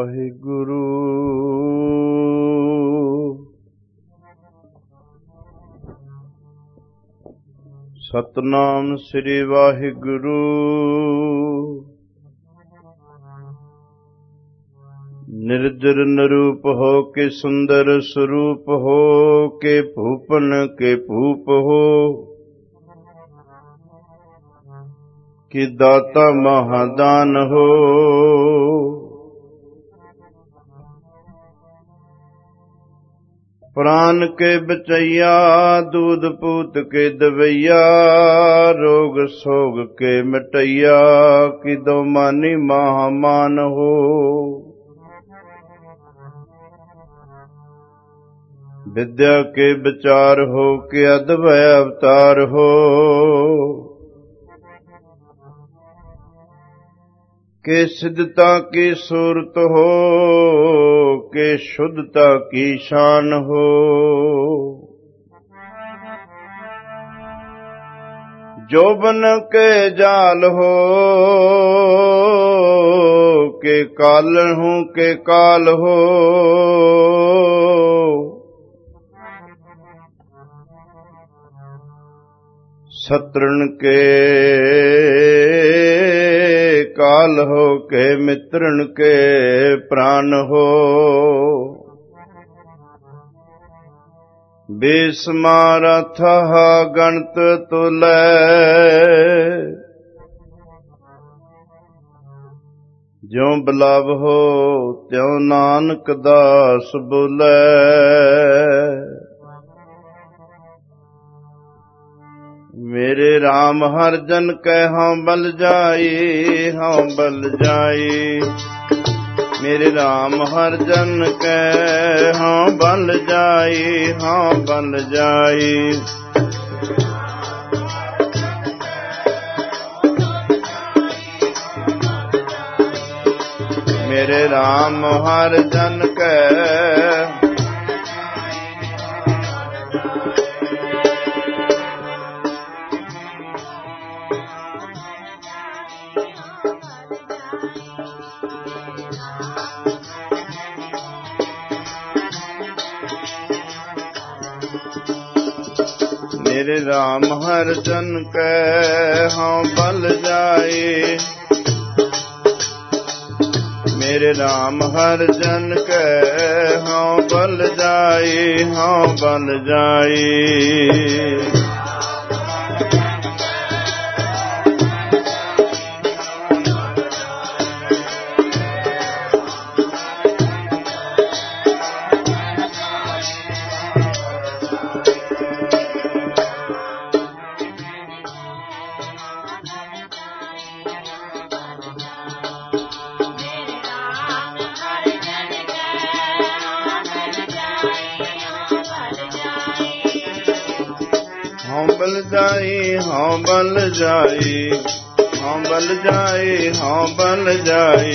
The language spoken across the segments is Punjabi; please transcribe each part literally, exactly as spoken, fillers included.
ਵਾਹਿਗੁਰੂ। ਸਤਨਾਮ ਸ੍ਰੀ ਵਾਹਿਗੁਰੂ। ਨਿਰਜਰ ਨਿਰੂਪ ਹੋ ਕੇ ਸੁੰਦਰ ਸਰੂਪ ਹੋ ਕੇ ਭੂਪਨ ਕੇ ਭੂਪ ਹੋ ਕਿ ਦਾਤਾ ਮਹਾਦਾਨ ਹੋ। ਪ੍ਰਾਨ ਕੇ ਬਚਈਆ ਦੂਧ ਪੂਤ ਕੇ ਦਵਈਆ ਰੋਗ ਸੋਗ ਕੇ ਮਿਟਈਆ ਕਿ ਦੋ ਮਾਨੀ ਮਹਾਮਾਨ ਹੋ। विद्या के विचार हो के अद्भुत अवतार हो के सिद्धता की सूरत हो के शुद्धता की शान हो। जोबन के जाल हो के कालन हूँ के काल हो शत्रुन के काल हो के मित्रन के प्राण हो। बेसमारा था गणत तुलै ज्यों बिलाव हो त्यों नानक दास बोलै। मेरे राम हर जन कै हाँ बल जाई हाँ बल जाई। मेरे राम हर जन कै हाँ बल जाई हाँ बल जाई। मेरे राम हर जन कै मेरे राम हर जन कै हाँ बल जाए। मेरे राम हर जन कै हाँ बल जाए हाँ बल जाए। हाँ बल जाई हाँ बल जाई हाँ बल जाई हाँ बल जाई।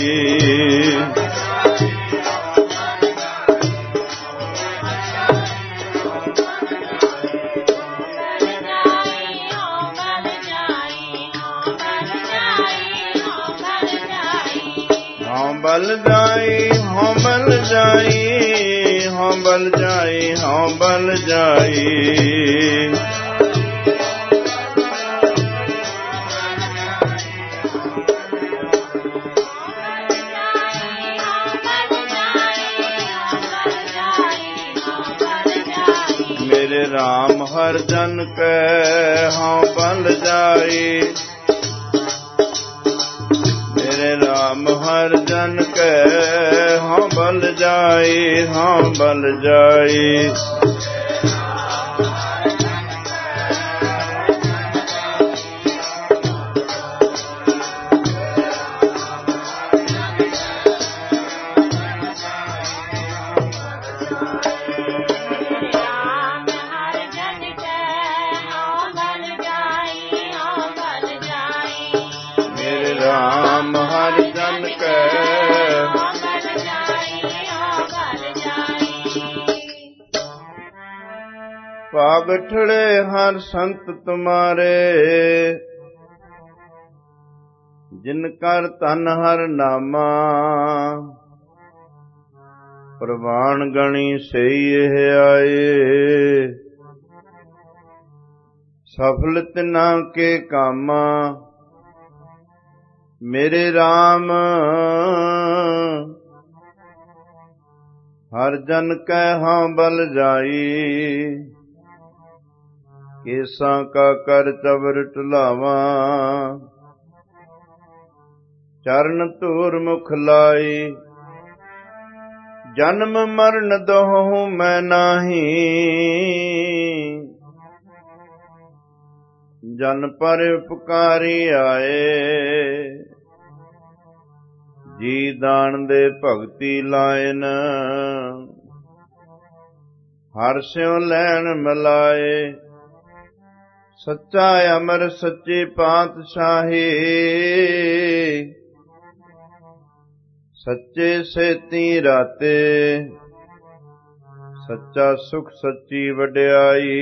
हाँ बल जाई हाँ बल जाई हाँ बल जाई हाँ बल जाई। मेरे राम हर जन कै हाँ बल जाई। मेरे राम हर जन कै हाँ बल जाई हाँ बल जाई। राम हर जन कै पागठड़े हर संत तुम्हारे जिनकर तन हर नामा ਪ੍ਰਵਾਨ ਗਣੀ ਸਈ ਇਹ ਆਏ। ਸਫਲ ਤਿਨਾ ਕੇ ਕਾਮਾ ਮੇਰੇ RAM ਹਰ ਜਨ ਕੈ ਹਾਂ ਬਲ ਜਾਈ। ਕੇਸਾਂ ਕਾ ਕਰ ਚਵਰ ਢੁਲਾਵਾ ਚਰਨ ਧੂਰ ਮੁਖ ਲਾਈ। ਜਨਮ ਮਰਨ ਦੋਹੁ ਮੈਂ ਨਾਹੀ ਜਨ ਪਰ ਉਪਕਾਰੀ ਆਏ। ਜੀ ਦਾਨ ਦੇ ਭਗਤੀ ਲਾਇਨ ਹਰ ਸਿਉ ਲੈਣ ਮਿਲਾਏ। ਸੱਚਾ ਅਮਰ ਸੱਚੇ ਪਾਤਸ਼ਾਹੀ ਸੱਚੇ ਸੇਤੀ ਰਾਤੇ। ਸੱਚਾ ਸੁਖ ਸੱਚੀ ਵਡਿਆਈ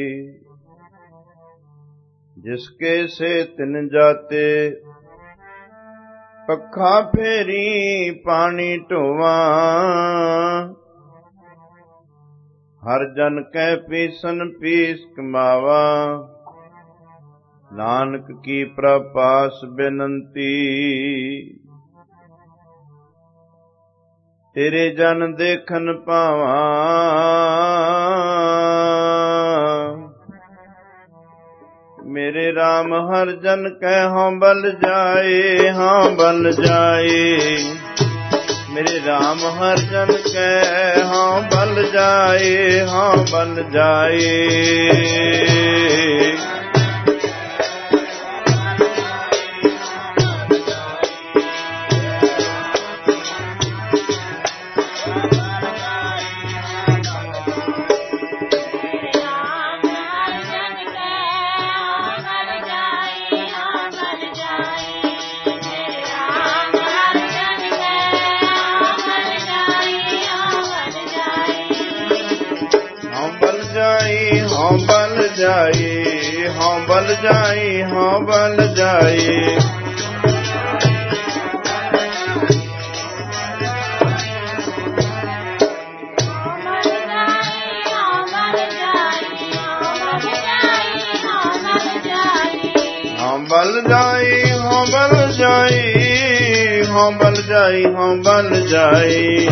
ਜਿਸ ਕੇ ਸੇ ਤਿਨ ਜਾਤੇ। ਪੱਖਾ ਫੇਰੀ ਪਾਣੀ ਢੋਵਾ ਹਰ ਜਨ ਕੈ ਪੀਸਨ ਪੀਸ ਕਮਾਵਾ। ਨਾਨਕ ਕੀ ਪ੍ਰਪਾਸ ਬੇਨੰਤੀ ਤੇਰੇ ਜਨ ਦੇਖਨ ਪਾਵਾਂ। ਮੇਰੇ RAM ਹਰ ਜਨ ਕੈ ਹਾਂ ਬਲ ਜਾਏ ਹਾਂ ਬਲ ਜਾਏ। ਮੇਰੇ RAM ਹਰ ਜਨ ਕੈ ਹਾਂ ਬਲ ਜਾਏ ਹਾਂ ਬਲ ਜਾਏ। ਹਾਂ ਬਲ ਜਾਈ ਹਾਂ ਬਲ ਜਾਈ ਹਾਂ ਬਲ ਜਾਈ। ਹਾਂ ਬਲ ਜਾਈ ਹਾਂ ਬਲ ਜਾਈ ਹਾਂ ਬਲ ਜਾਈ ਹਾਂ ਬਲ ਜਾਈ।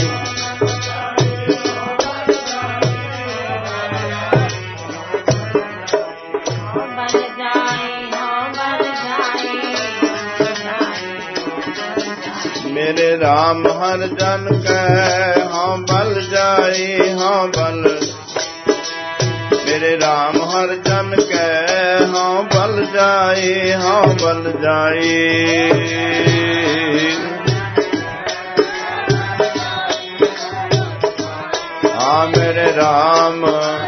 ਮੇਰੇ RAM ਹਰ ਜਨ ਕੈ ਹਾਂ ਬਲ ਜਾਈ ਹਾਂ ਬਲ। ਮੇਰੇ RAM ਹਰ ਜਨ ਕੈ ਹਾਂ ਬਲ ਜਾਈ ਹਾਂ ਬਲ ਜਾਈ। ਹਾਂ ਮੇਰੇ RAM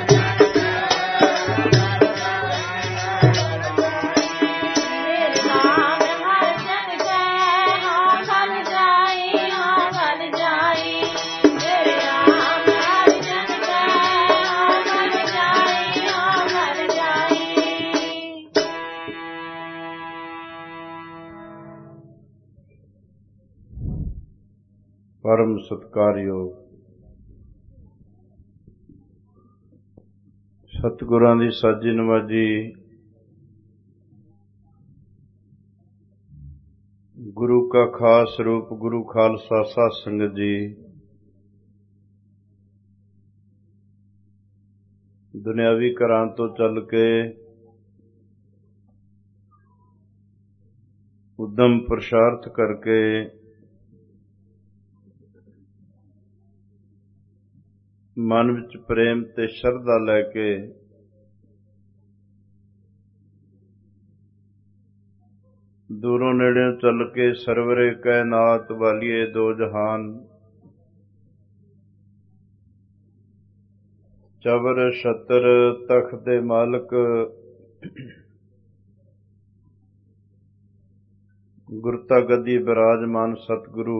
ਪਰਮ ਸਤਿਕਾਰਯੋਗ ਸਤਿਗੁਰਾਂ ਦੀ ਸਾਜੀ ਨਵਾਜੀ ਗੁਰੂ ਕਾ ਖਾਸ ਰੂਪ ਗੁਰੂ ਖਾਲਸਾ ਸਾਧ ਸੰਗਤ ਜੀ। ਦੁਨਿਆਵੀ ਘਰਾਂ ਤੋਂ ਚੱਲ ਕੇ ਉਦਮ ਪ੍ਰਸ਼ਾਰਥ ਕਰਕੇ ਮਨ ਵਿੱਚ ਪ੍ਰੇਮ ਤੇ ਸ਼ਰਧਾ ਲੈ ਕੇ ਦੂਰੋਂ ਨੇੜਿਓਂ ਚੱਲ ਕੇ ਸਰਵਰੇ ਕਾਇਨਾਤ ਵਾਲੀਏ ਦੋ ਜਹਾਨ ਚਵਰ ਛਤਰ ਤਖਤ ਦੇ ਮਾਲਕ ਗੁਰਤਾ ਗੱਦੀ ਬਿਰਾਜਮਾਨ ਸਤਿਗੁਰੂ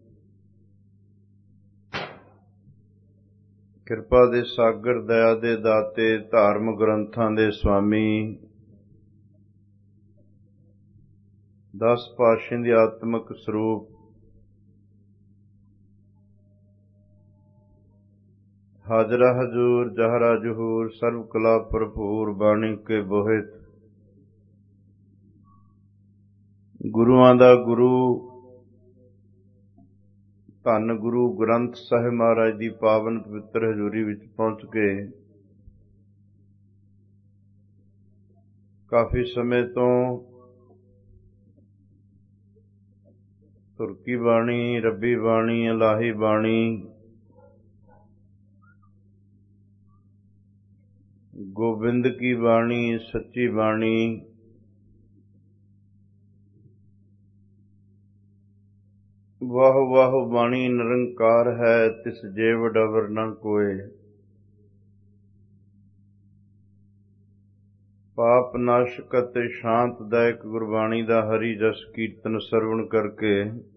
ਕਿਰਪਾ ਦੇ ਸਾਗਰ ਦਇਆ ਦੇ ਦਾਤੇ ਧਾਰਮਿਕ ਗ੍ਰੰਥਾਂ ਦੇ ਸੁਆਮੀ ਦਸ ਪਾਤਸ਼ਾਹਾਂ ਦੀ ਆਤਮਿਕ ਸਰੂਪ ਹਾਜ਼ਰਾ ਹਜ਼ੂਰ ਜਹਰਾ ਜਹੂਰ ਸਰਬ ਕਲਾ ਭਰਪੂਰ ਬਾਣੀ ਕੇ ਬੋਹਿਤ। ਗੁਰੂਆਂ ਦਾ ਗੁਰੂ ਧੰਨ ਗੁਰੂ ਗ੍ਰੰਥ ਸਾਹਿਬ ਮਹਾਰਾਜ ਦੀ ਪਾਵਨ ਪਵਿੱਤਰ ਹਜ਼ੂਰੀ ਵਿੱਚ ਪਹੁੰਚ ਕੇ ਕਾਫੀ ਸਮੇਂ ਤੋਂ ਤੁਰਕੀ ਬਾਣੀ, ਰੱਬੀ ਬਾਣੀ, ਇਲਾਹੀ ਬਾਣੀ, ਗੋਬਿੰਦ ਕੀ ਬਾਣੀ, ਸੱਚੀ ਬਾਣੀ, ਵਾਹ ਵਾਹ ਬਾਣੀ ਨਿਰੰਕਾਰ ਹੈ, ਤਿਸ ਜੇ ਵਡਾਵਰ ਨਾ ਕੋਏ। ਪਾਪ ਨਾਸ਼ਕ ਅਤੇ ਸ਼ਾਂਤਦਾਇਕ ਗੁਰਬਾਣੀ ਦਾ ਹਰੀ ਜਸ ਕੀਰਤਨ ਸਰਵਣ ਕਰਕੇ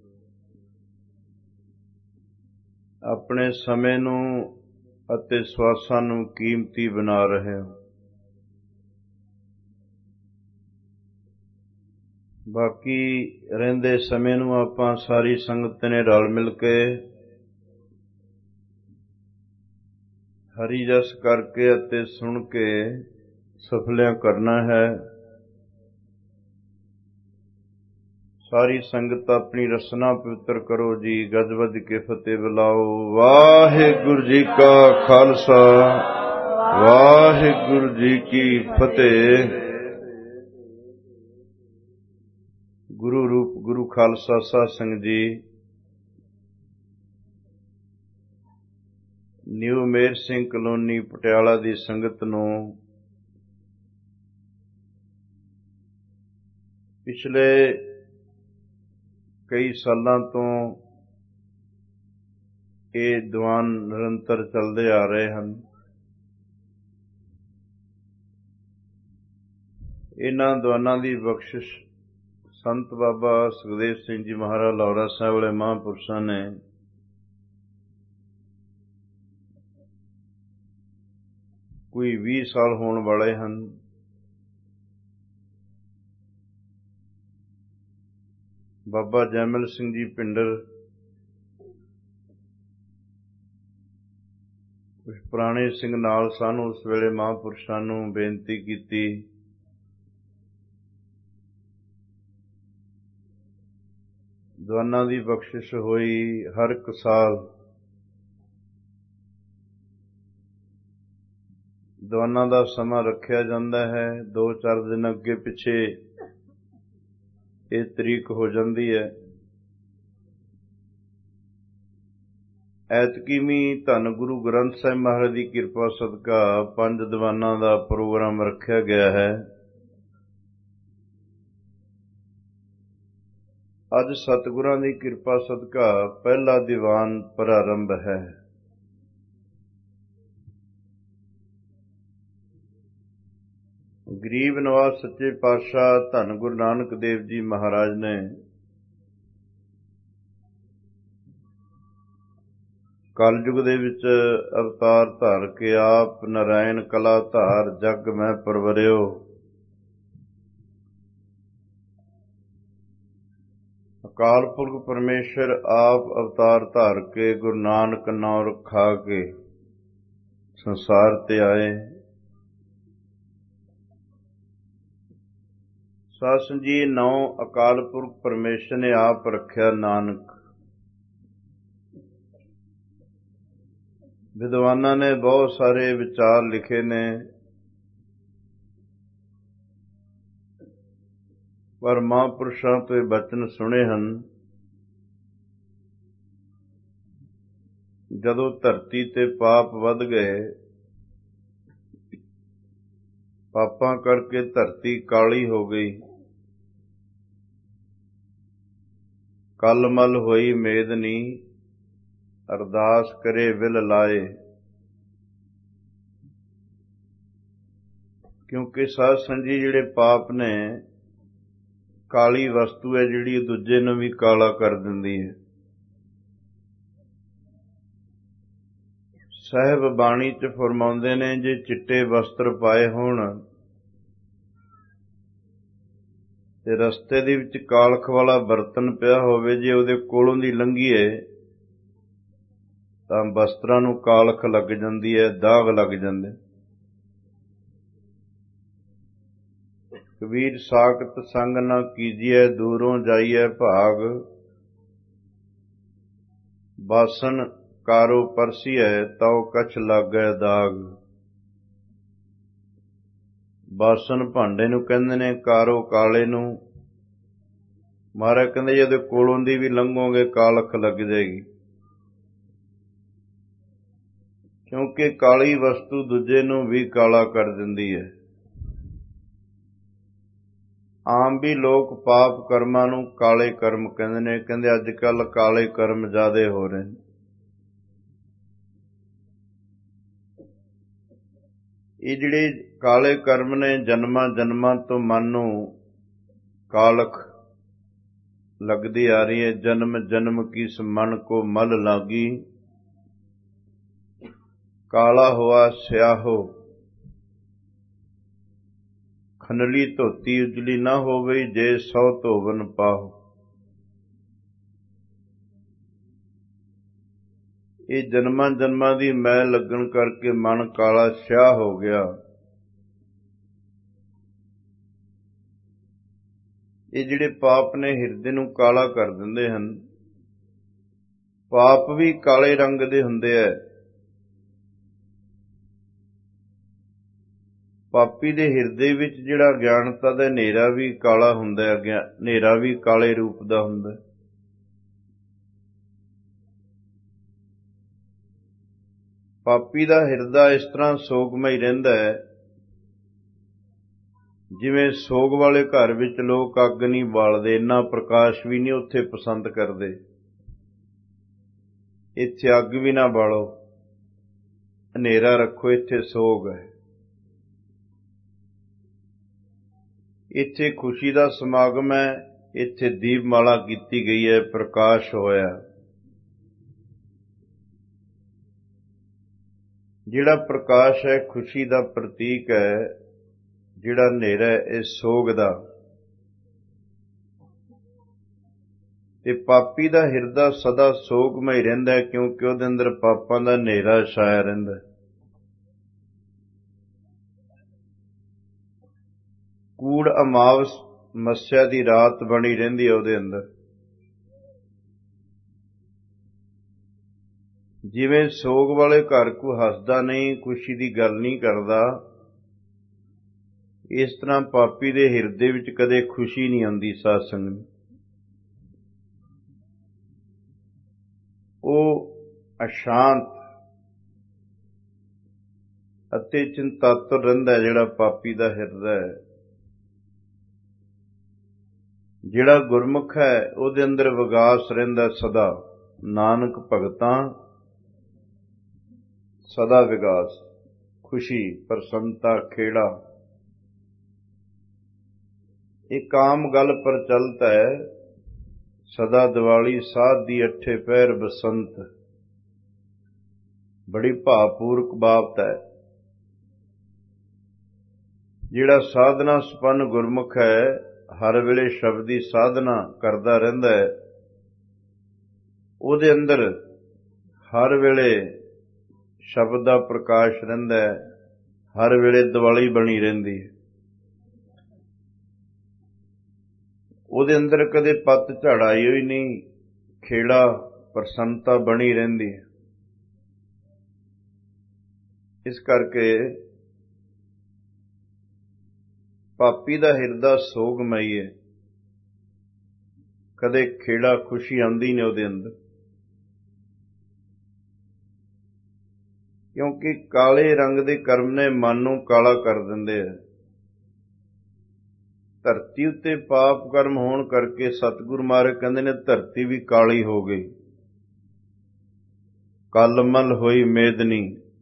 ਆਪਣੇ ਸਮੇਂ ਨੂੰ ਅਤੇ ਸਵਾਸਾਂ ਨੂੰ ਕੀਮਤੀ ਬਣਾ ਰਹੇ ਹੋ। ਬਾਕੀ ਰਹਿੰਦੇ ਸਮੇਂ ਨੂੰ ਆਪਾਂ ਸਾਰੀ ਸੰਗਤ ਨੇ ਰਲ ਮਿਲ ਕੇ ਹਰੀ ਜਸ ਕਰਕੇ ਅਤੇ ਸੁਣ ਕੇ ਸਫਲਿਆਂ ਕਰਨਾ ਹੈ। ਸਾਰੀ ਸੰਗਤ ਆਪਣੀ ਰਸਨਾ ਪਵਿੱਤਰ ਕਰੋ ਜੀ। ਗੱਜ ਵੱਜ ਕੇ ਫਤਿਹ ਬੁਲਾਓ। ਵਾਹਿਗੁਰੂ ਜੀ ਕਾ ਖਾਲਸਾ, ਵਾਹਿਗੁਰੂ ਜੀ ਕੀ ਫਤਿਹ। ਗੁਰੂ ਰੂਪ ਗੁਰੂ ਖਾਲਸਾ ਸਾਧ ਸੰਗਤ ਜੀ, ਨਿਊ ਮੇਰ ਸਿੰਘ ਕਲੋਨੀ ਪਟਿਆਲਾ ਦੀ ਸੰਗਤ ਨੂੰ ਪਿਛਲੇ ਕਈ ਸਾਲਾਂ ਤੋਂ ਇਹ ਦੀਵਾਨ ਨਿਰੰਤਰ ਚੱਲਦੇ ਆ ਰਹੇ ਹਨ। ਇਹਨਾਂ ਦੀਵਾਨਾਂ ਦੀ ਬਖਸ਼ਿਸ਼ ਸੰਤ ਬਾਬਾ ਸੁਖਦੇਵ ਸਿੰਘ ਜੀ ਮਹਾਰਾਜ ਲਾਹੌਰਾ ਸਾਹਿਬ ਵਾਲੇ ਮਹਾਂਪੁਰਸ਼ਾਂ ਨੇ ਕੋਈ ਵੀਹ ਸਾਲ ਹੋਣ ਵਾਲੇ ਹਨ। ਬਾਬਾ ਜੈਮਲ ਸਿੰਘ ਜੀ ਭਿੰਡਰ ਕੁਝ ਪੁਰਾਣੇ ਸਿੰਘ ਨਾਲ ਸਨ। ਉਸ ਵੇਲੇ ਮਹਾਂਪੁਰਸ਼ਾਂ ਨੂੰ ਬੇਨਤੀ ਕੀਤੀ ਦੀਵਾਨਾਂ ਦੀ ਬਖਸ਼ਿਸ਼ ਹੋਈ। ਹਰ ਇੱਕ ਸਾਲ ਦੀਵਾਨਾਂ ਦਾ ਸਮਾਂ ਰੱਖਿਆ ਜਾਂਦਾ ਹੈ। ਦੋ ਚਾਰ ਦਿਨ ਅੱਗੇ ਪਿੱਛੇ ਇਹ ਤਰੀਕ ਹੋ ਜਾਂਦੀ ਹੈ। ਐਤਕੀ ਵੀ ਧੰਨ ਗੁਰੂ ਗ੍ਰੰਥ ਸਾਹਿਬ ਮਹਾਰਾਜ ਦੀ ਕਿਰਪਾ ਸਦਕਾ ਪੰਜ ਦੀਵਾਨਾਂ ਦਾ ਪ੍ਰੋਗਰਾਮ ਰੱਖਿਆ ਗਿਆ ਹੈ। ਅੱਜ ਸਤਿਗੁਰਾਂ ਦੀ ਕਿਰਪਾ ਸਦਕਾ ਪਹਿਲਾ ਦੀਵਾਨ ਪ੍ਰਾਰੰਭ ਹੈ। ਗਰੀਬ ਨਵਾਜ਼ ਸੱਚੇ ਪਾਤਸ਼ਾਹ ਧੰਨ ਗੁਰੂ ਨਾਨਕ ਦੇਵ ਜੀ ਮਹਾਰਾਜ ਨੇ ਕਲਯੁਗ ਦੇ ਵਿੱਚ ਅਵਤਾਰ ਧਾਰ ਕੇ ਆਪ ਨਾਰਾਇਣ ਕਲਾ ਧਾਰ ਜਗ ਮੈਂ ਪਰਵਰਿਓ। ਅਕਾਲ ਪੁਰਖ ਪਰਮੇਸ਼ਰ ਆਪ ਅਵਤਾਰ ਧਾਰ ਕੇ ਗੁਰੂ ਨਾਨਕ ਨਾਮ ਰਖਾ ਕੇ ਸੰਸਾਰ ਤੇ ਆਏ। ਸਾਧ ਸੰਗਤ ਜੀ, ਨੌ ਅਕਾਲ ਪੁਰਖ ਪਰਮੇਸ਼ਰ ਨੇ ਆਪ ਰੱਖਿਆ ਨਾਨਕ। ਵਿਦਵਾਨਾਂ ਨੇ ਬਹੁਤ ਸਾਰੇ ਵਿਚਾਰ ਲਿਖੇ ਨੇ, ਪਰ ਮਹਾਂਪੁਰਸ਼ਾਂ ਤੋਂ ਇਹ ਬਚਨ ਸੁਣੇ ਹਨ। ਜਦੋਂ ਧਰਤੀ ਤੇ ਪਾਪ ਵੱਧ ਗਏ, ਪਾਪਾਂ ਕਰਕੇ ਧਰਤੀ ਕਾਲੀ ਹੋ ਗਈ, ਕਲ ਮਲ ਹੋਈ ਮੇਦਨੀ, ਅਰਦਾਸ ਕਰੇ ਵਿਲ ਲਾਏ। ਕਿਉਂਕਿ ਸਾਧ ਸੰਗਤ ਜੀ, ਜਿਹੜੇ ਪਾਪ ਨੇ, ਕਾਲੀ ਵਸਤੂ ਹੈ ਜਿਹੜੀ ਦੂਜੇ ਨੂੰ ਵੀ ਕਾਲਾ ਕਰ ਦਿੰਦੀ ਹੈ। ਸਾਹਿਬ ਬਾਣੀ ਚ ਫਰਮਾਉਂਦੇ ਨੇ, ਜੇ ਚਿੱਟੇ ਵਸਤਰ ਪਾਏ ਹੋਣ ਤੇ ਰਸਤੇ ਦੇ ਵਿੱਚ ਕਾਲਖ ਵਾਲਾ ਬਰਤਨ ਪਿਆ ਹੋਵੇ, ਜੇ ਉਹਦੇ ਕੋਲੋਂ ਦੀ ਲੰਘੀਏ ਤਾਂ ਵਸਤਰਾਂ ਨੂੰ ਕਾਲਖ ਲੱਗ ਜਾਂਦੀ ਹੈ, ਦਾਗ ਲੱਗ ਜਾਂਦੇ। ਕਬੀਰ ਸਾਖਤ ਸੰਗ ਨਾ ਕੀਜੀਐ, ਦੂਰੋਂ ਜਾਈਐ ਭਾਗ। ਬਾਸਨ ਕਾਰੋ ਪਰਸੀਐ, ਤਉ ਕਛ ਲਾਗੈ ਦਾਗ। ਬਾਸਨ ਭਾਂਡੇ ਨੂੰ ਕਹਿੰਦੇ ਨੇ, ਕਾਰੋ ਕਾਲੇ ਨੂੰ। ਮਹਾਰਾਜ ਕਹਿੰਦੇ ਜਦੋਂ ਕੋਲੋਂ ਦੀ ਵੀ ਲੰਘੋਗੇ ਕਾਲਖ ਲੱਗ ਜਾਏਗੀ, ਕਿਉਂਕਿ ਕਾਲੀ ਵਸਤੂ ਦੂਜੇ ਨੂੰ ਵੀ ਕਾਲਾ ਕਰ ਦਿੰਦੀ ਹੈ। ਆਮ ਵੀ ਲੋਕ ਪਾਪ ਕਰਮਾਂ ਨੂੰ ਕਾਲੇ ਕਰਮ ਕਹਿੰਦੇ ਨੇ। ਕਹਿੰਦੇ ਅੱਜ ਕੱਲ੍ਹ ਕਾਲੇ ਕਰਮ ਜ਼ਿਆਦੇ ਹੋ ਰਹੇ ਨੇ। ਇਹ ਜਿਹੜੇ ਕਾਲੇ ਕਰਮ ਨੇ, ਜਨਮਾਂ ਜਨਮਾਂ ਤੋਂ ਮਨ ਨੂੰ ਕਾਲਖ ਲੱਗਦੀ ਆ ਰਹੀ ਹੈ। ਜਨਮ ਜਨਮ ਕਿਸ ਮਨ ਕੋ ਮਲ ਲਾਗੀ, ਕਾਲਾ ਹੋਆ ਸਿਆਹੋ। ਖਨਲੀ ਧੋਤੀ ਉਜਲੀ ਨਾ ਹੋਵੇ, ਜੇ ਸੌ ਧੋਵਨ ਪਾਹੋ। ਇਹ ਜਨਮਾਂ ਜਨਮਾਂ ਦੀ ਮੈਲ ਲੱਗਣ ਕਰਕੇ ਮਨ ਕਾਲਾ ਸਿਆਹ ਹੋ ਗਿਆ। ਇਹ ਜਿਹੜੇ ਪਾਪ ਨੇ ਹਿਰਦੇ ਨੂੰ ਕਾਲਾ ਕਰ ਦਿੰਦੇ ਹਨ। ਪਾਪ ਵੀ ਕਾਲੇ ਰੰਗ ਦੇ ਹੁੰਦੇ ਐ। ਪਾਪੀ ਦੇ ਹਿਰਦੇ ਵਿੱਚ ਜਿਹੜਾ ਅਗਿਆਨਤਾ ਦਾ ਹਨੇਰਾ ਵੀ ਕਾਲਾ ਹੁੰਦਾ ਹੈ, ਹਨੇਰਾ ਵੀ ਕਾਲੇ ਰੂਪ ਦਾ ਹੁੰਦਾ। ਪਾਪੀ ਦਾ ਹਿਰਦਾ ਇਸ ਤਰ੍ਹਾਂ ਸੋਗਮਈ ਰਹਿੰਦਾ ਹੈ, ਜਿਵੇਂ ਸੋਗ ਵਾਲੇ ਘਰ ਵਿੱਚ ਲੋਕ ਅੱਗ ਨਹੀਂ ਬਾਲਦੇ, ਇੰਨਾ ਪ੍ਰਕਾਸ਼ ਵੀ ਨਹੀਂ ਉੱਥੇ ਪਸੰਦ ਕਰਦੇ। ਇੱਥੇ ਅੱਗ ਵੀ ਨਾ ਬਾਲੋ, ਹਨੇਰਾ ਰੱਖੋ, ਇੱਥੇ ਸੋਗ ਹੈ। ਇੱਥੇ ਖੁਸ਼ੀ ਦਾ ਸਮਾਗਮ ਹੈ, ਇੱਥੇ ਦੀਪਮਾਲਾ ਕੀਤੀ ਗਈ ਹੈ, ਪ੍ਰਕਾਸ਼ ਹੋਇਆ। ਜਿਹੜਾ ਪ੍ਰਕਾਸ਼ ਹੈ ਖੁਸ਼ੀ ਦਾ ਪ੍ਰਤੀਕ ਹੈ, ਜਿਹੜਾ ਹਨੇਰਾ ਹੈ ਇਹ ਸੋਗ ਦਾ। ਤੇ ਪਾਪੀ ਦਾ ਹਿਰਦਾ ਸਦਾ ਸੋਗਮਈ ਰਹਿੰਦਾ ਹੈ, ਕਿਉਂਕਿ ਉਹਦੇ ਅੰਦਰ ਪਾਪਾਂ ਦਾ ਹਨੇਰਾ ਛਾਇਆ ਰਹਿੰਦਾ ਹੈ। ਕੂੜ ਅਮਾਵਸ ਮੱਸਿਆ ਦੀ ਰਾਤ ਬਣੀ ਰਹਿੰਦੀ ਹੈ ਉਹਦੇ ਅੰਦਰ। ਜਿਵੇਂ ਸੋਗ ਵਾਲੇ ਘਰ ਕੋਈ ਹੱਸਦਾ ਨਹੀਂ, ਖੁਸ਼ੀ ਦੀ ਗੱਲ ਨਹੀਂ ਕਰਦਾ, ਇਸ ਤਰ੍ਹਾਂ ਪਾਪੀ ਦੇ ਹਿਰਦੇ ਵਿੱਚ ਕਦੇ ਖੁਸ਼ੀ ਨਹੀਂ ਆਉਂਦੀ। ਸਾਧ ਸੰਗਤ, ਉਹ ਅਸ਼ਾਂਤ ਅਤੇ ਚਿੰਤਾਤੁਰ ਰਹਿੰਦਾ ਜਿਹੜਾ ਪਾਪੀ ਦਾ ਹਿਰਦਾ ਹੈ। ਜਿਹੜਾ ਗੁਰਮੁਖ ਹੈ ਉਹਦੇ ਅੰਦਰ ਵਿਗਾਸ ਰਹਿੰਦਾ ਸਦਾ। ਨਾਨਕ ਭਗਤਾਂ ਸਦਾ ਵਿਗਾਸ, ਖੁਸ਼ੀ, ਪ੍ਰਸੰਨਤਾ, ਖੇੜਾ। ਇੱਕ ਆਮ ਗੱਲ ਪ੍ਰਚਲਿਤ ਹੈ, ਸਦਾ ਦੀਵਾਲੀ ਸਾਧ ਦੀ ਅੱਠੇ ਪਹਿਰ ਬਸੰਤ। ਬੜੀ ਭਾਵਪੂਰਕ ਬਾਤ ਹੈ। ਜਿਹੜਾ ਸਾਧਨਾ ਸੰਪੰਨ ਗੁਰਮੁਖ ਹੈ, ਹਰ ਵੇਲੇ ਸ਼ਬਦ ਦੀ ਸਾਧਨਾ ਕਰਦਾ ਰਹਿੰਦਾ ਹੈ, ਉਹਦੇ ਅੰਦਰ ਹਰ ਵੇਲੇ ਸ਼ਬਦ ਦਾ ਪ੍ਰਕਾਸ਼ ਰਹਿੰਦਾ ਹੈ, ਹਰ ਵੇਲੇ ਦੀਵਾਲੀ ਬਣੀ ਰਹਿੰਦੀ ਹੈ। ਉਹਦੇ ਅੰਦਰ ਕਦੇ ਪੱਤ ਝੜ ਆਈ ਹੋਈ ਨਹੀਂ, ਖੇੜਾ ਪ੍ਰਸੰਨਤਾ ਬਣੀ ਰਹਿੰਦੀ ਹੈ। ਇਸ ਕਰਕੇ ਪਾਪੀ ਦਾ ਹਿਰਦਾ ਸੋਗਮਈ ਹੈ, ਕਦੇ ਖੇੜਾ ਖੁਸ਼ੀ ਆਉਂਦੀ ਨਹੀਂ ਉਹਦੇ ਅੰਦਰ, ਕਿਉਂਕਿ ਕਾਲੇ ਰੰਗ ਦੇ ਕਰਮ ਨੇ ਮਨ ਨੂੰ ਕਾਲਾ ਕਰ ਦਿੰਦੇ ਆ। ਧਰਤੀ ਉੱਤੇ ਪਾਪ ਕਰਮ ਹੋਣ ਕਰਕੇ ਸਤਿਗੁਰੂ ਮਹਾਰਾਜ ਕਹਿੰਦੇ ਨੇ ਧਰਤੀ ਵੀ ਕਾਲੀ ਹੋ ਗਈ। ਕਲਮਲ ਹੋਈ ਮੇਦਨੀ।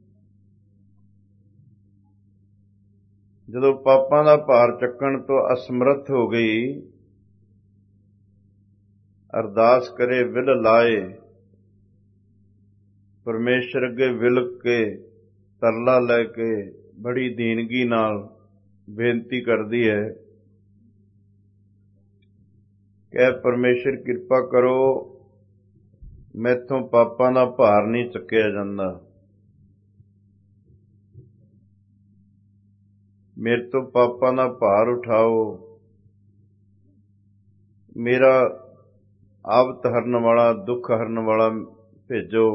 ਜਦੋਂ ਪਾਪਾਂ ਦਾ ਭਾਰ ਚੱਕਣ ਤੋਂ ਅਸਮਰੱਥ ਹੋ ਗਈ, ਅਰਦਾਸ ਕਰੇ ਵਿਲ ਲਾਏ, ਪਰਮੇਸ਼ਰ ਅੱਗੇ ਵਿਲਕ ਕੇ ਤਰਲਾ ਲੈ ਕੇ ਬੜੀ ਦੀਨਗੀ ਨਾਲ ਬੇਨਤੀ ਕਰਦੀ ਹੈ, ਕਹਿ ਪਰਮੇਸ਼ਰ ਕਿਰਪਾ ਕਰੋ, ਮੈਥੋਂ ਪਾਪਾਂ ਦਾ ਭਾਰ ਨਹੀਂ ਚੁੱਕਿਆ ਜਾਂਦਾ, ਮੇਰੇ ਤੋਂ ਪਾਪਾਂ ਦਾ ਭਾਰ ਉਠਾਓ, ਮੇਰਾ ਆਵਤ ਹਰਨ ਵਾਲਾ, ਦੁੱਖ ਹਰਨ ਵਾਲਾ ਭੇਜੋ।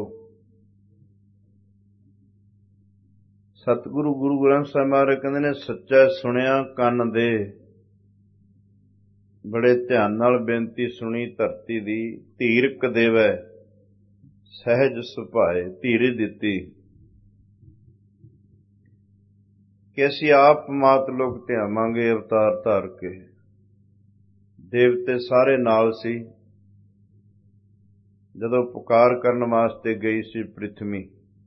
ਸਤਿਗੁਰੂ ਗੁਰੂ ਗ੍ਰੰਥ ਸਾਹਿਬ ਮਹਾਰਾਜ ਕਹਿੰਦੇ ਨੇ, ਸੱਚਾ ਸੁਣਿਆ ਕੰਨ ਦੇ, ਬੜੇ ਧਿਆਨ ਨਾਲ ਬੇਨਤੀ ਸੁਣੀ ਧਰਤੀ ਦੀ। ਧੀਰਕ ਦੇਵੈ ਸਹਿਜ ਸੁਭਾਏ, ਧੀਰਜ ਦਿੱਤੀ ਕਿ ਅਸੀਂ ਆਪ ਮਾਤ ਲੋਕ ਧਿਆਵਾਂਗੇ ਅਵਤਾਰ ਧਾਰ ਕੇ। ਦੇਵਤੇ ਸਾਰੇ ਨਾਲ ਸੀ ਜਦੋਂ ਪੁਕਾਰ ਕਰਨ ਵਾਸਤੇ ਗਈ ਸੀ ਪ੍ਰਿਥਵੀ।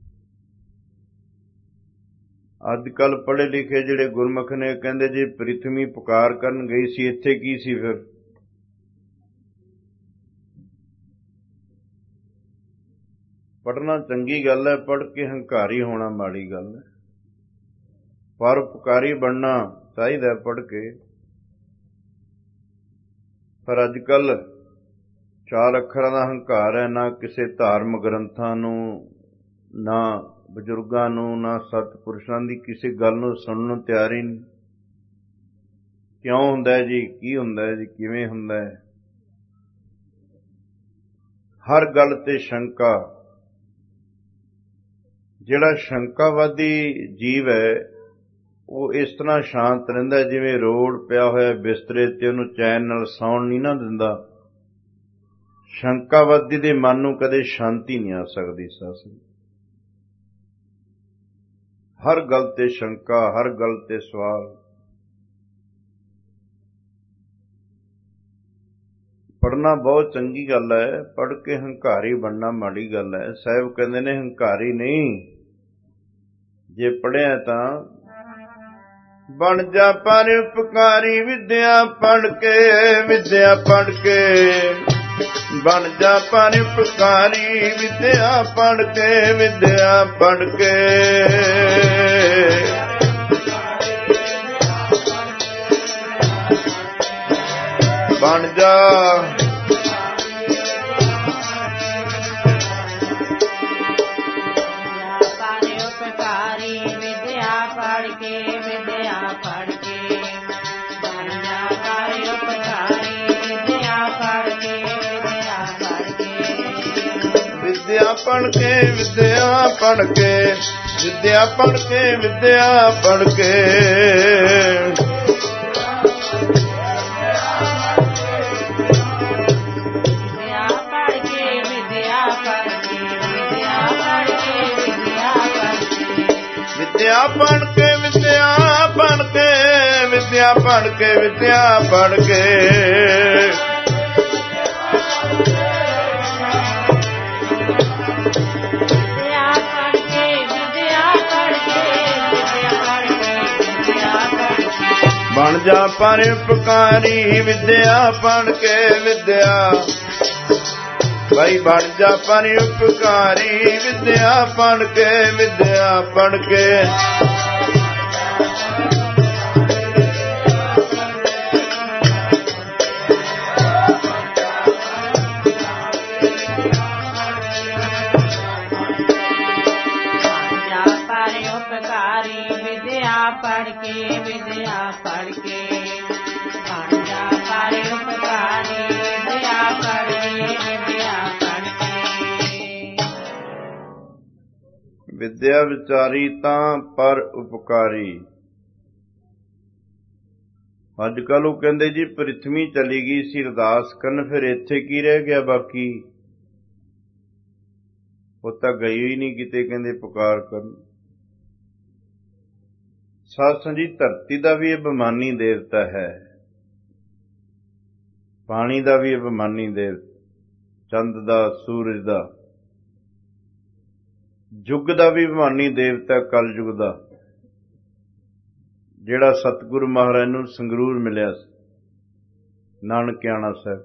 ਅੱਜ ਕੱਲ ਪੜ੍ਹੇ ਲਿਖੇ ਜਿਹੜੇ ਗੁਰਮੁਖ ਨੇ ਕਹਿੰਦੇ ਜੀ ਪ੍ਰਿਥਵੀ ਪੁਕਾਰ ਕਰਨ ਗਈ ਸੀ, ਇੱਥੇ ਕੀ ਸੀ ਫਿਰ? ਪੜ੍ਹਨਾ ਚੰਗੀ ਗੱਲ ਹੈ, ਪੜ੍ਹ ਕੇ ਹੰਕਾਰੀ ਹੋਣਾ ਮਾੜੀ ਗੱਲ ਹੈ, ਪਰ ਪੁਕਾਰੀ ਬਣਨਾ ਚਾਹੀਦਾ ਪੜ੍ਹ ਕੇ। ਪਰ ਅੱਜ ਕੱਲ ਚਾਰ ਅੱਖਰਾਂ ਦਾ ਹੰਕਾਰ ਹੈ, ਨਾ ਕਿਸੇ ਧਾਰਮਿਕ ਗ੍ਰੰਥਾਂ ਨੂੰ, ਨਾ ਬਜ਼ੁਰਗਾਂ ਨੂੰ, ਨਾ ਸਤਿਪੁਰਸ਼ਾਂ ਦੀ ਕਿਸੇ ਗੱਲ ਨੂੰ ਸੁਣਨ ਨੂੰ ਤਿਆਰ ਹੀ ਨਹੀਂ। ਕਿਉਂ ਹੁੰਦਾ ਹੈ ਜੀ, ਕੀ ਹੁੰਦਾ ਹੈ ਜੀ, ਕਿਵੇਂ ਹੁੰਦਾ ਹੈ? ਹਰ ਗੱਲ ਤੇ ਸ਼ੰਕਾ। ਜਿਹੜਾ ਸ਼ੰਕਾਵਾਦੀ ਜੀਵ ਹੈ ਉਹ ਇਸ ਤਰ੍ਹਾਂ ਸ਼ਾਂਤ ਰਹਿੰਦਾ ਜਿਵੇਂ ਰੋੜ ਪਿਆ ਹੋਇਆ ਬਿਸਤਰੇ ਤੇ ਉਹਨੂੰ ਚੈਨ ਨਾਲ ਸੌਣ ਨਹੀਂ ਨਾ ਦਿੰਦਾ। ਸ਼ੰਕਾਵਾਦੀ ਦੇ ਮਨ ਨੂੰ ਕਦੇ ਸ਼ਾਂਤੀ ਨਹੀਂ ਆ ਸਕਦੀ। ਸਾਸੀ ਹਰ ਗੱਲ ਤੇ ਸ਼ੰਕਾ, ਹਰ ਗੱਲ ਤੇ ਸਵਾਲ। ਪੜ੍ਹਨਾ ਬਹੁਤ ਚੰਗੀ ਗੱਲ ਹੈ, ਪੜ੍ਹ ਕੇ ਹੰਕਾਰੀ ਬਣਨਾ ਮਾੜੀ ਗੱਲ ਹੈ। ਸਾਹਿਬ ਕਹਿੰਦੇ ਨੇ ਹੰਕਾਰੀ ਨਹੀਂ, ਜੇ ਪੜ੍ਹਿਆ ਤਾਂ ਬਣ ਜਾ ਪਰਉਪਕਾਰੀ। ਵਿਦਿਆ ਪੜ੍ਹ ਕੇ, ਵਿਦਿਆ ਪੜ੍ਹ ਕੇ ਬਣ ਜਾ ਪਰਉਪਕਾਰੀ। ਵਿਦਿਆ ਪੜ੍ਹ ਕੇ, ਵਿਦਿਆ ਪੜ੍ਹ ਕੇ ਬਣ ਜਾ ਵਿਦਿਆ ਪੜ੍ਹ ਕੇ, ਵਿਦਿਆ ਪੜ੍ਹ ਕੇ, ਵਿਦਿਆ ਪੜ੍ਹ ਕੇ, ਵਿਦਿਆ ਪੜ੍ਹ ਕੇ ਵਿਦਿਆ ਪੜ੍ਹ ਕੇ, ਵਿਦਿਆ ਪੜ੍ਹ ਕੇ, ਵਿਦਿਆ ਪੜ੍ਹ ਕੇ, ਵਿਦਿਆ ਪੜ੍ਹ ਕੇ ਬਣ ਜਾ ਪਰਉਪਕਾਰੀ। ਵਿਦਿਆ ਪੜ੍ਹ ਕੇ, ਵਿਦਿਆ ਭਾਈ ਬਣ ਜਾ ਪਰਉਪਕਾਰੀ। ਵਿਦਿਆ ਪੜ੍ਹ ਕੇ, ਵਿਦਿਆ ਪੜ੍ਹ ਕੇ ਪੜ੍ਹ ਕੇ, ਵਿਦਿਆ ਪੜ੍ਹ ਕੇ ਬਣ ਜਾ ਪਰਉਪਕਾਰੀ। ਵਿਦਿਆ ਪੜ੍ਹ ਕੇ, ਵਿਦਿਆ ਪੜ੍ਹ ਕੇ ਵਿਦਿਆ ਵਿਚਾਰੀ ਤਾਂ ਪਰ ਉਪਕਾਰੀ। ਅੱਜ ਕੱਲ ਉਹ ਕਹਿੰਦੇ ਜੀ ਪ੍ਰਿਥਵੀ ਚਲੀ ਗਈ ਸੀ ਅਰਦਾਸ ਕਰਨ, ਫਿਰ ਇੱਥੇ ਕੀ ਰਹਿ ਗਿਆ ਬਾਕੀ? ਉਹ ਤਾਂ ਗਈ ਹੀ ਨਹੀਂ ਕਿਤੇ, ਕਹਿੰਦੇ ਪੁਕਾਰ ਕਰਨ। ਸਾਧ ਸੰਗਤ ਜੀ, ਧਰਤੀ ਦਾ ਵੀ ਅਭਿਮਾਨੀ ਦੇਵਤਾ ਹੈ, ਪਾਣੀ ਦਾ ਵੀ ਅਭਿਮਾਨੀ ਦੇਵਤਾ, ਚੰਦ ਦਾ, ਸੂਰਜ ਦਾ, ਯੁੱਗ ਦਾ ਵੀ ਅਭਿਮਾਨੀ ਦੇਵਤਾ, ਕਲ ਯੁੱਗ ਦਾ, ਜਿਹੜਾ ਸਤਿਗੁਰੂ ਮਹਾਰਾਜ ਨੂੰ ਸੰਗਰੂਰ ਮਿਲਿਆ ਸੀ, ਨਾਨਕਿਆਣਾ ਸਾਹਿਬ।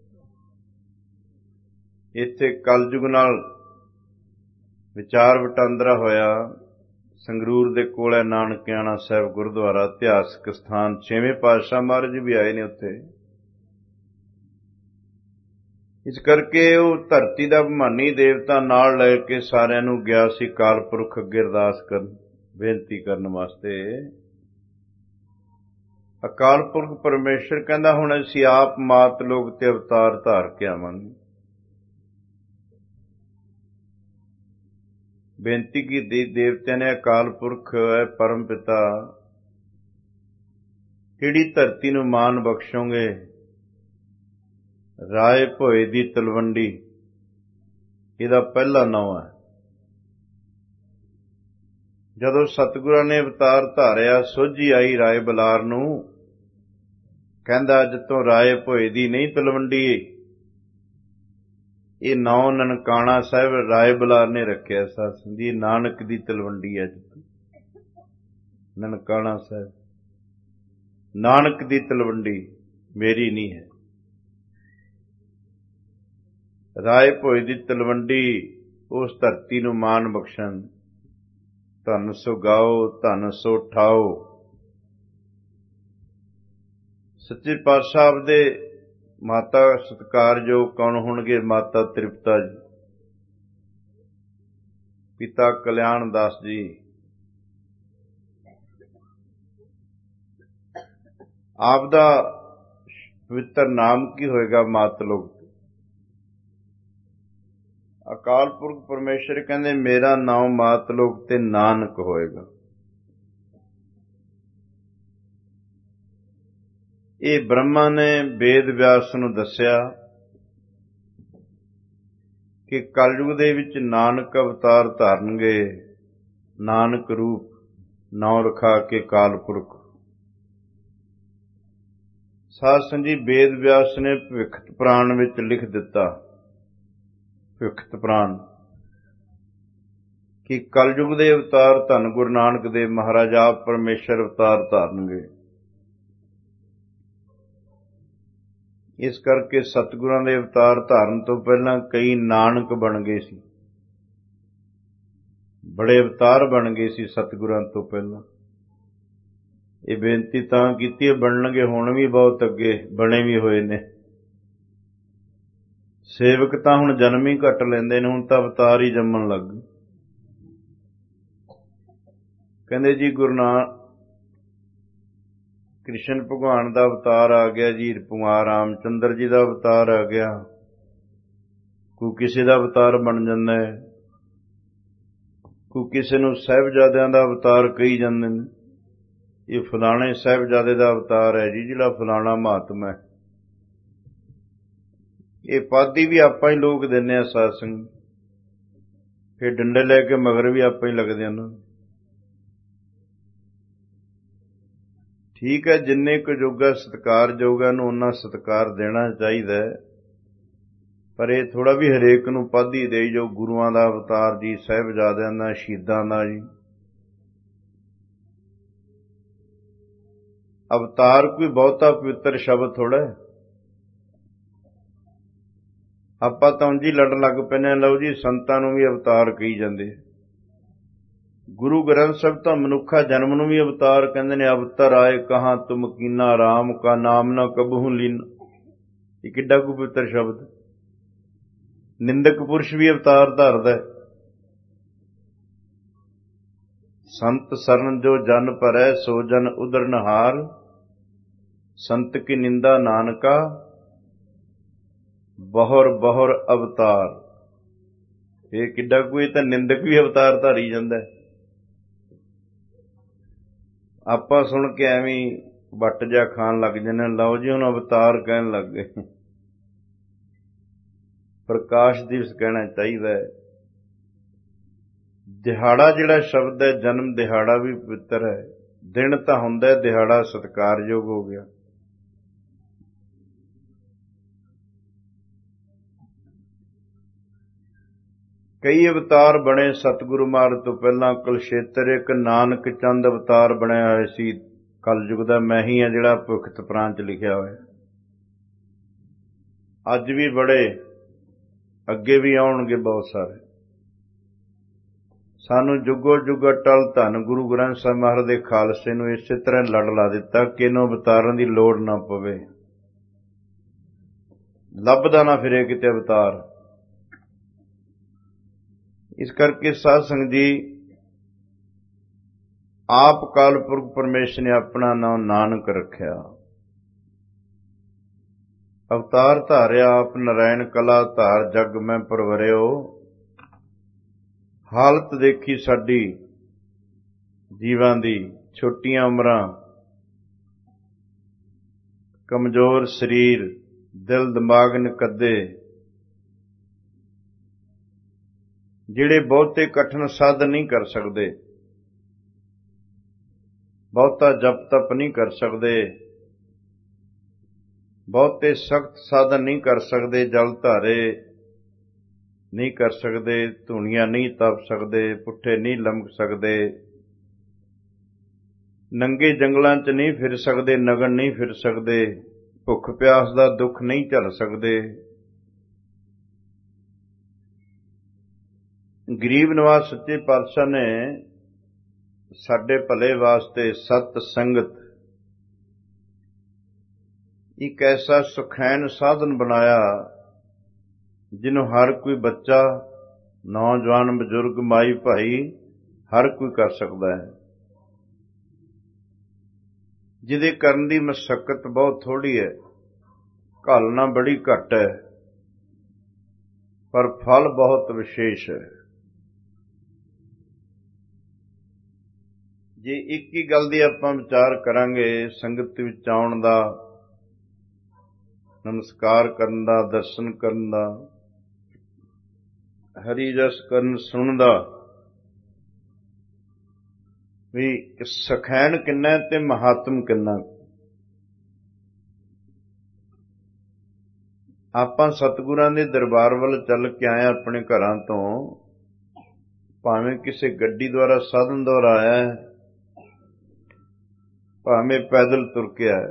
ਇੱਥੇ ਕਲ ਯੁੱਗ ਨਾਲ ਵਿਚਾਰ ਵਟਾਂਦਰਾ ਹੋਇਆ। ਸੰਗਰੂਰ ਦੇ ਕੋਲ ਹੈ ਨਾਨਕਿਆਣਾ ਸਾਹਿਬ ਗੁਰਦੁਆਰਾ, ਇਤਿਹਾਸਕ ਸਥਾਨ। ਛੇਵੇਂ ਪਾਤਸ਼ਾਹ ਮਹਾਰਾਜ ਵੀ ਆਏ ਨੇ ਉੱਥੇ। ਇਸ ਕਰਕੇ ਉਹ ਧਰਤੀ ਦਾ ਅਭਿਮਾਨੀ ਦੇਵਤਾ ਨਾਲ ਲੈ ਕੇ ਸਾਰਿਆਂ ਨੂੰ ਗਿਆ ਸੀ ਅਕਾਲ ਪੁਰਖ ਅੱਗੇ ਅਰਦਾਸ ਕਰਨ, ਬੇਨਤੀ ਕਰਨ ਵਾਸਤੇ। ਅਕਾਲ ਪੁਰਖ ਪਰਮੇਸ਼ਰ ਕਹਿੰਦਾ ਹੁਣ ਅਸੀਂ ਆਪ ਮਾਤ ਲੋਕ ਤੇ ਅਵਤਾਰ ਧਾਰ ਕੇ ਆਵਾਂਗੇ। ਬੇਨਤੀ ਕੀਤੀ ਦੇਵਤਿਆਂ ਨੇ, ਅਕਾਲ ਪੁਰਖ ਹੈ ਪਰਮ ਪਿਤਾ, ਕਿਹੜੀ ਧਰਤੀ ਨੂੰ ਮਾਨ ਬਖਸ਼ੋਗੇ? ਰਾਏ ਭੋਏ ਦੀ ਤਲਵੰਡੀ ਇਹਦਾ ਪਹਿਲਾ ਨਾਂ ਹੈ। ਜਦੋਂ ਸਤਿਗੁਰਾਂ ਨੇ ਅਵਤਾਰ ਧਾਰਿਆ, ਸੋਝੀ ਆਈ ਰਾਏ ਬਲਾਰ ਨੂੰ, ਕਹਿੰਦਾ ਅੱਜ ਤੋਂ ਰਾਏ ਭੋਏ ਦੀ ਨਹੀਂ ਤਲਵੰਡੀ, ਇਹ ਨਾਂ ਨਨਕਾਣਾ ਸਾਹਿਬ ਰਾਏ ਬਲਾਰ ਨੇ ਰੱਖਿਆ। ਸਾਧ ਜੀ ਨਾਨਕ ਦੀ ਤਲਵੰਡੀ ਹੈ ਨਨਕਾਣਾ ਸਾਹਿਬ, ਨਾਨਕ ਦੀ ਤਲਵੰਡੀ, ਮੇਰੀ ਨਹੀਂ ਹੈ। ਰਾਏ ਭੋਏ ਦੀ ਤਲਵੰਡੀ ਉਸ ਧਰਤੀ ਨੂੰ ਮਾਨ ਬਖਸ਼ਣ। ਧਨ ਸੋ ਗਾਓ, ਧਨ ਸੋ ਠਾਓ। ਸੱਚੇ ਪਾਤਸ਼ਾਹ ਆਪਦੇ ਮਾਤਾ ਸਤਿਕਾਰਯੋਗ ਕੌਣ ਹੋਣਗੇ? ਮਾਤਾ ਤ੍ਰਿਪਤਾ ਜੀ, ਪਿਤਾ ਕਲਿਆਣ ਦਾਸ ਜੀ, ਆਪ ਦਾ ਪਵਿੱਤਰ ਨਾਮ ਕੀ ਹੋਏਗਾ? ਮਾਤਲੋਕ। ਅਕਾਲ ਪੁਰਖ ਪਰਮੇਸ਼ਰ ਕਹਿੰਦੇ ਮੇਰਾ ਨਾਮ ਮਾਤਲੋਕ ਤੇ ਨਾਨਕ ਹੋਏਗਾ। ਇਹ ਬ੍ਰਹਮਾ ਨੇ ਵੇਦ ਵਿਆਸ ਨੂੰ ਦੱਸਿਆ ਕਿ ਕਲਯੁਗ ਦੇ ਵਿੱਚ ਨਾਨਕ ਅਵਤਾਰ ਧਾਰਨਗੇ, ਨਾਨਕ ਰੂਪ ਨਾਉ ਰਖਾ ਕੇ ਕਾਲ ਪੁਰਖ। ਸਾਧ ਸੰਜੀ ਵੇਦ ਵਿਆਸ ਨੇ ਭਵਿੱਖਤ ਪੁਰਾਣ ਵਿੱਚ ਲਿਖ ਦਿੱਤਾ, ਭਵਿੱਖਤ ਪੁਰਾਣ, ਕਿ ਕਲਯੁਗ ਦੇ ਅਵਤਾਰ ਧੰਨ ਗੁਰੂ ਨਾਨਕ ਦੇਵ ਮਹਾਰਾਜ ਆਪ ਪਰਮੇਸ਼ਰ ਅਵਤਾਰ ਧਾਰਨਗੇ। ਇਸ ਕਰਕੇ ਸਤਿਗੁਰਾਂ ਦੇ ਅਵਤਾਰ ਧਾਰਨ ਤੋਂ ਪਹਿਲਾਂ ਕਈ ਨਾਨਕ ਬਣ ਗਏ ਸੀ, ਬੜੇ ਅਵਤਾਰ ਬਣ ਗਏ ਸੀ ਸਤਿਗੁਰਾਂ ਤੋਂ ਪਹਿਲਾਂ। ਇਹ ਬੇਨਤੀ ਤਾਂ ਕੀਤੀ, ਬਣਨਗੇ, ਹੁਣ ਵੀ ਬਹੁਤ ਅੱਗੇ ਬਣੇ ਵੀ ਹੋਏ ਨੇ। ਸੇਵਕ ਤਾਂ ਹੁਣ ਜਨਮ ਹੀ ਘੱਟ ਲੈਂਦੇ ਨੇ, ਹੁਣ ਤਾਂ ਅਵਤਾਰ ਹੀ ਜੰਮਣ ਲੱਗ ਗਏ। ਕਹਿੰਦੇ ਜੀ ਗੁਰੂ ਨਾਨਕ ਕ੍ਰਿਸ਼ਨ ਭਗਵਾਨ ਦਾ ਅਵਤਾਰ ਆ ਗਿਆ ਜੀ, ਭਗਵਾਨ ਰਾਮ ਚੰਦਰ ਜੀ ਦਾ ਅਵਤਾਰ ਆ ਗਿਆ। ਕੋਈ ਕਿਸੇ ਦਾ ਅਵਤਾਰ ਬਣ ਜਾਂਦਾ ਹੈ, ਕੋਈ ਕਿਸੇ ਨੂੰ ਸਾਹਿਬਜ਼ਾਦਿਆਂ ਦਾ ਅਵਤਾਰ ਕਹੀ ਜਾਂਦੇ ਨੇ। ਇਹ ਫਲਾਣੇ ਸਾਹਿਬਜ਼ਾਦੇ ਦਾ ਅਵਤਾਰ ਹੈ ਜੀ, ਜਿਹੜਾ ਫਲਾਣਾ ਮਹਾਤਮਾ ਹੈ। ਇਹ ਪਾਦੀ ਵੀ ਆਪਾਂ ਹੀ ਲੋਕ ਦਿੰਦੇ ਆ ਸਾਧ ਸੰਗ, ਫਿਰ ਡੰਡੇ ਲੈ ਕੇ ਮਗਰ ਵੀ ਆਪਾਂ ਹੀ ਲੱਗਦੇ ਉਹਨਾਂ। ਠੀਕ ਹੈ, ਜਿੰਨੇ ਕੁ ਜੋਗਾ ਸਤਿਕਾਰਯੋਗ ਹੈ ਨੂੰ ਉਹਨਾਂ ਸਤਿਕਾਰ ਦੇਣਾ ਚਾਹੀਦਾ ਹੈ, ਪਰ ਇਹ ਥੋੜਾ ਵੀ ਹਰੇਕ ਨੂੰ ਪਾਦੀ ਦੇ ਜੋ ਗੁਰੂਆਂ ਦਾ ਅਵਤਾਰ ਜੀ, ਸਾਹਿਬਜ਼ਾਦਿਆਂ ਦਾ, ਸ਼ਹੀਦਾਂ ਦਾ ਜੀ। ਅਵਤਾਰ ਕੋਈ ਬਹੁਤਾ ਪਵਿੱਤਰ ਸ਼ਬਦ ਥੋੜਾ ਹੈ। ਆਪਾਂ ਤਾਂ ਉਂਝ ਹੀ ਲੜਨ ਲੱਗ ਪੈਂਦੇ ਹਾਂ, ਲਓ ਜੀ ਸੰਤਾਂ ਨੂੰ ਵੀ ਅਵਤਾਰ ਕਹੀ ਜਾਂਦੇ। ਗੁਰੂ ਗ੍ਰੰਥ ਸਾਹਿਬ ਤਾਂ ਮਨੁੱਖਾ ਜਨਮ ਨੂੰ ਵੀ ਅਵਤਾਰ ਕਹਿੰਦੇ ਨੇ। ਅਵਤਰ ਆਏ ਕਹਾਂ ਤੁਮ ਕੀਨਾ, ਰਾਮ ਕਾ ਨਾਮ ਨਾ ਕਬਹੂ ਲੀਨਾ। ਇਹ ਕਿੱਡਾ ਕੁ ਪਵਿੱਤਰ ਸ਼ਬਦ। ਨਿੰਦਕ ਪੁਰਸ਼ ਵੀ ਅਵਤਾਰ ਧਾਰਦਾ। ਸੰਤ ਸਰਨ ਜੋ ਜਨ ਭਰੈ, ਸੋ ਜਨ ਉਦਰਨਹਾਰ। ਸੰਤ ਕੀ ਨਿੰਦਾ ਨਾਨਕਾ, ਬਹੁਰ ਬਹੁਰ ਅਵਤਾਰ। ਇਹ ਕਿੱਡਾ ਕੋਈ, ਤਾਂ ਨਿੰਦਕ ਵੀ ਅਵਤਾਰ ਧਾਰੀ ਜਾਂਦਾ। ਆਪਾਂ ਸੁਣ ਕੇ ਐਵੇਂ ਵੱਟ ਜਾ ਖਾਣ ਲੱਗ ਜਾਂਦੇ, ਲਓ ਜੀ ਹੁਣ ਅਵਤਾਰ ਕਹਿਣ ਲੱਗ ਗਏ। ਪ੍ਰਕਾਸ਼ ਦਿਵਸ ਕਹਿਣਾ ਚਾਹੀਦਾ ਹੈ। ਦਿਹਾੜਾ ਜਿਹੜਾ ਸ਼ਬਦ ਹੈ, ਜਨਮ ਦਿਹਾੜਾ ਵੀ ਪਵਿੱਤਰ ਹੈ। ਦਿਨ ਤਾਂ ਹੁੰਦਾ, ਦਿਹਾੜਾ ਸਤਿਕਾਰਯੋਗ ਹੋ ਗਿਆ। ਕਈ ਅਵਤਾਰ ਬਣੇ ਸਤਿਗੁਰੂ ਮਾਰਗ ਤੋਂ ਪਹਿਲਾਂ। ਕੁਲਸ਼ੇਤਰ ਇੱਕ ਨਾਨਕ ਚੰਦ ਅਵਤਾਰ ਬਣਿਆ ਹੋਇਆ ਸੀ। ਕਲਯੁਗ ਦਾ ਮੈਂ ਹੀ ਆ ਜਿਹੜਾ ਭੁਖਤ ਪ੍ਰਾਣ ਚ ਲਿਖਿਆ ਹੋਇਆ। ਅੱਜ ਵੀ ਬੜੇ, ਅੱਗੇ ਵੀ ਆਉਣਗੇ ਬਹੁਤ ਸਾਰੇ। ਸਾਨੂੰ ਜੁਗੋ ਜੁਗ ਅਟਲ ਧੰਨ ਗੁਰੂ ਗ੍ਰੰਥ ਸਾਹਿਬ ਮਹਾਰਾਜ ਦੇ ਖਾਲਸੇ ਨੂੰ ਇਸੇ ਤਰ੍ਹਾਂ ਲੜ ਲਾ ਦਿੱਤਾ ਕਿ ਇਹਨੂੰ ਅਵਤਾਰਾਂ ਦੀ ਲੋੜ ਨਾ ਪਵੇ। ਲੱਭਦਾ ਨਾ ਫਿਰੇ ਕਿਤੇ ਅਵਤਾਰ। ਇਸ ਕਰਕੇ ਸਾਧ ਸੰਗਤ ਜੀ, ਆਪ ਕਾਲ ਪੁਰਖ ਪਰਮੇਸ਼ਰ ਨੇ ਆਪਣਾ ਨਾਮ ਨਾਨਕ ਰੱਖਿਆ, ਅਵਤਾਰ ਧਾਰਿਆ ਆਪ ਨਰੈਣ ਕਲਾ ਧਾਰ ਜਗ ਮੈਂ ਪਰਵਰਿਓ। ਹਾਲਤ ਦੇਖੀ ਸਾਡੀ ਜੀਵਾਂ ਦੀ, ਛੋਟੀਆਂ ਉਮਰਾਂ, ਕਮਜ਼ੋਰ ਸਰੀਰ, ਦਿਲ ਦਿਮਾਗ ਨਿਕੱਦੇ, ਜਿਹੜੇ ਬਹੁਤੇ ਕਠਿਨ ਸਾਧਨ ਨਹੀਂ ਕਰ ਸਕਦੇ, ਬਹੁਤਾ ਜਪ ਤਪ ਨਹੀਂ ਕਰ ਸਕਦੇ, ਬਹੁਤੇ ਸਖਤ ਸਾਧਨ ਨਹੀਂ ਕਰ ਸਕਦੇ, ਜਲ ਧਾਰੇ ਨਹੀਂ ਕਰ ਸਕਦੇ, ਧੂਣੀਆਂ ਨਹੀਂ ਤਪ ਸਕਦੇ, ਪੁੱਠੇ ਨਹੀਂ ਲੰਮਕ ਸਕਦੇ, ਨੰਗੇ ਜੰਗਲਾਂ 'ਚ ਨਹੀਂ ਫਿਰ ਸਕਦੇ, ਨਗਨ ਨਹੀਂ ਫਿਰ ਸਕਦੇ, ਭੁੱਖ ਪਿਆਸ ਦਾ ਦੁੱਖ ਨਹੀਂ ਝੱਲ ਸਕਦੇ। ਗਰੀਬ ਨਿਵਾਜ ਸੱਚੇ ਪਾਤਸ਼ਾਹ ਨੇ ਸਾਡੇ ਭਲੇ ਵਾਸਤੇ ਸਤ ਸੰਗਤ ਇੱਕ ਐਸਾ ਸੁਖੈਨ ਸਾਧਨ ਬਣਾਇਆ ਜਿਹਨੂੰ ਹਰ ਕੋਈ ਬੱਚਾ, ਨੌਜਵਾਨ, ਬਜ਼ੁਰਗ, ਮਾਈ ਭਾਈ ਹਰ ਕੋਈ ਕਰ ਸਕਦਾ ਹੈ, ਜਿਹਦੇ ਕਰਨ ਦੀ ਮਸ਼ੱਕਤ ਬਹੁਤ ਥੋੜ੍ਹੀ ਹੈ, ਘਾਲਣਾ ਬੜੀ ਘੱਟ ਹੈ, ਪਰ ਫਲ ਬਹੁਤ ਵਿਸ਼ੇਸ਼ ਹੈ। ਜੇ ਇੱਕ ਹੀ ਗੱਲ ਦੀ ਆਪਾਂ ਵਿਚਾਰ ਕਰਾਂਗੇ, ਸੰਗਤ ਵਿੱਚ ਆਉਣ ਦਾ, ਨਮਸਕਾਰ ਕਰਨ ਦਾ, ਦਰਸ਼ਨ ਕਰਨ ਦਾ, ਹਰੀ ਜਸ ਕਰਨ ਸੁਣਨ ਦਾ, ਵੀ ਸਖੈਣ ਕਿੰਨਾ ਤੇ ਮਹਾਤਮ ਕਿੰਨਾ। ਆਪਾਂ ਸਤਿਗੁਰਾਂ ਦੇ ਦਰਬਾਰ ਵੱਲ ਚੱਲ ਕੇ ਆਏ ਆਪਣੇ ਘਰਾਂ ਤੋਂ, ਭਾਵੇਂ ਕਿਸੇ ਗੱਡੀ ਦੁਆਰਾ ਸਾਧਨ ਦੁਆਰਾ ਆਇਆ, ਭਾਵੇਂ ਪੈਦਲ ਤੁਰ ਕੇ ਆਇਆ।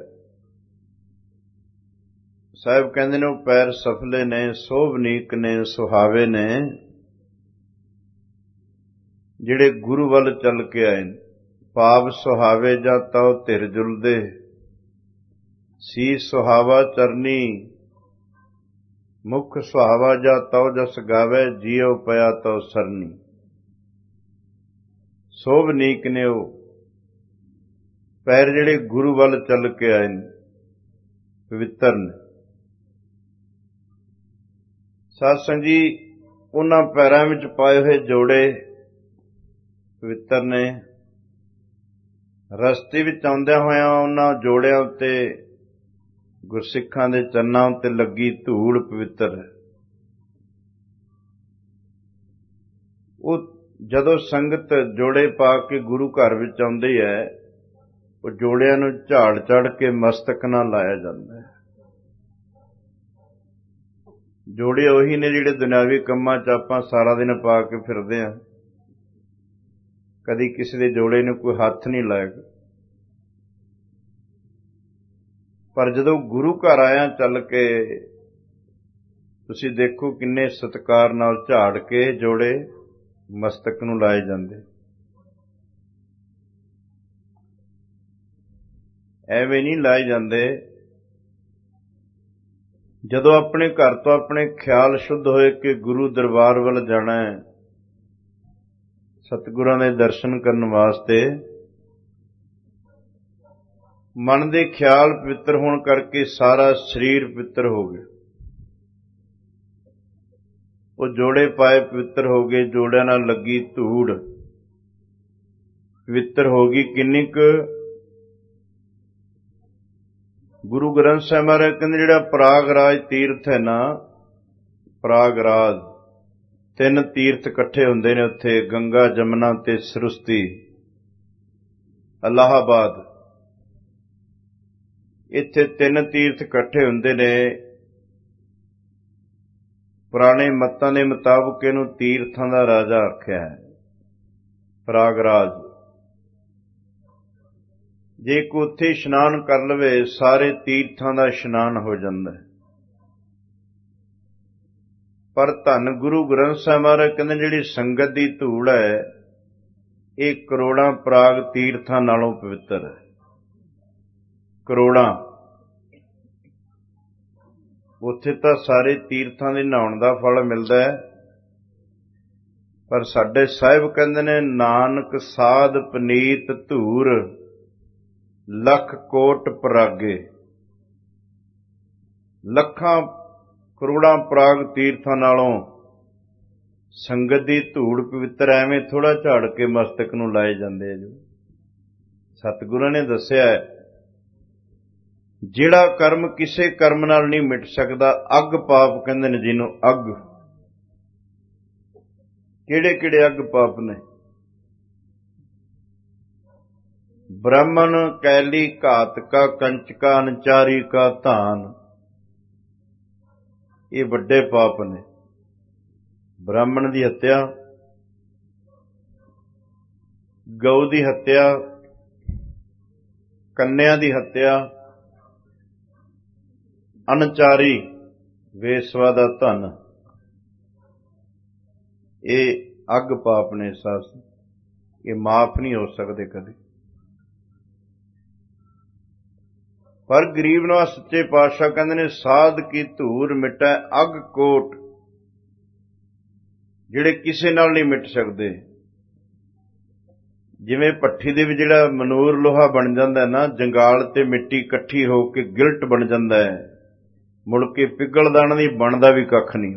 ਸਾਹਿਬ ਕਹਿੰਦੇ ਨੇ ਉਹ ਪੈਰ ਸਫਲੇ ਨੇ, ਸੋਭਨੀਕ ਨੇ, ਸੁਹਾਵੇ ਨੇ, ਜਿਹੜੇ ਗੁਰੂ ਵੱਲ ਚੱਲ ਕੇ ਆਏ ਨੇ। ਭਾਵ ਸੁਹਾਵੇ ਜਾ ਤਉ ਧਿਰ ਜੁਲਦੇ, ਸੀ ਸੁਹਾਵਾ ਚਰਨੀ, ਮੁਖ ਸੁਹਾਵਾ ਜਾ ਤਉ ਜਸ ਗਾਵੇ, ਜੀਉ ਪਿਆ ਤਉ ਸਰਨੀ। ਸੋਭਨੀਕ ਨੇ ਉਹ ਪੈਰ ਜਿਹੜੇ ਗੁਰੂ ਵੱਲ ਚੱਲ ਕੇ ਆਏ ਨੇ, ਪਵਿੱਤਰ ਨੇ। ਸਾਧ ਸੰਗਤ ਜੀ, ਉਹਨਾਂ ਪੈਰਾਂ ਵਿੱਚ ਪਾਏ ਹੋਏ ਜੋੜੇ ਪਵਿੱਤਰ ਨੇ। ਰਸਤੇ ਵਿੱਚ ਆਉਂਦਿਆਂ ਹੋਇਆਂ ਉਹਨਾਂ ਜੋੜਿਆਂ ਉੱਤੇ, ਗੁਰਸਿੱਖਾਂ ਦੇ ਚਰਨਾਂ ਉੱਤੇ ਲੱਗੀ ਧੂੜ ਪਵਿੱਤਰ ਹੈ। ਉਹ ਜਦੋਂ ਸੰਗਤ ਜੋੜੇ ਪਾ ਕੇ ਗੁਰੂ ਘਰ ਵਿੱਚ ਆਉਂਦੀ ਹੈ, ਉਹ ਜੋੜਿਆਂ ਨੂੰ ਝਾੜ ਚੜ੍ਹ ਕੇ ਮਸਤਕ ਨਾਲ ਲਾਇਆ ਜਾਂਦਾ ਹੈ। ਜੋੜੇ ਉਹੀ ਨੇ ਜਿਹੜੇ ਦੁਨਿਆਵੀ ਕੰਮਾਂ 'ਚ ਆਪਾਂ ਸਾਰਾ ਦਿਨ ਪਾ ਕੇ ਫਿਰਦੇ ਹਾਂ, ਕਦੀ ਕਿਸੇ ਦੇ ਜੋੜੇ ਨੂੰ ਕੋਈ ਹੱਥ ਨਹੀਂ ਲਾਏਗਾ। ਪਰ ਜਦੋਂ ਗੁਰੂ ਘਰ ਆਇਆ ਚੱਲ ਕੇ, ਤੁਸੀਂ ਦੇਖੋ ਕਿੰਨੇ ਸਤਿਕਾਰ ਨਾਲ ਝਾੜ ਕੇ ਜੋੜੇ ਮਸਤਕ ਨੂੰ ਲਾਏ ਜਾਂਦੇ। ਐਵੇਂ ਨਹੀਂ ਲਾਏ ਜਾਂਦੇ। ਜਦੋਂ ਆਪਣੇ ਘਰ ਤੋਂ ਆਪਣੇ ਖਿਆਲ ਸ਼ੁੱਧ ਹੋਏ ਕਿ ਗੁਰੂ ਦਰਬਾਰ ਵੱਲ ਜਾਣਾ ਹੈ, ਸਤਿਗੁਰਾਂ ਦੇ ਦਰਸ਼ਨ ਕਰਨ ਵਾਸਤੇ, ਮਨ ਦੇ ਖਿਆਲ ਪਵਿੱਤਰ ਹੋਣ ਕਰਕੇ ਸਾਰਾ ਸਰੀਰ ਪਵਿੱਤਰ ਹੋ ਗਿਆ। ਉਹ ਜੋੜੇ ਪਾਏ ਪਵਿੱਤਰ ਹੋ ਗਏ, ਜੋੜਿਆਂ ਨਾਲ ਲੱਗੀ ਧੂੜ ਪਵਿੱਤਰ ਹੋ ਗਈ। ਕਿੰਨੀ ਕੁ ਗੁਰੂ ਗ੍ਰੰਥ ਸਾਹਿਬ ਮਹਾਰਾਜ ਕਹਿੰਦੇ ਜਿਹੜਾ ਪ੍ਰਾਗਰਾਜ ਤੀਰਥ ਹੈ ਨਾ, ਪ੍ਰਾਗਰਾਜ, ਤਿੰਨ ਤੀਰਥ ਇਕੱਠੇ ਹੁੰਦੇ ਨੇ ਉੱਥੇ, ਗੰਗਾ, ਜਮਨਾ ਤੇ ਸਰਸਵਤੀ, ਇਲਾਹਾਬਾਦ। ਇੱਥੇ ਤਿੰਨ ਤੀਰਥ ਇਕੱਠੇ ਹੁੰਦੇ ਨੇ। ਪੁਰਾਣੇ ਮੱਤਾਂ ਦੇ ਮੁਤਾਬਕ ਇਹਨੂੰ ਤੀਰਥਾਂ ਦਾ ਰਾਜਾ ਆਖਿਆ ਹੈ, ਪ੍ਰਾਗਰਾਜ। ਜੇ ਕੋਈ ਉੱਥੇ ਇਸ਼ਨਾਨ ਕਰ ਲਵੇ, ਸਾਰੇ ਤੀਰਥਾਂ ਦਾ ਇਸ਼ਨਾਨ ਹੋ ਜਾਂਦਾ ਹੈ। ਪਰ ਧੰਨ ਗੁਰੂ ਗ੍ਰੰਥ ਸਾਹਿਬ ਮਹਾਰਾਜ ਕਹਿੰਦੇ ਜਿਹੜੀ ਸੰਗਤ ਦੀ ਧੂੜ ਹੈ, ਇਹ ਕਰੋੜਾਂ ਪ੍ਰਾਗ ਤੀਰਥਾਂ ਨਾਲੋਂ ਪਵਿੱਤਰ ਹੈ। ਕਰੋੜਾਂ। ਉੱਥੇ ਤਾਂ ਸਾਰੇ ਤੀਰਥਾਂ ਦੇ ਨਹਾਉਣ ਦਾ ਫਲ ਮਿਲਦਾ ਹੈ, ਪਰ ਸਾਡੇ ਸਾਹਿਬ ਕਹਿੰਦੇ ਨੇ ਨਾਨਕ ਸਾਧ ਪਨੀਤ ਧੂਰ ਲੱਖ ਕੋਟ ਪਰਾਗੇ। ਲੱਖਾਂ ਕਰੋੜਾਂ ਪਰਾਗ ਤੀਰਥਾਂ ਨਾਲੋਂ ਸੰਗਤ ਦੀ ਧੂੜ ਪਵਿੱਤਰ ਐਵੇਂ ਥੋੜਾ ਝਾੜ ਕੇ ਮਸਤਕ ਨੂੰ ਲਾਏ ਜਾਂਦੇ ਆ। ਜੋ ਸਤਿਗੁਰਾਂ ਨੇ ਦੱਸਿਆ ਹੈ, ਜਿਹੜਾ ਕਰਮ ਕਿਸੇ ਕਰਮ ਨਾਲ ਨਹੀਂ ਮਿਟ ਸਕਦਾ, ਅੱਗ ਪਾਪ ਕਹਿੰਦੇ ਨੇ ਜਿਹਨੂੰ। ਅੱਗ ਕਿਹੜੇ ਕਿਹੜੇ ਅੱਗ ਪਾਪ ਨੇ? ਬ੍ਰਾਹਮਣ ਕੈਲੀ ਘਾਤਕਾ ਕੰਚਕਾ ਅਨਚਾਰੀ ਕਾ ਧਾਨ, ਇਹ ਵੱਡੇ ਪਾਪ ਨੇ। ਬ੍ਰਾਹਮਣ ਦੀ ਹੱਤਿਆ, ਗਊ ਦੀ ਹੱਤਿਆ, ਕੰਨਿਆ ਦੀ ਹੱਤਿਆ, ਅਨਚਾਰੀ ਵੇਸਵਾ ਦਾ ਧਨ, ਇਹ ਅੱਗ ਪਾਪ ਨੇ। ਸਾਸ ਇਹ ਮਾਫ ਨਹੀਂ ਹੋ ਸਕਦੇ ਕਦੇ। ਪਰ ਗਰੀਬ ਨਵਾਜ਼ ਸੱਚੇ ਪਾਤਸ਼ਾਹ ਕਹਿੰਦੇ ਨੇ ਸਾਧ ਕੀ ਧੂਰ ਮਿਟੈ ਅੱਗ ਕੋਟ, ਜਿਹੜੇ ਕਿਸੇ ਨਾਲ ਨਹੀਂ ਮਿਟ ਸਕਦੇ। ਜਿਵੇਂ ਭੱਠੀ ਦੇ ਵਿੱਚ ਜਿਹੜਾ ਮਨੂਰ ਲੋਹਾ ਬਣ ਜਾਂਦਾ ਨਾ, ਜੰਗਾਲ ਤੇ ਮਿੱਟੀ ਇਕੱਠੀ ਹੋ ਕੇ ਗਿਲਟ ਬਣ ਜਾਂਦਾ ਹੈ, ਮੁੜ ਕੇ ਪਿਘਲਦਾ ਨਹੀਂ, ਬਣਦਾ ਵੀ ਕੱਖ ਨਹੀਂ,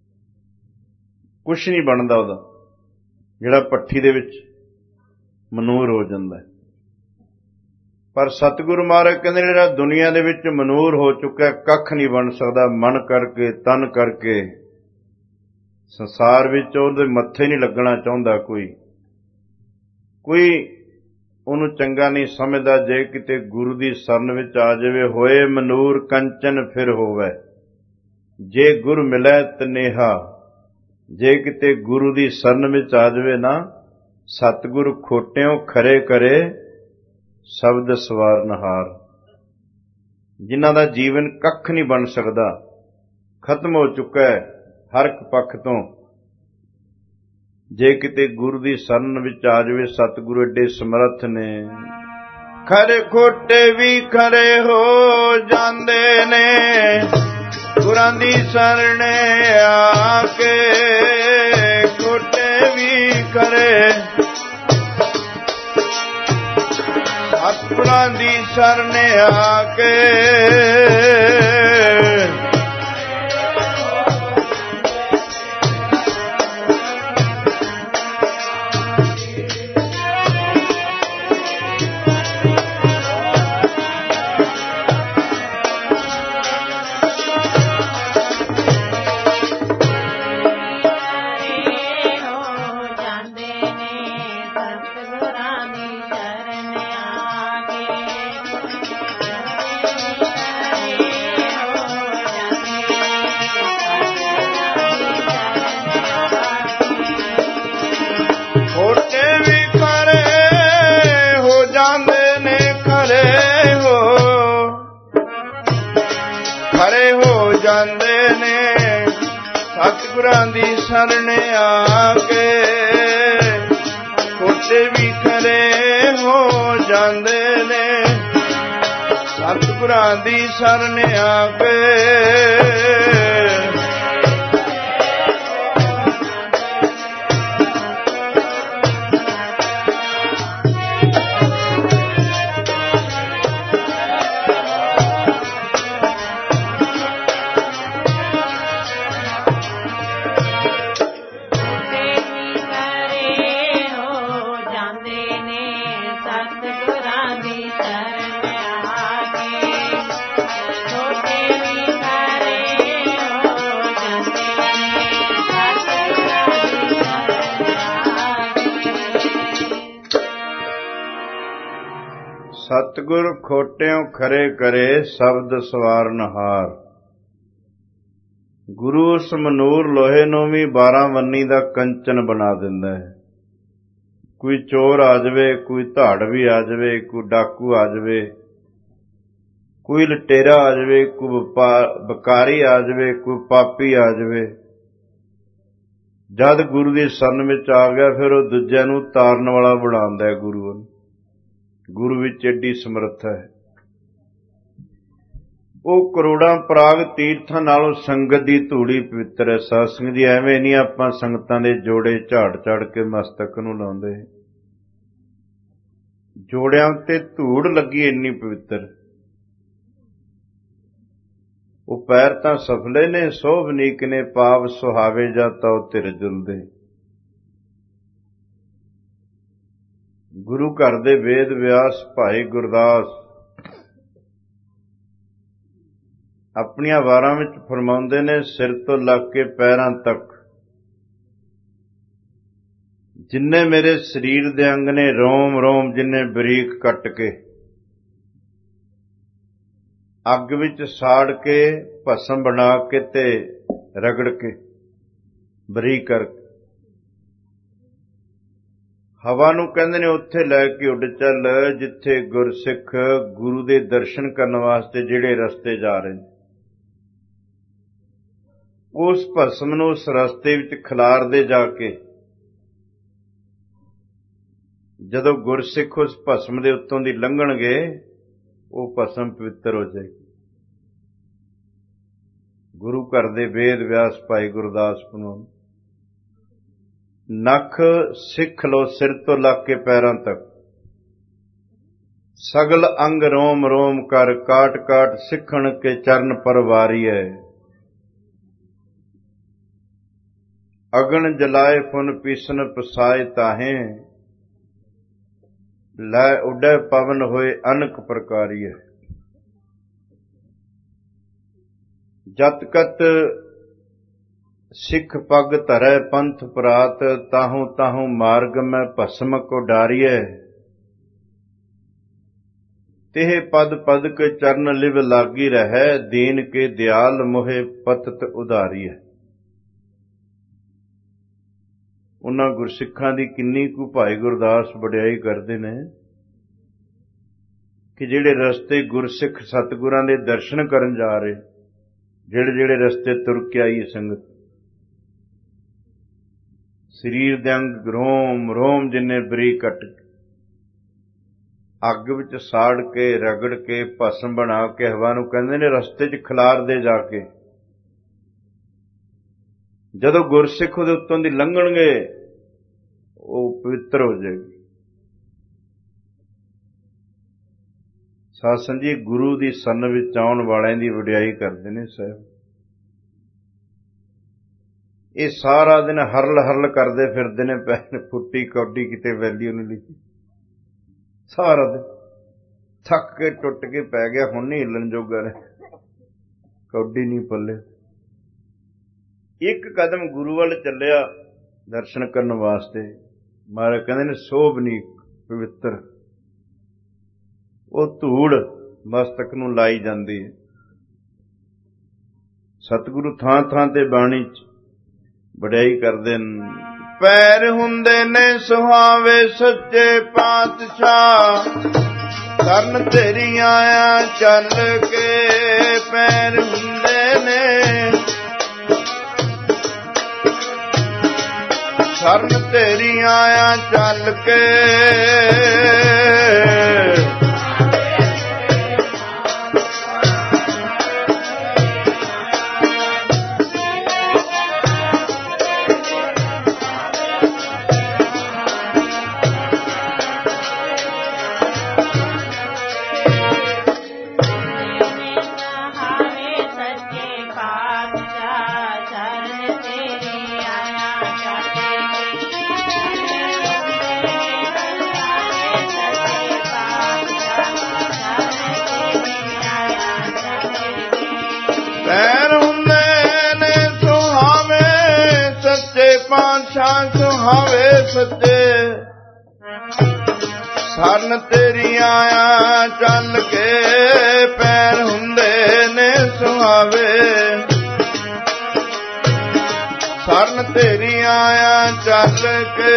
ਕੁਛ ਨਹੀਂ ਬਣਦਾ ਉਹਦਾ, ਜਿਹੜਾ ਭੱਠੀ ਦੇ ਵਿੱਚ ਮਨੂਰ ਹੋ ਜਾਂਦਾ। ਪਰ ਸਤਿਗੁਰੂ ਮਹਾਰਾਜ ਕਹਿੰਦੇ ਜਿਹੜਾ ਦੁਨੀਆ ਦੇ ਵਿੱਚ ਮਨੂਰ ਹੋ ਚੁੱਕਾ, ਕੱਖ ਨਹੀਂ ਬਣ ਸਕਦਾ। ਮਨ ਕਰਕੇ, ਤਨ ਕਰਕੇ, ਸੰਸਾਰ ਵਿੱਚ ਉਹਦੇ ਮੱਥੇ ਨਹੀਂ ਲੱਗਣਾ ਚਾਹੁੰਦਾ ਕੋਈ। ਕੋਈ ਉਹਨੂੰ ਚੰਗਾ ਨਹੀਂ ਸਮਝਦਾ। ਜੇ ਕਿਤੇ ਗੁਰੂ ਦੀ ਸ਼ਰਨ ਵਿੱਚ ਆ ਜਾਵੇ, ਹੋਏ ਮਨੂਰ ਕੰਚਨ ਫਿਰ ਹੋਵੇ, ਜੇ ਗੁਰ ਮਿਲੈ ਤਨੇਹਾ। ਜੇ ਕਿਤੇ ਗੁਰੂ ਦੀ ਸ਼ਰਨ ਵਿੱਚ ਆ ਜਾਵੇ ਨਾ, ਸਤਿਗੁਰ ਖੋਟਿਓਂ ਖਰੇ ਕਰੇ ਸ਼ਬਦ ਸਵਾਰਨਹਾਰ। ਜਿਨ੍ਹਾਂ ਦਾ ਜੀਵਨ ਕੱਖ ਨਹੀਂ ਬਣ ਸਕਦਾ, ਖਤਮ ਹੋ ਚੁੱਕਾ ਹੈ ਹਰ ਇੱਕ ਪੱਖ ਤੋਂ। ਜੇ ਕਿਤੇ ਗੁਰੂ ਦੀ ਸ਼ਰਨ ਵਿੱਚ ਆ ਜਾਵੇ, ਸਤਿਗੁਰੂ ਏਡੇ ਸਮਰੱਥ ਨੇ। ਖਰੇ ਖੋਟੇ ਵੀ ਖਰੇ ਹੋ ਜਾਂਦੇ ਨੇ, ਗੁਰਾਂ ਦੀ ਸ਼ਰਨ ਆ ਕੇ। ਖੋਟੇ ਵੀ ਖਰੇ ਸਤਿਗੁਰਾਂ ਦੀ ਸ਼ਰਨ ਆ ਕੇ। ਸਤਿਗੁਰਾਂ ਦੀ ਸ਼ਰਨ ਆ ਕੇ ਖੋਟੇ ਵੀ ਖਰੇ ਹੋ ਜਾਂਦੇ ਨੇ। ਸਤਿਗੁਰਾਂ ਦੀ ਸ਼ਰਨ ਆ ਕੇ ਸਤਿਗੁਰ ਖੋਟਿਓਂ ਖਰੇ ਕਰੇ ਸ਼ਬਦ ਸਵਾਰਨਹਾਰ। ਗੁਰੂ ਉਸ ਮਨੂਰ ਲੋਹੇ ਨੂੰ ਵੀ ਬਾਰਾਂ ਵੰਨੀ ਦਾ ਕੰਚਨ ਬਣਾ ਦਿੰਦਾ ਹੈ। ਕੋਈ ਚੋਰ ਆ ਜਾਵੇ, ਕੋਈ ਧਾੜ ਵੀ ਆ ਜਾਵੇ, ਕੋਈ ਡਾਕੂ ਆ ਜਾਵੇ, ਕੋਈ ਲਟੇਰਾ ਆ ਜਾਵੇ, ਕੋਈ ਵਪਾਰੀ ਆ ਜਾਵੇ, ਕੋਈ ਪਾਪੀ ਆ ਜਾਵੇ, ਜਦ ਗੁਰੂ ਦੀ ਸ਼ਰਨ ਵਿੱਚ ਆ ਗਿਆ ਫਿਰ ਉਹ ਦੂਜਿਆਂ ਨੂੰ ਤਾਰਨ ਵਾਲਾ ਬਣਾਉਂਦਾ ਹੈ। ਗੁਰੂ ਨੂੰ ਗੁਰੂ ਵਿੱਚ ਏਡੀ ਸਮਰੱਥਾ ਹੈ। ਉਹ ਕਰੋੜਾਂ ਪ੍ਰਾਗ ਤੀਰਥਾਂ ਨਾਲੋਂ ਸੰਗਤ ਦੀ ਧੂੜੀ ਪਵਿੱਤਰ ਹੈ। ਸਾਧ ਸੰਗਤ ਜੀ, ਐਵੇਂ ਨਹੀਂ ਆਪਾਂ ਸੰਗਤਾਂ ਦੇ ਜੋੜੇ ਝਾੜ ਝਾੜ ਕੇ ਮਸਤਕ ਨੂੰ ਲਾਉਂਦੇ। ਜੋੜਿਆਂ ਉੱਤੇ ਧੂੜ ਲੱਗੀ ਇੰਨੀ ਪਵਿੱਤਰ। ਉਹ ਪੈਰ ਤਾਂ ਸਫਲੇ ਨੇ, ਸੋਭਨੀਕ ਨੇ, ਪਾਪ ਸੁਹਾਵੇ ਜਾ ਤਉ ਧਿਰ ਜੁਲਦੇ। ਗੁਰੂ ਘਰ ਦੇ ਵੇਦ ਵਿਆਸ ਭਾਈ ਗੁਰਦਾਸ ਆਪਣੀਆਂ ਵਾਰਾਂ ਵਿੱਚ ਫਰਮਾਉਂਦੇ ਨੇ, ਸਿਰ ਤੋਂ ਲੱਗ ਕੇ ਪੈਰਾਂ ਤੱਕ ਜਿੰਨੇ ਮੇਰੇ ਸਰੀਰ ਦੇ ਅੰਗ ਨੇ, ਰੋਮ ਰੋਮ ਜਿੰਨੇ ਬਰੀਕ ਕੱਟ ਕੇ ਅੱਗ ਵਿੱਚ ਸਾੜ ਕੇ ਭਸਮ ਬਣਾ ਕੇ ਤੇ ਰਗੜ ਕੇ ਬਰੀਕ ਕਰਕੇ ਹਵਾ ਨੂੰ ਕਹਿੰਦੇ ਨੇ ਉੱਥੇ ਲੈ ਕੇ ਉੱਡ ਚੱਲ ਜਿੱਥੇ ਗੁਰਸਿੱਖ ਗੁਰੂ ਦੇ ਦਰਸ਼ਨ ਕਰਨ ਵਾਸਤੇ ਜਿਹੜੇ ਰਸਤੇ ਜਾ ਰਹੇ ਨੇ, ਉਸ ਭਸਮ ਨੂੰ ਉਸ ਰਸਤੇ ਵਿੱਚ ਖਿਲਾਰਦੇ ਜਾ ਕੇ ਜਦੋਂ ਗੁਰਸਿੱਖ ਉਸ ਭਸਮ ਦੇ ਉੱਤੋਂ ਦੀ ਲੰਘਣਗੇ, ਉਹ ਭਸਮ ਪਵਿੱਤਰ ਹੋ ਜਾਏਗੀ। ਗੁਰੂ ਘਰ ਦੇ ਵੇਦ ਵਿਆਸ ਭਾਈ ਗੁਰਦਾਸ ਨੂੰ ਨਖ ਸਿੱਖ ਲੋ ਸਿਰ ਤੋਂ ਲੱਗ ਕੇ ਪੈਰਾਂ ਤੱਕ, ਸਗਲ ਅੰਗ ਰੋਮ ਰੋਮ ਕਰ, ਕਾਟ ਕਾਟ ਸਿੱਖਣ ਕੇ ਚਰਨ ਪਰਵਾਰੀਐ। ਅਗਨ ਜਲਾਏ ਫੁਨ ਪੀਸਨ ਪਸਾਏ ਤਾਹੇ, ਲੈ ਉੱਡੈ ਪਵਨ ਹੋਏ ਅਨਕ ਪ੍ਰਕਾਰੀਐ। ਜਤ ਕਤ ਸਿੱਖ ਪਗ ਧਰੈ ਪੰਥ ਪ੍ਰਾਤ, ਤਾਹੂ ਤਾਹੂ ਮਾਰਗ ਮੈਂ ਭਸਮ ਕੋ ਡਾਰੀਐ। ਤਿਹ ਪਦ ਪਦ ਕੇ ਚਰਨ ਲਿਵ ਲਾਗੀ ਰਹੈ, ਦੀਨ ਕੇ ਦਿਆਲ ਮੋਹਿ ਪਤਤ ਉਧਾਰੀਐ। ਉਹਨਾਂ ਗੁਰਸਿੱਖਾਂ ਦੀ ਕਿੰਨੀ ਕੁ ਭਾਈ ਗੁਰਦਾਸ ਵਡਿਆਈ ਕਰਦੇ ਨੇ ਕਿ ਜਿਹੜੇ ਰਸਤੇ ਗੁਰਸਿੱਖ ਸਤਿਗੁਰਾਂ ਦੇ ਦਰਸ਼ਨ ਕਰਨ ਜਾ ਰਹੇ, ਜਿਹੜੇ ਜਿਹੜੇ ਰਸਤੇ ਤੁਰ ਕੇ ਆਈ ਸੰਗਤ, ਸਰੀਰ ਦੇ ਅੰਗ ਰੋਮ ਰੋਮ ਜਿੰਨੇ ਬਰੀਕ ਕੱਟ ਕੇ ਅੱਗ ਵਿੱਚ ਸਾੜ ਕੇ ਰਗੜ ਕੇ ਭਸਮ ਬਣਾ ਕੇ ਹਵਾ ਨੂੰ ਕਹਿੰਦੇ ਨੇ ਰਸਤੇ 'ਚ ਖਿਲਾਰਦੇ ਜਾ ਕੇ, ਜਦੋਂ ਗੁਰਸਿੱਖ ਉਹਦੇ ਉੱਤੋਂ ਦੀ ਲੰਘਣਗੇ ਉਹ ਪਵਿੱਤਰ ਹੋ ਜਾਏਗੀ। ਸਾਧ ਸੰਗਤ ਜੀ, ਗੁਰੂ ਦੀ ਸੰਨ ਵਿੱਚ ਆਉਣ ਵਾਲਿਆਂ ਦੀ ਵਡਿਆਈ ਕਰਦੇ ਨੇ ਸਾਹਿਬ। ਇਹ ਸਾਰਾ ਦਿਨ ਹਰਲ ਹਰਲ ਕਰਦੇ ਫਿਰਦੇ ਨੇ, ਪੈਨ ਫੁੱਟੀ ਕੌਡੀ ਕਿਤੇ ਵੈਲਿਊ ਨਹੀਂ ਲਿਖੀ, ਸਾਰਾ ਦਿਨ ਥੱਕ ਕੇ ਟੁੱਟ ਕੇ ਪੈ ਗਿਆ, ਹੁਣ ਨਹੀਂ ਹਿੱਲਣ ਜੋਗਾ ਨੇ, ਕੌਡੀ ਨਹੀਂ ਪੱਲੇ। ਇੱਕ ਕਦਮ ਗੁਰੂ ਵੱਲ ਚੱਲਿਆ ਦਰਸ਼ਨ ਕਰਨ ਵਾਸਤੇ, ਮਹਾਰਾਜ ਕਹਿੰਦੇ ਨੇ ਸੋਭਨੀਕ ਪਵਿੱਤਰ, ਉਹ ਧੂੜ ਮਸਤਕ ਨੂੰ ਲਾਈ ਜਾਂਦੀ ਹੈ। ਸਤਿਗੁਰੂ ਥਾਂ ਥਾਂ ਤੇ ਬਾਣੀ ਚ ਵਡਿਆਈ ਕਰਦੇ ਨੇ। ਪੈਰ ਹੁੰਦੇ ਨੇ ਸੁਹਾਵੇ ਸੱਚੇ ਪਾਤਸ਼ਾਹ, ਕਰਨ ਤੇਰੀ ਆਇਆ ਚੱਲ ਕੇ। ਪੈਰ ਹੁੰਦੇ ਨੇ ਕਰਨ ਤੇਰੀ ਆਇਆ ਚੱਲ ਕੇ, ਸੁਹਾਵੇ ਸੱਚੇ ਸਰਨ ਤੇਰੀ ਆਇਆ ਚੱਲ ਕੇ। ਪੈਰ ਹੁੰਦੇ ਨੇ ਸੁਹਾਵੇ ਸਰਨ ਤੇਰੀ ਆਇਆ ਚੱਲ ਕੇ।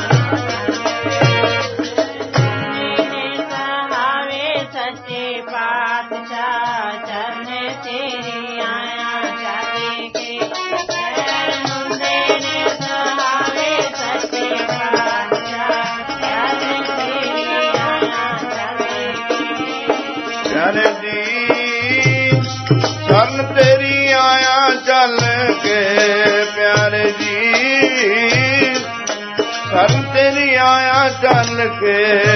ਸੱਚੇ ਪਾ ਸ਼ਰਨ ਤੇਰੀ ਆਇਆ ਚੱਲ ਕੇ।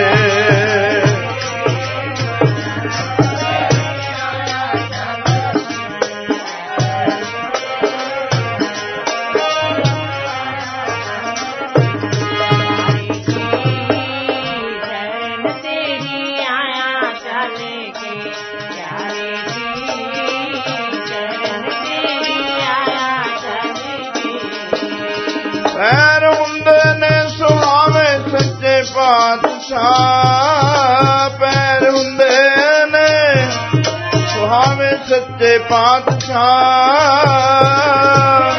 ਪੈਰ ਹੁੰਦੇ ਨੇ ਸੁਹਾਵੇ ਸੱਚੇ ਪਾਤਸ਼ਾਹ, ਪੈਰ ਹੁੰਦੇ ਨੇ ਸੁਹਾਵੇ ਸੱਚੇ ਪਾਤਸ਼ਾਹ।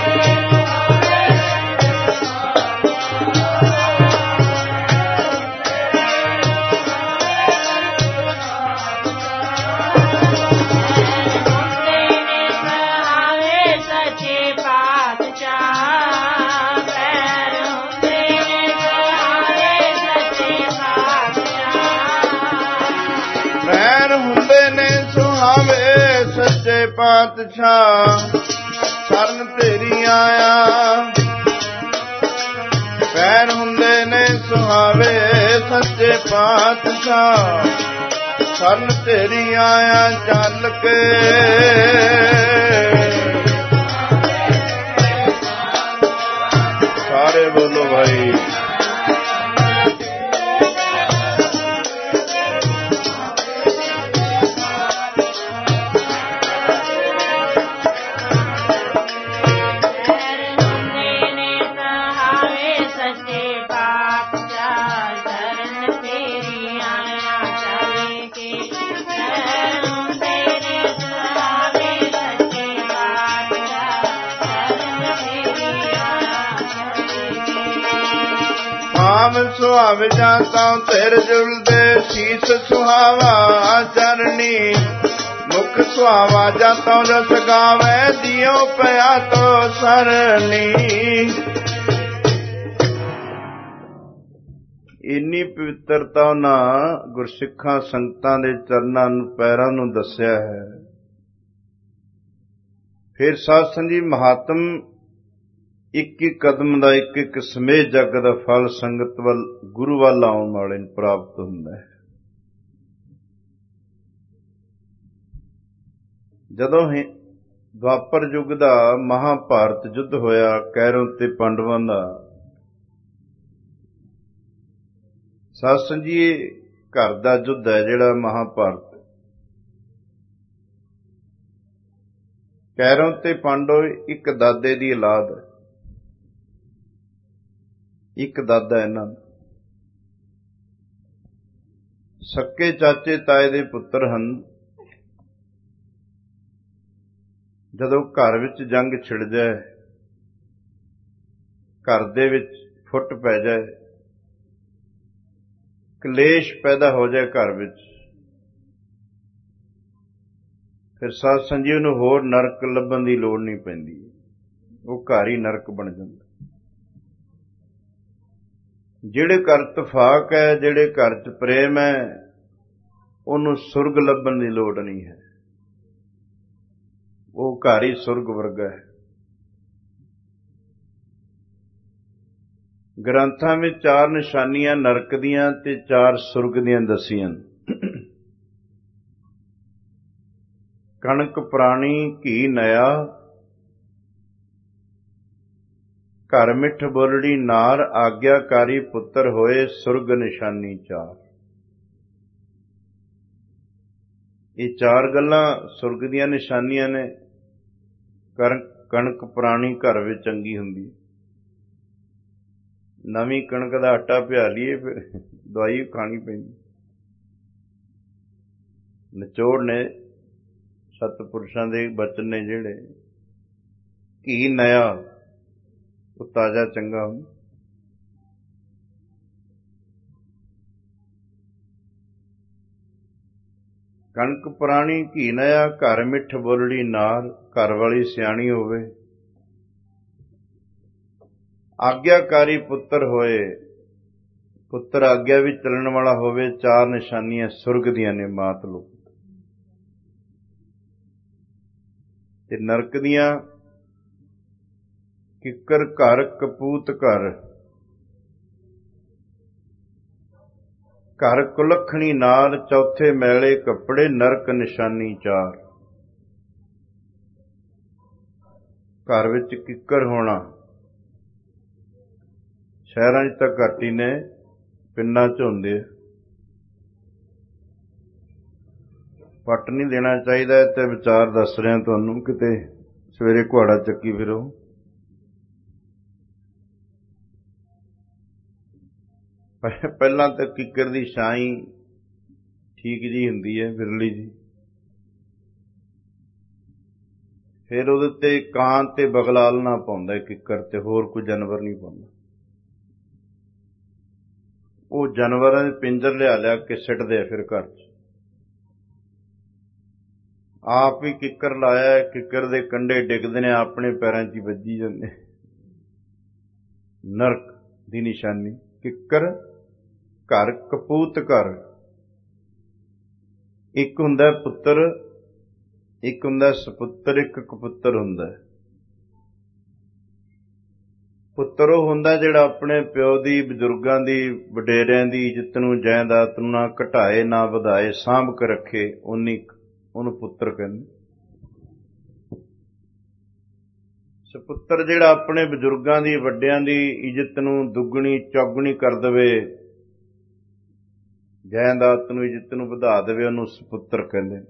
ਸੱਚੇ ਪਾਤਸ਼ਾਹ ਸ਼ਰਨ ਤੇਰੀ ਆਇਆ, ਪੈਰ ਹੁੰਦੇ ਨੇ ਸੁਹਾਵੇ ਸੱਚੇ ਪਾਤਸ਼ਾਹ, ਸ਼ਰਨ ਤੇਰੀ ਆਇਆ ਚੱਲ ਕੇ। ਸਾਰੇ ਬੋਲੋ ਭਾਈ। ਸੁਹਾਵੇ ਜਾਤਾ ਤੇਰ ਜੁਲਦੇ ਸੀਸ ਸੁਹਾਵਾ ਚਰਨੀ, ਮੁਖ ਸੁਹਾਵਾ ਜਾਤਾ ਰਸ ਗਾਵੇ ਦਿਓ ਪਿਆ ਤੋ ਸਰਨੀ। ਇੰਨੀ ਪਵਿੱਤਰਤਾ ਉਹਨਾਂ ਗੁਰਸਿੱਖਾਂ ਸੰਗਤਾਂ ਦੇ ਚਰਨਾਂ ਨੂੰ ਪੈਰਾਂ ਨੂੰ ਦੱਸਿਆ ਹੈ। ਫਿਰ ਸਾਧ ਸੰਗੀ ਮਹਾਤਮ ਇੱਕ ਇੱਕ ਕਦਮ ਦਾ ਇੱਕ ਇੱਕ ਸਮੇਤ ਜੱਗ ਦਾ ਫਲ ਸੰਗਤ ਵੱਲ ਗੁਰੂ ਵੱਲ ਆਉਣ ਵਾਲੇ ਨੂੰ ਪ੍ਰਾਪਤ ਹੁੰਦਾ ਹੈ। ਜਦੋਂ ਦੁਆਪਰ ਯੁੱਗ ਦਾ ਮਹਾਭਾਰਤ ਯੁੱਧ ਹੋਇਆ ਕੈਰੋਂ ਤੇ ਪਾਂਡਵਾਂ ਦਾ, ਸਾਧ ਸੰਗੀ ਇਹ ਘਰ ਦਾ ਯੁੱਧ ਹੈ ਜਿਹੜਾ ਮਹਾਭਾਰਤ। ਕੈਰੋਂ ਤੇ ਪਾਂਡਵ ਇੱਕ ਦਾਦੇ ਦੀ ਔਲਾਦ ਹੈ, ਇੱਕ ਦਾਦਾ ਇਹਨਾਂ ਦਾ। ਸਕੇ ਚਾਚੇ ਤਾਏ ਦੇ ਪੁੱਤਰ ਹਨ। ਜਦੋਂ ਘਰ ਵਿੱਚ ਜੰਗ ਛਿੜ ਜਾਏ, ਘਰ ਦੇ ਵਿੱਚ ਫੁੱਟ ਪੈ ਜਾਏ, ਕਲੇਸ਼ ਪੈਦਾ ਹੋ ਜਾਏ ਘਰ ਵਿੱਚ, ਫਿਰ ਸਾਧ ਸੰਗੀ ਨੂੰ ਹੋਰ ਨਰਕ ਲੱਭਣ ਦੀ ਲੋੜ ਨਹੀਂ ਪੈਂਦੀ, ਉਹ ਘਰ ਹੀ ਨਰਕ ਬਣ ਜਾਂਦਾ। ਜਿਹੜੇ ਘਰ ਤਫਾਕ ਹੈ, ਜਿਹੜੇ ਘਰ ਚ ਪ੍ਰੇਮ ਹੈ, ਉਹਨੂੰ ਸੁਰਗ ਲੱਭਣ ਦੀ ਲੋੜ ਨਹੀਂ ਹੈ, ਉਹ ਘਰ ਹੀ ਸੁਰਗ ਵਰਗਾ ਹੈ। ਗ੍ਰੰਥਾਂ ਵਿੱਚ ਚਾਰ ਨਿਸ਼ਾਨੀਆਂ ਨਰਕ ਦੀਆਂ ਤੇ ਚਾਰ ਸੁਰਗ ਦੀਆਂ ਦੱਸੀਆਂ। ਕਣਕ ਪ੍ਰਾਣੀ ਘੀ ਨਇਆ, ਘਰ ਮਿੱਠ ਬੋਲੜੀ ਨਾਰ, ਆਗਿਆਕਾਰੀ ਪੁੱਤਰ ਹੋਏ ਸੁਰਗ ਨਿਸ਼ਾਨੀ ਚਾਰ। ਇਹ ਚਾਰ ਗੱਲਾਂ ਸੁਰਗ ਦੀਆਂ ਨਿਸ਼ਾਨੀਆਂ ਨੇ। ਕਣਕ ਪ੍ਰਾਣੀ ਘਰ ਵਿੱਚ ਚੰਗੀ ਹੁੰਦੀ, ਨਵੀਂ ਕਣਕ ਦਾ ਆਟਾ ਪਿਆ ਲਈਏ ਫਿਰ ਦਵਾਈ ਖਾਣੀ ਪੈਂਦੀ। ਨਿਚੋੜ ਨੇ ਸਤਿਪੁਰਸ਼ਾਂ ਦੇ ਬਚਨ ਨੇ ਜਿਹੜੇ, ਘੀ ਨਇਆ, ਉਹ ਤਾਜ਼ਾ ਚੰਗਾ ਹੁੰਦਾ। ਕਣਕ ਪੁਰਾਣੀ ਘੀ ਨਇਆ, ਘਰ ਮਿੱਠ ਬੋਲੜੀ ਨਾਰ, ਘਰ ਵਾਲੀ ਸਿਆਣੀ ਹੋਵੇ। ਆਗਿਆਕਾਰੀ ਪੁੱਤਰ ਹੋਏ, ਪੁੱਤਰ ਆਗਿਆ ਵੀ ਚੱਲਣ ਵਾਲਾ ਹੋਵੇ। ਚਾਰ ਨਿਸ਼ਾਨੀਆਂ ਸੁਰਗ ਦੀਆਂ ਨੇ ਮਾਤ ਲੋਕ। ਤੇ ਨਰਕ ਦੀਆਂ ਕਿੱਕਰ ਘਰ ਕਪੂਤ ਘਰ, ਘਰ ਕੁਲੱਖਣੀ ਨਾਲ, ਚੌਥੇ ਮੈਲੇ ਕੱਪੜੇ, ਨਰਕ ਨਿਸ਼ਾਨੀ ਚਾਰ। ਘਰ ਵਿੱਚ ਕਿੱਕਰ ਹੋਣਾ, ਸ਼ਹਿਰਾਂ 'ਚ ਤਾਂ ਘੱਟ ਹੀ ਨੇ, ਪਿੰਡਾਂ 'ਚ ਹੁੰਦੇ ਆ। ਪੱਟ ਨਹੀਂ ਦੇਣਾ ਚਾਹੀਦਾ। ਤੇ ਵਿਚਾਰ ਦੱਸ ਰਿਹਾ ਤੁਹਾਨੂੰ, ਕਿਤੇ ਸਵੇਰੇ ਕੁਹਾੜਾ ਚੱਕੀ ਫਿਰੋ। ਪਹਿਲਾਂ ਤਾਂ ਕਿੱਕਰ ਦੀ ਛਾਂ ਠੀਕ ਜੀ ਹੁੰਦੀ ਹੈ, ਵਿਰਲੀ ਜੀ, ਫਿਰ ਉਹਦੇ ਤੇ ਕਾਂ ਤੇ ਬਗਲਾਲਣਾ ਪਾਉਂਦਾ ਕਿੱਕਰ, ਤੇ ਹੋਰ ਕੋਈ ਜਾਨਵਰ ਨਹੀਂ ਪਾਉਂਦਾ। ਉਹ ਜਾਨਵਰਾਂ ਦੇ ਪਿੰਜਰ ਲਿਆ ਲਿਆ ਕੇ ਸਿੱਟਦੇ ਆ ਫਿਰ ਘਰ 'ਚ। ਆਪ ਹੀ ਕਿੱਕਰ ਲਾਇਆ, ਕਿੱਕਰ ਦੇ ਕੰਢੇ ਡਿੱਗਦੇ ਨੇ, ਆਪਣੇ ਪੈਰਾਂ 'ਚ ਹੀ ਵੱਜੀ ਜਾਂਦੇ। ਨਰਕ ਦੀ ਨਿਸ਼ਾਨੀ। ਕਿੱਕਰ ਘਰ ਕਪੂਤ ਘਰ। ਇੱਕ ਹੁੰਦਾ ਪੁੱਤਰ, ਇੱਕ ਹੁੰਦਾ ਸਪੁੱਤਰ, ਇੱਕ ਕਪੁੱਤਰ ਹੁੰਦਾ। ਪੁੱਤਰ ਉਹ ਹੁੰਦਾ ਜਿਹੜਾ ਆਪਣੇ ਪਿਓ ਦੀ, ਬਜ਼ੁਰਗਾਂ ਦੀ, ਵਡੇਰਿਆਂ ਦੀ ਇੱਜ਼ਤ ਨੂੰ, ਜਾਇਦਾਦ ਨੂੰ ਨਾ ਘਟਾਏ ਨਾ ਵਧਾਏ, ਸਾਂਭ ਕੇ ਰੱਖੇ, ਉਨੀ ਉਹਨੂੰ ਪੁੱਤਰ ਕਹਿੰਦੇ। ਸਪੁੱਤਰ ਜਿਹੜਾ ਆਪਣੇ ਬਜ਼ੁਰਗਾਂ ਦੀ, ਵੱਡਿਆਂ ਦੀ ਇੱਜ਼ਤ ਨੂੰ ਦੁੱਗਣੀ ਚੌਗੁਣੀ ਕਰ ਦੇਵੇ, ਜਾਇਦਾਦ ਨੂੰ, ਇੱਜ਼ਤ ਨੂੰ ਵਧਾ ਦੇਵੇ, ਉਹਨੂੰ ਸਪੁੱਤਰ ਕਹਿੰਦੇ।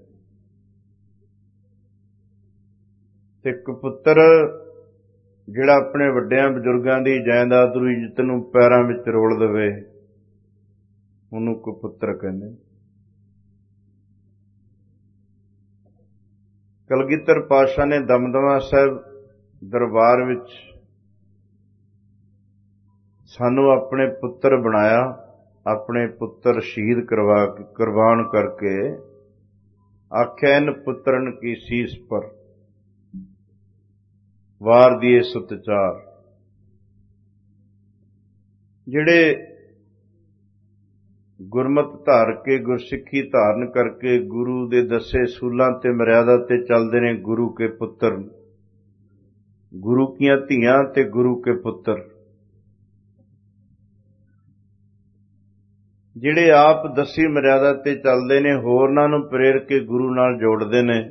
ਤੇ ਕਪੁੱਤਰ ਜਿਹੜਾ ਆਪਣੇ ਵੱਡਿਆਂ ਬਜ਼ੁਰਗਾਂ ਦੀ ਜਾਇਦਾਦ ਨੂੰ, ਇੱਜ਼ਤ ਨੂੰ ਪੈਰਾਂ ਵਿੱਚ ਰੋਲ ਦੇਵੇ, ਉਹਨੂੰ ਕਪੁੱਤਰ ਕਹਿੰਦੇ। ਕਲਗੀਧਰ ਪਾਤਸ਼ਾਹ ਨੇ ਦਮਦਮਾ ਸਾਹਿਬ ਦਰਬਾਰ ਵਿੱਚ ਸਾਨੂੰ ਆਪਣੇ ਪੁੱਤਰ ਬਣਾਇਆ, ਆਪਣੇ ਪੁੱਤਰ ਸ਼ਹੀਦ ਕਰਵਾ ਕੁਰਬਾਨ ਕਰਕੇ ਆਖਿਆ, ਇਨ ਪੁੱਤਰਨ ਕੀ ਸੀਸ ਪਰ ਵਾਰ ਦੀਏ ਸੁਤ ਚਾਰ। ਜਿਹੜੇ ਗੁਰਮਤਿ ਧਾਰ ਕੇ, ਗੁਰਸਿੱਖੀ ਧਾਰਨ ਕਰਕੇ, ਗੁਰੂ ਦੇ ਦੱਸੇ ਸੂਲਾਂ ਤੇ ਮਰਿਆਦਾ ਤੇ ਚੱਲਦੇ ਨੇ, ਗੁਰੂ ਕੇ ਪੁੱਤਰ, ਗੁਰੂ ਕੀਆਂ ਧੀਆਂ ਤੇ ਗੁਰੂ ਕੇ ਪੁੱਤਰ। ਜਿਹੜੇ ਆਪ ਦੱਸੀ ਮਰਿਆਦਾ ਤੇ ਚੱਲਦੇ ਨੇ, ਹੋਰਨਾਂ ਨੂੰ ਪ੍ਰੇਰ ਕੇ ਗੁਰੂ ਨਾਲ ਜੋੜਦੇ ਨੇ।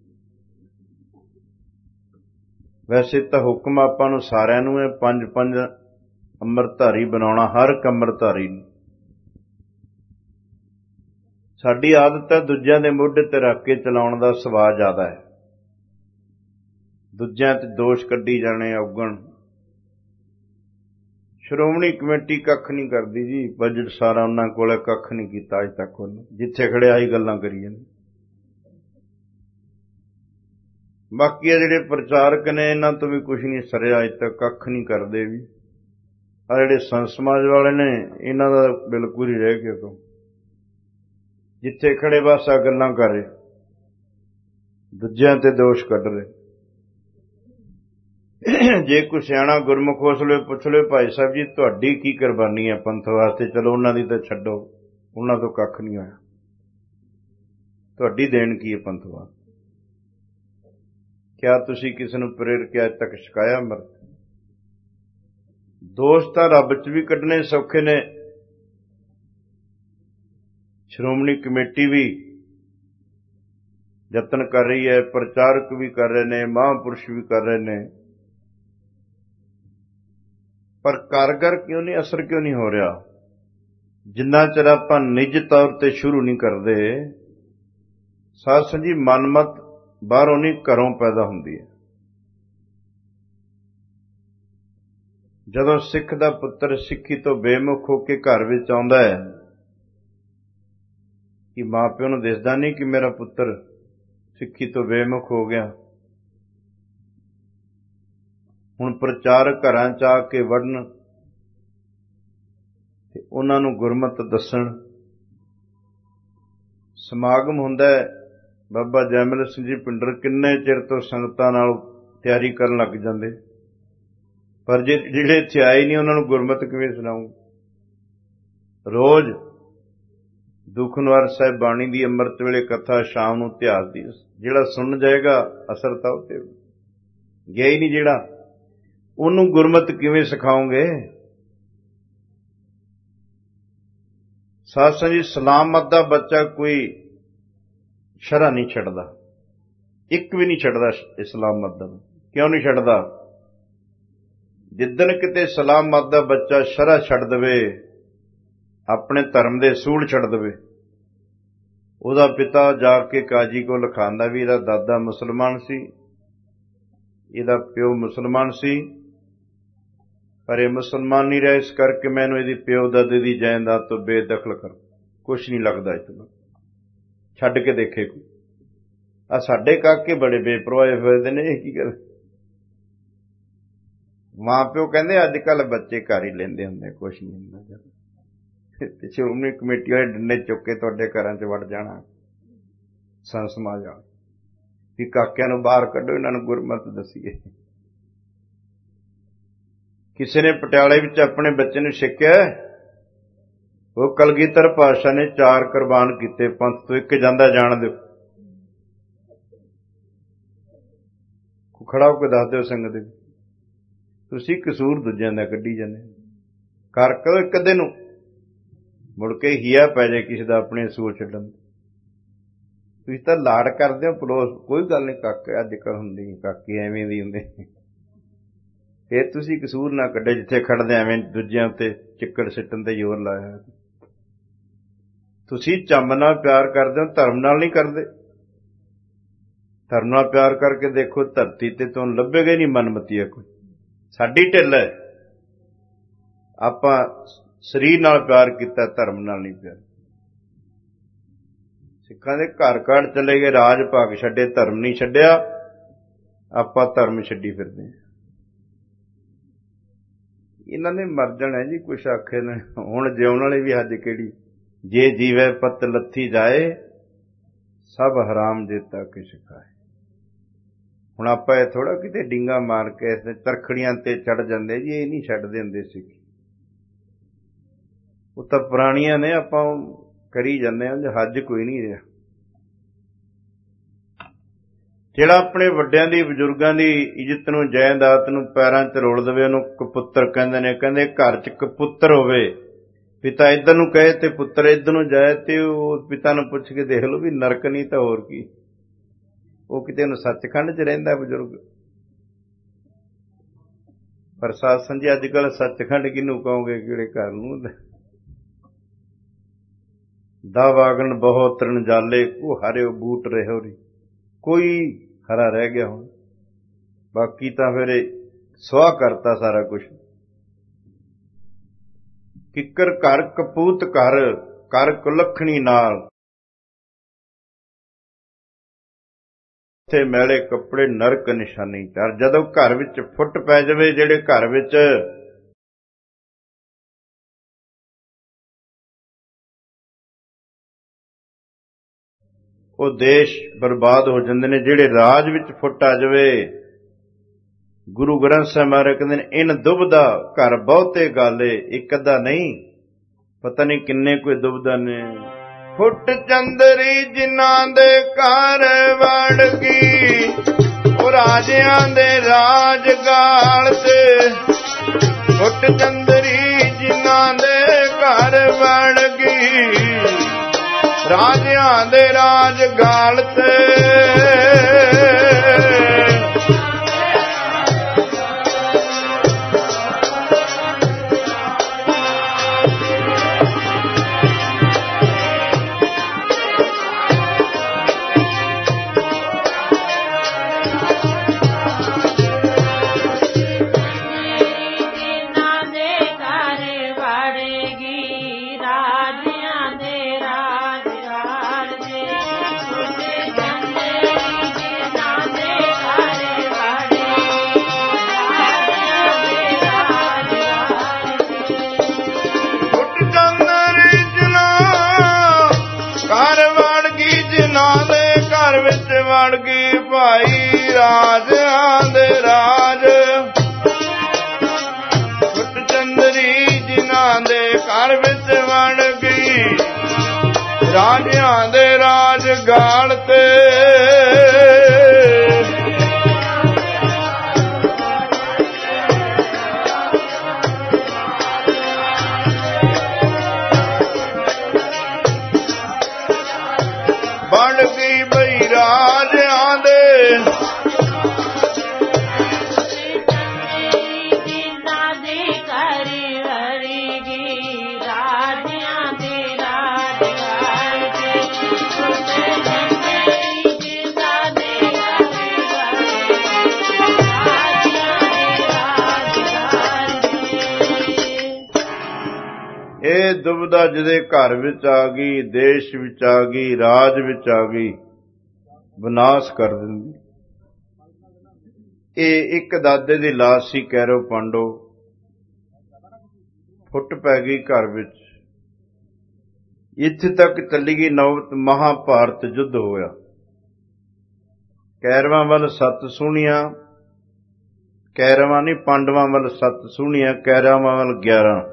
ਵੈਸੇ ਤਾਂ ਹੁਕਮ ਆਪਾਂ ਨੂੰ ਸਾਰਿਆਂ ਨੂੰ ਹੈ, ਪੰਜ ਪੰਜ ਅੰਮ੍ਰਿਤਧਾਰੀ ਬਣਾਉਣਾ, ਹਰ ਇੱਕ ਅੰਮ੍ਰਿਤਧਾਰੀ ਨੂੰ। ਸਾਡੀ ਆਦਤ ਹੈ ਦੂਜਿਆਂ ਦੇ ਮੋਢੇ ਤੇ ਰੱਖ ਕੇ ਚਲਾਉਣ ਦਾ ਸੁਭਾਅ ਜ਼ਿਆਦਾ ਹੈ, ਦੂਜਿਆਂ ਤੇ ਦੋਸ਼ ਕੱਢੀ ਜਾਣੇ, ਔਗਣ। ਸ਼੍ਰੋਮਣੀ ਕਮੇਟੀ ਕੱਖ ਨਹੀਂ ਕਰਦੀ ਜੀ, ਬਜਟ ਸਾਰਾ ਉਹਨਾਂ ਕੋਲ, ਕੱਖ ਨਹੀਂ ਕੀਤਾ ਅੱਜ ਤੱਕ ਉਹਨੇ, ਜਿੱਥੇ ਖੜੇ ਆਹੀ ਗੱਲਾਂ ਕਰੀ ਜਾਂਦੇ। ਬਾਕੀ ਆ ਜਿਹੜੇ ਪ੍ਰਚਾਰਕ ਨੇ, ਇਹਨਾਂ ਤੋਂ ਵੀ ਕੁਛ ਨਹੀਂ ਸਰਿਆ ਅੱਜ ਤੱਕ, ਕੱਖ ਨਹੀਂ ਕਰਦੇ ਵੀ। ਆ ਜਿਹੜੇ ਸੰਤ ਸਮਾਜ ਵਾਲੇ ਨੇ, ਇਹਨਾਂ ਦਾ ਬਿਲਕੁਲ ਹੀ ਰਹਿ ਗਿਆ ਤੋਂ, ਜਿੱਥੇ ਖੜੇ ਬਸ ਆ ਗੱਲਾਂ ਕਰ ਰਹੇ, ਦੂਜਿਆਂ ਤੇ ਦੋਸ਼ ਕੱਢ ਰਹੇ। ਜੇ ਕੋਈ ਸਿਆਣਾ ਗੁਰਮੁਖ ਉਸ ਵੇਲੇ ਪੁੱਛ ਲਓ, ਭਾਈ ਸਾਹਿਬ ਜੀ ਤੁਹਾਡੀ ਕੀ ਕੁਰਬਾਨੀ ਹੈ ਪੰਥ ਵਾਸਤੇ, ਚਲੋ ਉਹਨਾਂ ਦੀ ਤਾਂ ਛੱਡੋ, ਉਹਨਾਂ ਤੋਂ ਕੱਖ ਨਹੀਂ ਹੋਇਆ, ਤੁਹਾਡੀ ਦੇਣ ਕੀ ਹੈ ਪੰਥ ਵਾਸਤੇ? ਕਿਆ ਤੁਸੀਂ ਕਿਸੇ ਨੂੰ ਪ੍ਰੇਰ ਕੇ ਅੱਜ ਤੱਕ ਛਕਾਇਆ ਅੰਮ੍ਰਿਤ? ਦੋਸ਼ ਤਾਂ ਰੱਬ 'ਚ ਵੀ ਕੱਢਣੇ ਸੌਖੇ ਨੇ। ਸ਼੍ਰੋਮਣੀ ਕਮੇਟੀ ਵੀ ਯਤਨ ਕਰ ਰਹੀ ਹੈ, ਪ੍ਰਚਾਰਕ ਵੀ ਕਰ ਰਹੇ ਨੇ, ਮਹਾਂਪੁਰਸ਼ ਵੀ ਕਰ ਰਹੇ ਨੇ, ਪਰ ਕਾਰਗਰ ਕਿਉਂ ਨਹੀਂ, ਅਸਰ ਕਿਉਂ ਨਹੀਂ ਹੋ ਰਿਹਾ? ਜਿੰਨਾ ਚਿਰ ਆਪਾਂ ਨਿੱਜ ਤੌਰ ਤੇ ਸ਼ੁਰੂ ਨਹੀਂ ਕਰਦੇ। ਸਾਧ ਸੰਗਤ ਜੀ, ਮਨਮਤ ਬਾਹਰੋਂ ਨਹੀਂ, ਘਰੋਂ ਪੈਦਾ ਹੁੰਦੀ ਹੈ। ਜਦੋਂ ਸਿੱਖ ਦਾ ਪੁੱਤਰ ਸਿੱਖੀ ਤੋਂ ਬੇਮੁਖ ਹੋ ਕੇ ਘਰ ਵਿੱਚ ਆਉਂਦਾ ਹੈ, ਕਿ ਮਾਂ ਪਿਓ ਨੂੰ ਦਿਸਦਾ ਨਹੀਂ ਕਿ ਮੇਰਾ ਪੁੱਤਰ ਸਿੱਖੀ ਤੋਂ ਬੇਮੁਖ ਹੋ ਗਿਆ। ਹੁਣ ਪ੍ਰਚਾਰਕ ਘਰਾਂ 'ਚ ਆ ਕੇ ਵੜਨ ਤੇ ਉਹਨਾਂ ਨੂੰ ਗੁਰਮਤਿ ਦੱਸਣ। ਸਮਾਗਮ ਹੁੰਦਾ ਹੈ, ਬਾਬਾ ਜੈਮਲ ਸਿੰਘ ਜੀ ਪਿੰਡਰ ਕਿੰਨੇ ਚਿਰ ਤੋਂ ਸੰਗਤਾਂ ਨਾਲ ਤਿਆਰੀ ਕਰਨ ਲੱਗ ਜਾਂਦੇ, ਪਰ ਜੇ ਜਿਹੜੇ ਇੱਥੇ ਆਏ ਨਹੀਂ ਉਹਨਾਂ ਨੂੰ ਗੁਰਮਤਿ ਕਿਵੇਂ ਸੁਣਾਊ? ਰੋਜ਼ ਦੁਖਨਿਵਾਰਨ ਸਾਹਿਬ ਬਾਣੀ ਦੀ ਅੰਮ੍ਰਿਤ ਵੇਲੇ ਕਥਾ, ਸ਼ਾਮ ਨੂੰ ਇਤਿਹਾਸ ਦੀ, ਜਿਹੜਾ ਸੁਣ ਜਾਏਗਾ ਅਸਰ ਤਾਂ ਉਹ ਤੇ ਗਿਆ ਹੀ ਨਹੀਂ। ਜਿਹੜਾ ਉਹਨੂੰ ਗੁਰਮਤਿ ਕਿਵੇਂ ਸਿਖਾਓਗੇ? ਸਾਧ ਸੰਗਤ ਜੀ, ਸਲਾਮਤ ਦਾ ਬੱਚਾ ਕੋਈ ਸ਼ਰ੍ਹਾ ਨਹੀਂ ਛੱਡਦਾ, ਇੱਕ ਵੀ ਨਹੀਂ ਛੱਡਦਾ ਇਸਲਾਮਤ ਦਾ। ਕਿਉਂ ਨਹੀਂ ਛੱਡਦਾ? ਜਿੱਦਣ ਕਿਤੇ ਸਲਾਮਤ ਦਾ ਬੱਚਾ ਸ਼ਰ੍ਹਾ ਛੱਡ ਦੇਵੇ, ਆਪਣੇ ਧਰਮ ਦੇ ਅਸੂਲ ਛੱਡ ਦੇਵੇ, ਉਹਦਾ ਪਿਤਾ ਜਾ ਕੇ ਕਾਜੀ ਕੋਲ ਲਿਖਾਉਂਦਾ ਵੀ ਇਹਦਾ ਦਾਦਾ ਮੁਸਲਮਾਨ ਸੀ, ਇਹਦਾ ਪਿਓ ਮੁਸਲਮਾਨ ਸੀ, ਪਰ ਇਹ ਮੁਸਲਮਾਨ ਨਹੀਂ ਰਿਹਾ, ਇਸ ਕਰਕੇ ਮੈਨੂੰ ਇਹਦੀ ਪਿਓ ਦਾਦੇ ਦੀ ਜਾਇਦਾਦ ਤੋਂ ਬੇਦਖਲ ਕਰ, ਕੁਛ ਨਹੀਂ ਲੱਗਦਾ ਇਸ ਤੋਂ, ਛੱਡ ਕੇ ਦੇਖੇ ਕੋਈ। ਆ ਸਾਡੇ ਕਾਕੇ ਬੜੇ ਬੇਪਰਵਾਹ ਫਿਰਦੇ ਨੇ, ਇਹ ਕੀ ਕਰ। ਮਾਂ ਪਿਓ ਕਹਿੰਦੇ ਅੱਜ ਕੱਲ ਬੱਚੇ ਘਰ ਹੀ ਲੈਂਦੇ ਹੁੰਦੇ, ਕੁਛ ਨਹੀਂ ਹੁੰਦਾ। ਸ਼੍ਰੋਮਣੀ ਕਮੇਟੀ ਵਾਲੇ ਡੰਡੇ ਚੁੱਕ ਕੇ ਤੁਹਾਡੇ ਘਰਾਂ 'ਚ ਵੜ ਜਾਣਾ, ਸੰਤ ਸਮਾਜ ਵਾਲੇ ਵੀ ਕਾਕਿਆਂ ਨੂੰ ਬਾਹਰ ਕੱਢੋ, ਇਹਨਾਂ ਨੂੰ ਗੁਰਮਤਿ ਦੱਸੀਏ। ਕਿਸੇ ਨੇ ਪਟਿਆਲੇ ਵਿੱਚ ਆਪਣੇ ਬੱਚੇ ਨੂੰ ਸਿੱਖਿਆ, ਉਹ ਕਲਗੀਧਰ ਪਾਤਸ਼ਾਹ ਨੇ ਚਾਰ ਕੁਰਬਾਨ ਕੀਤੇ ਪੰਥ ਤੋਂ, ਇੱਕ ਜਾਂਦਾ ਜਾਣ ਦਿਓ। ਖੜਾ ਹੋ ਕੇ ਦੱਸ ਦਿਓ ਸੰਗਤ ਦੇ, ਤੁਸੀਂ ਕਸੂਰ ਦੂਜਿਆਂ ਦਾ ਕੱਢੀ ਜਾਂਦੇ, ਕਰ ਕਰੋ ਇੱਕ ਅੱਧੇ ਨੂੰ, ਮੁੜ ਕੇ ਹੀਆ ਪੈ ਜਾਏ ਕਿਸੇ ਦਾ ਆਪਣੇ ਅਸੂਲ ਛੱਡਣ। ਤੁਸੀਂ ਤਾਂ ਲਾਡ ਕਰਦੇ ਹੋ, ਪਲੋਸ ਕੋਈ ਗੱਲ ਨਹੀਂ, ਕਾਕੇ ਅੱਜ ਕੱਲ ਹੁੰਦੀ, ਕਾਕੇ ਐਵੇਂ ਦੀ ਹੁੰਦੇ, ਫਿਰ ਤੁਸੀਂ ਕਸੂਰ ਨਾ ਕੱਢੇ ਜਿੱਥੇ ਖੜਦੇ ਐਵੇਂ ਦੂਜਿਆਂ ਉੱਤੇ ਚਿੱਕੜ ਸਿੱਟਣ ਤੇ ਜ਼ੋਰ ਲਾਇਆ। ਤੁਸੀਂ ਚੰਮ ਨਾਲ ਪਿਆਰ ਕਰਦੇ ਹੋ, ਧਰਮ ਨਾਲ ਨਹੀਂ ਕਰਦੇ। ਧਰਮ ਨਾਲ ਪਿਆਰ ਕਰਕੇ ਦੇਖੋ, ਧਰਤੀ ਤੇ ਤੁਹਾਨੂੰ ਲੱਭੇਗਾ ਹੀ ਨਹੀਂ ਮਨਮਤੀਆ ਕੋਈ। ਸਾਡੀ ਢਿੱਲ ਹੈ, ਆਪਾਂ ਸਰੀਰ ਨਾਲ ਪਿਆਰ ਕੀਤਾ, ਧਰਮ ਨਾਲ ਨਹੀਂ ਪਿਆਰ। ਸਿੱਖਾਂ ਦੇ ਘਰ ਘਰ ਚਲੇ ਗਏ, ਰਾਜ ਭਾਗ ਛੱਡੇ, ਧਰਮ ਨਹੀਂ ਛੱਡਿਆ। ਆਪਾਂ ਧਰਮ ਛੱਡੀ ਫਿਰਦੇ ਹਾਂ। ਇਹਨਾਂ ਨੇ ਮਰ ਜਾਣਾ ਜੀ, ਕੁਛ ਆਖੇ ਨੇ। ਹੁਣ ਜਿਉਣ ਵਾਲੇ ਵੀ ਅੱਜ ਕਿਹੜੀ, ਜੇ ਜੀਵੇ ਪਤ ਲੱਥੀ ਜਾਏ, ਸਭ ਹਰਾਮ ਜੇਤਾ ਕਿਛ ਖਾਏ। ਹੁਣ ਆਪਾਂ ਇਹ ਥੋੜਾ ਕਿਤੇ ਡਿੰਗਾ ਮਾਰ ਕੇ ਤਰਖੜੀਆਂ ਤੇ ਚੜ ਜਾਂਦੇ ਜੀ, ਇਹ ਨਹੀਂ ਛੱਡਦੇ ਹੁੰਦੇ ਸੀ। ਉਹ ਤਾਂ ਪੁਰਾਣੀਆਂ ਨੇ, ਆਪਾਂ ਕਰੀ ਜਾਂਦੇ ਹਾਂ, ਹੱਜ ਕੋਈ ਨਹੀਂ ਰਿਹਾ। ਜਿਹੜਾ ਆਪਣੇ ਵੱਡਿਆਂ ਦੀ, ਬਜ਼ੁਰਗਾਂ ਦੀ ਇੱਜ਼ਤ ਨੂੰ, ਜਾਇਦਾਦ ਨੂੰ ਪੈਰਾਂ 'ਚ ਰੋਲ ਦੇਵੇ, ਉਹਨੂੰ ਕਪੁੱਤਰ ਕਹਿੰਦੇ ਨੇ। ਕਹਿੰਦੇ ਘਰ 'ਚ ਕਪੁੱਤਰ ਹੋਵੇ, ਪਿਤਾ ਇੱਧਰ ਨੂੰ ਕਹੇ ਤੇ ਪੁੱਤਰ ਇੱਧਰ ਨੂੰ ਜਾਏ, ਤੇ ਉਹ ਪਿਤਾ ਨੂੰ ਪੁੱਛ ਕੇ ਦੇਖ ਲਓ ਵੀ ਨਰਕ ਨਹੀਂ ਤਾਂ ਹੋਰ ਕੀ। ਉਹ ਕਿਤੇ ਉਹਨੂੰ ਸੱਚਖੰਡ 'ਚ ਰਹਿੰਦਾ ਬਜ਼ੁਰਗ। ਪਰ ਸਾਧ ਸੰਗਤ ਜੀ, ਅੱਜ ਕੱਲ੍ਹ ਸੱਚਖੰਡ ਕਿਹਨੂੰ ਕਹੋਗੇ, ਕਿਹੜੇ ਘਰ ਨੂੰ? ਦਾ ਵਾਗਣ ਬਹੁਤ ਤਰਨ ਜਾਲੇ, ਉਹ ਹਰਿਓ ਬੂਟ ਰਹਿਓ ਰੀ, ਕੋਈ ਹਰਾ ਰਹਿ ਗਿਆ ਹੁਣ, ਬਾਕੀ ਤਾਂ ਫਿਰ ਸੁਆਹ ਕਰਤਾ ਸਾਰਾ ਕੁਛ। ਕਿੱਕਰ ਘਰ ਕਪੂਤ ਘਰ, ਕਰ ਕੁਲੱਖਣੀ ਨਾਲ, ਉੱਥੇ ਮੈਲੇ ਕੱਪੜੇ ਨਰਕ ਨਿਸ਼ਾਨੀ ਚਾਰ। ਜਦੋਂ ਘਰ ਵਿੱਚ ਫੁੱਟ ਪੈ ਜਾਵੇ, ਜਿਹੜੇ ਘਰ ਵਿੱਚ ਉਹ ਦੇਸ਼ ਬਰਬਾਦ ਹੋ ਜਾਂਦੇ ਨੇ। ਜਿਹੜੇ ਰਾਜ ਵਿੱਚ ਫੁੱਟ ਆ ਜਾਵੇ, ਗੁਰੂ ਗ੍ਰੰਥ ਸਾਹਿਬ ਮਹਾਰਾਜ ਕਹਿੰਦੇ ਨੇ, ਇਨ ਦੁਬਦਾ ਘਰ ਬਹੁਤੇ ਗਾਲੇ, ਇੱਕ ਅੱਧਾ ਨਹੀਂ, ਪਤਾ ਨਹੀਂ ਕਿੰਨੇ ਕੋਈ ਦੁਬਦਾ ਨੇ। ਫੁੱਟ ਚੰਦਰੀ ਜਿਨ੍ਹਾਂ ਦੇ ਘਰ ਵੜ ਗਈ, ਉਹ ਰਾਜਿਆਂ ਦੇ ਰਾਜ ਗਾਲ ਤੇ। ਫੁੱਟ ਚੰਦਰੀ ਜਿਨ੍ਹਾਂ ਦੇ ਘਰ ਵੜ ਗਈ, ਰਾਜਿਆਂ ਦੇ ਰਾਜ ਗਾਲ ਤੇ। ਵੜ ਗਈ ਭਾਈ ਰਾਜਿਆਂ ਦੇ ਰਾਜ, ਫੁੱਟ ਚੰਦਰੀ ਜਿਨ੍ਹਾਂ ਦੇ ਘਰ ਵਿੱਚ ਵੜ ਗਈ, ਰਾਜਿਆਂ ਦੇ ਰਾਜ ਗਾਲ ਤੇ। ਇਹ ਦੁਬਿਧਾ ਜਿਹਦੇ ਘਰ ਵਿੱਚ ਆ ਗਈ, ਦੇਸ਼ ਵਿੱਚ ਆ ਗਈ, ਰਾਜ ਵਿੱਚ ਆ ਗਈ, ਵਿਨਾਸ਼ ਕਰ ਦਿੰਦੀ। ਇਹ ਇੱਕ ਦਾਦੇ ਦੀ ਲਾਸ਼ ਸੀ ਕੈਰੋ ਪਾਂਡੋ, ਫੁੱਟ ਪੈ ਗਈ ਘਰ ਵਿੱਚ। ਇੱਥੇ ਤੱਕ ਚੱਲੀ ਗਈ ਨੌਬਤ, ਮਹਾਭਾਰਤ ਯੁੱਧ ਹੋਇਆ। ਕੈਰਵਾਂ ਵੱਲ ਸੱਤ ਸੂਹਣੀਆਂ, ਕੈਰਵਾਂ ਨਹੀਂ ਪਾਂਡਵਾਂ ਵੱਲ ਸੱਤ ਸੂਹਣੀਆਂ, ਕੈਰਵਾਂ ਵੱਲ ਗਿਆਰਾਂ।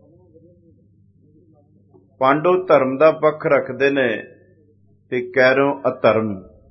ਪਾਂਡੂ ਧਰਮ ਦਾ ਪੱਖ ਰੱਖਦੇ ਨੇ ਤੇ ਕੈਰੋਂ ਅਧਰਮ।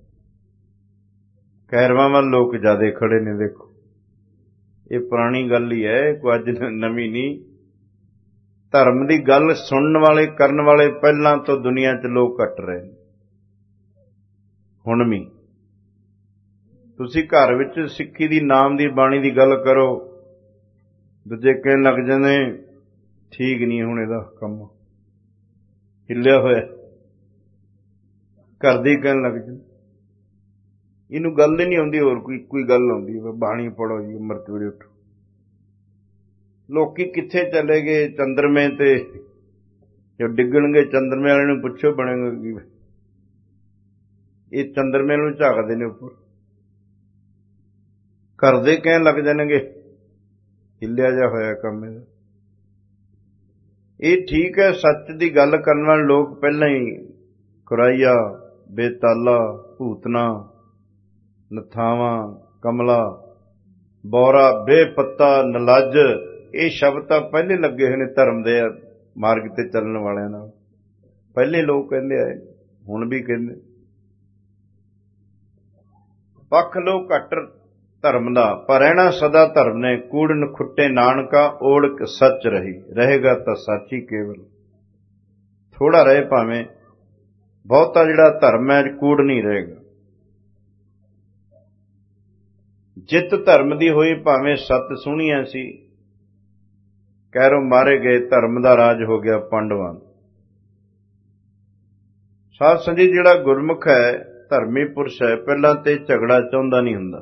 ਕੈਰਵਾਂ ਵੱਲ ਲੋਕ ਜ਼ਿਆਦਾ ਖੜੇ ਨੇ। ਦੇਖੋ, ਇਹ ਪੁਰਾਣੀ ਗੱਲ ਹੀ ਹੈ, ਕੋਈ ਅੱਜ ਨਵੀਂ ਨਹੀਂ। ਧਰਮ ਦੀ ਗੱਲ ਸੁਣਨ ਵਾਲੇ, ਕਰਨ ਵਾਲੇ ਪਹਿਲਾਂ ਤੋਂ ਦੁਨੀਆ 'ਚ ਲੋਕ ਘੱਟ ਰਹੇ ਨੇ। ਹੁਣ ਵੀ ਤੁਸੀਂ ਘਰ ਵਿੱਚ ਸਿੱਖੀ ਦੀ, ਨਾਮ ਦੀ ਬਾਣੀ ਦੀ ਗੱਲ ਕਰੋ, ਦੂਜੇ ਕਹਿਣ ਲੱਗ ਜਾਂਦੇ ਠੀਕ ਨਹੀਂ, ਹੁਣ ਇਹਦਾ ਕੰਮ ਹਿੱਲਿਆ ਹੋਇਆ। ਘਰ ਦੇ ਕਹਿਣ ਲੱਗ ਜਾਂਦੇ ਇਹਨੂੰ ਗੱਲ ਹੀ ਨਹੀਂ ਆਉਂਦੀ, ਹੋਰ ਕੋਈ ਕੋਈ ਗੱਲ ਆਉਂਦੀ, ਬਾਣੀ ਪੜੋ ਜੀ, ਅੰਮ੍ਰਿਤ ਵੇਲੇ ਉੱਠੋ। ਲੋਕੀ ਕਿੱਥੇ ਚਲੇ ਗਏ? ਚੰਦਰਮੇ ਤੇ ਜੋ ਡਿੱਗਣਗੇ, ਚੰਦਰਮੇ ਵਾਲੇ ਨੂੰ ਪੁੱਛੋ ਬਣੇਗਾ ਕੀ। ਇਹ ਚੰਦਰਮੇ ਨੂੰ ਝਾਕਦੇ ਨੇ ਉੱਪਰ। ਘਰ ਦੇ ਕਹਿਣ ਲੱਗ ਜਾਣਗੇ ਹਿੱਲਿਆ ਜਾ ਹੋਇਆ ਕੰਮ ਇਹਦਾ। ਇਹ ਠੀਕ ਹੈ, ਸੱਚ ਦੀ ਗੱਲ ਕਰਨ ਵਾਲੇ ਲੋਕ ਪਹਿਲਾਂ ਹੀ ਕੁਰਾਈਆ, ਬੇਤਾਲਾ, ਭੂਤਨਾ, ਨਥਾਵਾਂ, ਕਮਲਾ, ਬੌਰਾ, ਬੇਪੱਤਾ, ਨਲੱਜ, ਇਹ ਸ਼ਬਦ ਤਾਂ ਪਹਿਲੇ ਲੱਗੇ ਹੋਏ ਨੇ ਧਰਮ ਦੇ ਮਾਰਗ ਤੇ ਚੱਲਣ ਵਾਲਿਆਂ ਨਾਲ। ਪਹਿਲੇ ਲੋਕ ਕਹਿੰਦੇ ਆਏ, ਹੁਣ ਵੀ ਕਹਿੰਦੇ। ਪੱਖ ਲੋਕ ਘੱਟ ਧਰਮ ਦਾ, ਪਰ ਰਹਿਣਾ ਸਦਾ ਧਰਮ ਨੇ। ਕੂੜਨ ਖੁੱਟੇ ਨਾਨਕਾ, ਓੜਕ ਸੱਚ ਰਹੀ, ਰਹੇਗਾ ਤਾਂ ਸਾਚੀ ਕੇਵਲ। ਥੋੜਾ ਰਹੇ ਭਾਵੇਂ, ਬਹੁਤਾ ਜਿਹੜਾ ਧਰਮ ਹੈ ਕੂੜ ਨਹੀਂ ਰਹੇਗਾ। ਜਿੱਤ ਧਰਮ ਦੀ ਹੋਈ, ਭਾਵੇਂ ਸੱਤ ਸੂਹਣੀਆਂ ਸੀ, ਕੈਰੋਂ ਮਾਰੇ ਗਏ, ਧਰਮ ਦਾ ਰਾਜ ਹੋ ਗਿਆ ਪਾਂਡਵਾਂ। ਸਾਧ ਸੰਗਤ, ਜਿਹੜਾ ਗੁਰਮੁਖ ਹੈ, ਧਰਮੀ ਪੁਰਸ਼ ਹੈ, ਪਹਿਲਾਂ ਤੇ ਝਗੜਾ ਚਾਹੁੰਦਾ ਨਹੀਂ ਹੁੰਦਾ।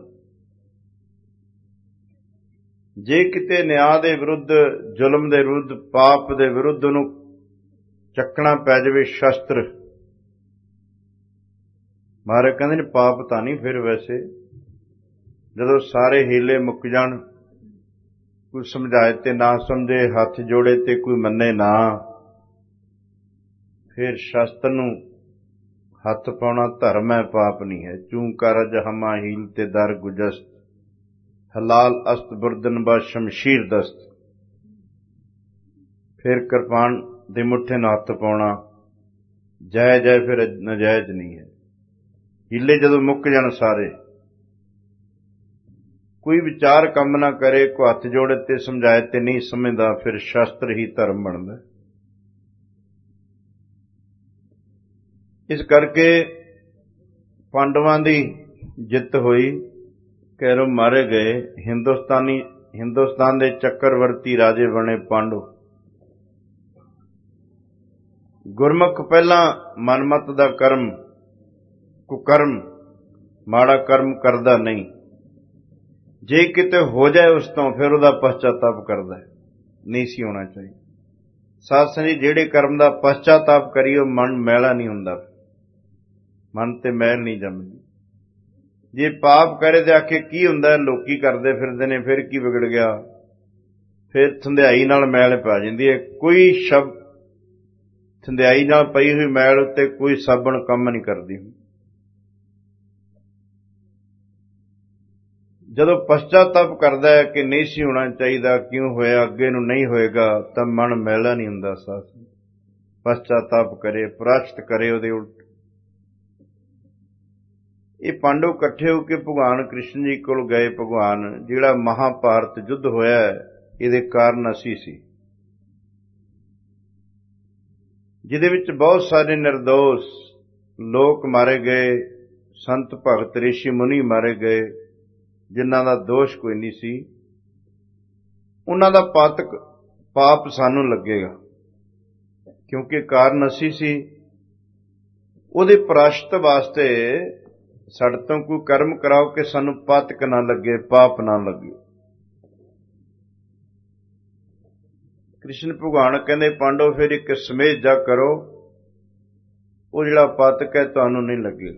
ਜੇ ਕਿਤੇ ਨਿਆਂ ਦੇ ਵਿਰੁੱਧ, ਜ਼ੁਲਮ ਦੇ ਵਿਰੁੱਧ, ਪਾਪ ਦੇ ਵਿਰੁੱਧ ਉਹਨੂੰ ਚੱਕਣਾ ਪੈ ਜਾਵੇ ਸ਼ਸਤਰ, ਮਹਾਰਾਜ ਕਹਿੰਦੇ ਨੇ ਪਾਪ ਤਾਂ ਨਹੀਂ ਫਿਰ ਵੈਸੇ। ਜਦੋਂ ਸਾਰੇ ਹੀਲੇ ਮੁੱਕ ਜਾਣ, ਕੋਈ ਸਮਝਾਏ ਤੇ ਨਾ ਸਮਝੇ, ਹੱਥ ਜੋੜੇ ਤੇ ਕੋਈ ਮੰਨੇ ਨਾ, ਫਿਰ ਸ਼ਸਤਰ ਨੂੰ ਹੱਥ ਪਾਉਣਾ ਧਰਮ ਹੈ, ਪਾਪ ਨਹੀਂ ਹੈ। ਚੂੰ ਕਾਰਜ ਹਮਾ ਹੀਲ ਤੇ ਦਰ ਗੁਜਸਤ, ਹਲਾਲ ਅਸਤ ਬੁਰਦਨ ਬਾ ਸ਼ਮਸ਼ੀਰ ਦਸਤ। ਫਿਰ ਕਿਰਪਾਨ ਦੇ ਮੁੱਠੇ ਨੂੰ ਹੱਥ ਪਾਉਣਾ ਜਾਇਜ਼ ਹੈ, ਫਿਰ ਨਜਾਇਜ਼ ਨਹੀਂ ਹੈ। ਹੀਲੇ ਜਦੋਂ ਮੁੱਕ ਜਾਣ ਸਾਰੇ, ਕੋਈ ਵਿਚਾਰ ਕੰਮ ਨਾ ਕਰੇ, ਕੋਈ ਹੱਥ ਜੋੜੇ ਤੇ ਸਮਝਾਏ ਤੇ ਨਹੀਂ ਸਮਝਦਾ, ਫਿਰ ਸ਼ਸਤਰ ਹੀ ਧਰਮ ਬਣਦਾ। ਇਸ ਕਰਕੇ ਪਾਂਡਵਾਂ ਦੀ ਜਿੱਤ ਹੋਈ, ਕੈਰੋਂ ਮਾਰੇ ਗਏ। ਹਿੰਦੁਸਤਾਨੀ ਹਿੰਦੁਸਤਾਨ ਦੇ ਚੱਕਰਵਰਤੀ ਰਾਜੇ ਬਣੇ ਪਾਂਡੂ। ਗੁਰਮੁਖ ਪਹਿਲਾਂ ਮਨਮਤ ਦਾ ਕਰਮ, ਕੁਕਰਮ, ਮਾੜਾ ਕਰਮ ਕਰਦਾ ਨਹੀਂ। ਜੇ ਕਿਤੇ ਹੋ ਜਾਏ ਉਸ ਤੋਂ, ਫਿਰ ਉਹਦਾ ਪਛਤਾਤਾਪ ਕਰਦਾ ਹੈ, ਨਹੀਂ ਸੀ ਹੋਣਾ ਚਾਹੀਦਾ। ਸਾਧ ਸੰਗਤ, ਜਿਹੜੇ ਕਰਮ ਦਾ ਪਛਤਾਤਾਪ ਕਰੀਏ, ਉਹ ਮਨ ਮੈਲਾ ਨਹੀਂ ਹੁੰਦਾ, ਮਨ ਤੇ ਮੈਲ ਨਹੀਂ ਜੰਮਦੀ। ਜੇ ਪਾਪ ਕਰੇ ਤੇ ਆਖੇ ਕੀ ਹੁੰਦਾ, ਲੋਕੀ ਕਰਦੇ ਫਿਰਦੇ ਨੇ, ਫਿਰ ਕੀ ਵਿਗੜ ਗਿਆ, ਫਿਰ ਥੰਧਿਆਈ ਨਾਲ ਮੈਲ ਪੈ ਜਾਂਦੀ ਹੈ। ਕੋਈ ਸ਼ਬਦ ਥੰਧਿਆਈ ਨਾਲ ਪਈ ਹੋਈ ਮੈਲ ਉੱਤੇ ਕੋਈ ਸਾਬਣ ਕੰਮ ਨਹੀਂ ਕਰਦੀ। ਜਦੋਂ ਪਛਤਾਤਾਪ ਕਰਦਾ ਹੈ ਕਿ ਨਹੀਂ ਸੀ ਹੋਣਾ ਚਾਹੀਦਾ, ਕਿਉਂ ਹੋਇਆ, ਅੱਗੇ ਨੂੰ ਨਹੀਂ ਹੋਏਗਾ, ਤਾਂ ਮਨ ਮੈਲਾ ਨਹੀਂ ਹੁੰਦਾ। ਸਾਥ ਪਛਤਾਤਾਪ ਕਰੇ, ਪ੍ਰਾਸ਼ਚਿਤ ਕਰੇ ਉਹਦੇ ਉਲਟ। ਇਹ ਪਾਂਡੂ ਇਕੱਠੇ ਹੋ ਕੇ ਭਗਵਾਨ ਕ੍ਰਿਸ਼ਨ ਜੀ ਕੋਲ ਗਏ। ਭਗਵਾਨ, ਜਿਹੜਾ ਮਹਾਭਾਰਤ ਯੁੱਧ ਹੋਇਆ ਇਹਦੇ ਕਾਰਨ ਅਸੀਂ ਸੀ, ਜਿਹਦੇ ਵਿੱਚ ਬਹੁਤ ਸਾਰੇ ਨਿਰਦੋਸ਼ ਲੋਕ ਮਾਰੇ ਗਏ, ਸੰਤ ਭਗਤ ਰਿਸ਼ੀ ਮੁਨੀ ਮਾਰੇ ਗਏ, ਜਿਨ੍ਹਾਂ ਦਾ ਦੋਸ਼ ਕੋਈ ਨਹੀਂ ਸੀ। ਉਹਨਾਂ ਦਾ ਪਾਤਕ ਪਾਪ ਸਾਨੂੰ ਲੱਗੇਗਾ, ਕਿਉਂਕਿ ਕਾਰਨ ਅਸੀਂ ਸੀ। ਉਹਦੇ ਪ੍ਰਾਸ਼ਚਿਤ ਵਾਸਤੇ ਸਾਡੇ ਤੋਂ ਕੋਈ ਕਰਮ ਕਰਾਓ ਕਿ ਸਾਨੂੰ ਪਾਤਕ ਨਾ ਲੱਗੇ, ਪਾਪ ਨਾ ਲੱਗੇ। ਕ੍ਰਿਸ਼ਨ ਭਗਵਾਨ ਕਹਿੰਦੇ ਪਾਂਡਵ ਫਿਰ ਇੱਕ ਸਮੇਤ ਜਗ ਕਰੋ, ਉਹ ਜਿਹੜਾ ਪਾਤਕ ਹੈ ਤੁਹਾਨੂੰ ਨਹੀਂ ਲੱਗੇਗਾ।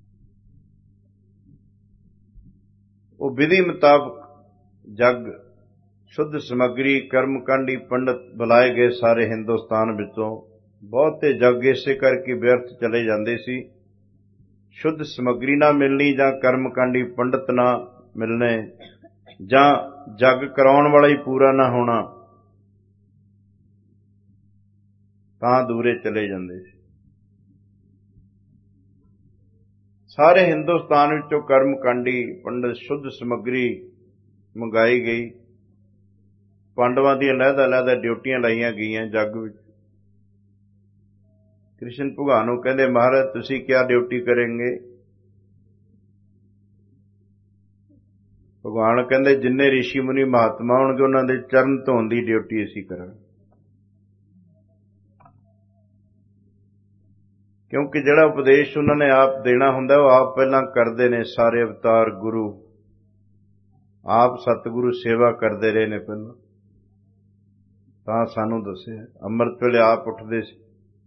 ਉਹ ਵਿਧੀ ਮੁਤਾਬਕ ਜਗ ਸ਼ੁੱਧ ਸਮੱਗਰੀ ਕਰਮਕਾਂਡੀ ਪੰਡਤ ਬੁਲਾਏ ਗਏ ਸਾਰੇ ਹਿੰਦੁਸਤਾਨ ਵਿੱਚੋਂ। ਬਹੁਤੇ ਜਗ ਇਸੇ ਕਰਕੇ ਵਿਅਰਥ ਚਲੇ ਜਾਂਦੇ ਸੀ, ਸ਼ੁੱਧ ਸਮੱਗਰੀ ਨਾ ਮਿਲਣੀ ਜਾਂ ਕਰਮਕਾਂਡੀ ਪੰਡਤ ਨਾ ਮਿਲਣੇ ਜਾਂ ਜਗ ਕਰਾਉਣ ਵਾਲਾ ਹੀ ਪੂਰਾ ਨਾ ਹੋਣਾ, ਤਾਂ ਦੂਰੇ ਚਲੇ ਜਾਂਦੇ ਸੀ। ਸਾਰੇ ਹਿੰਦੁਸਤਾਨ ਵਿੱਚੋਂ ਕਰਮਕਾਂਡੀ ਪੰਡਤ ਸ਼ੁੱਧ ਸਮੱਗਰੀ ਮੰਗਾਈ ਗਈ। ਪਾਂਡਵਾਂ ਦੀਆਂ ਲਹਿਦਾ ਲਹਿਦਾ ਡਿਊਟੀਆਂ ਲਾਈਆਂ ਗਈਆਂ ਜੱਗ ਵਿੱਚ। ਕ੍ਰਿਸ਼ਨ ਭਗਵਾਨ ਨੂੰ ਕਹਿੰਦੇ ਮਹਾਰਾਜ ਤੁਸੀਂ ਕਿਆ ਡਿਊਟੀ ਕਰੇਂਗੇ? ਭਗਵਾਨ ਕਹਿੰਦੇ ਜਿੰਨੇ ਰਿਸ਼ੀ ਮੁਨੀ ਮਹਾਤਮਾ ਹੋਣਗੇ ਉਹਨਾਂ ਦੇ ਚਰਨ ਧੋਣ ਦੀ ਡਿਊਟੀ ਅਸੀਂ ਕਰਾਂਗੇ, ਕਿਉਂਕਿ ਜਿਹੜਾ ਉਪਦੇਸ਼ ਉਹਨਾਂ ਨੇ ਆਪ ਦੇਣਾ ਹੁੰਦਾ ਉਹ ਆਪ ਪਹਿਲਾਂ ਕਰਦੇ ਨੇ। ਸਾਰੇ ਅਵਤਾਰ ਗੁਰੂ ਆਪ ਸਤਿਗੁਰੂ ਸੇਵਾ ਕਰਦੇ ਰਹੇ ਨੇ ਪਹਿਲਾਂ, ਤਾਂ ਸਾਨੂੰ ਦੱਸਿਆ। ਅੰਮ੍ਰਿਤ ਵੇਲੇ ਆਪ ਉੱਠਦੇ ਸੀ।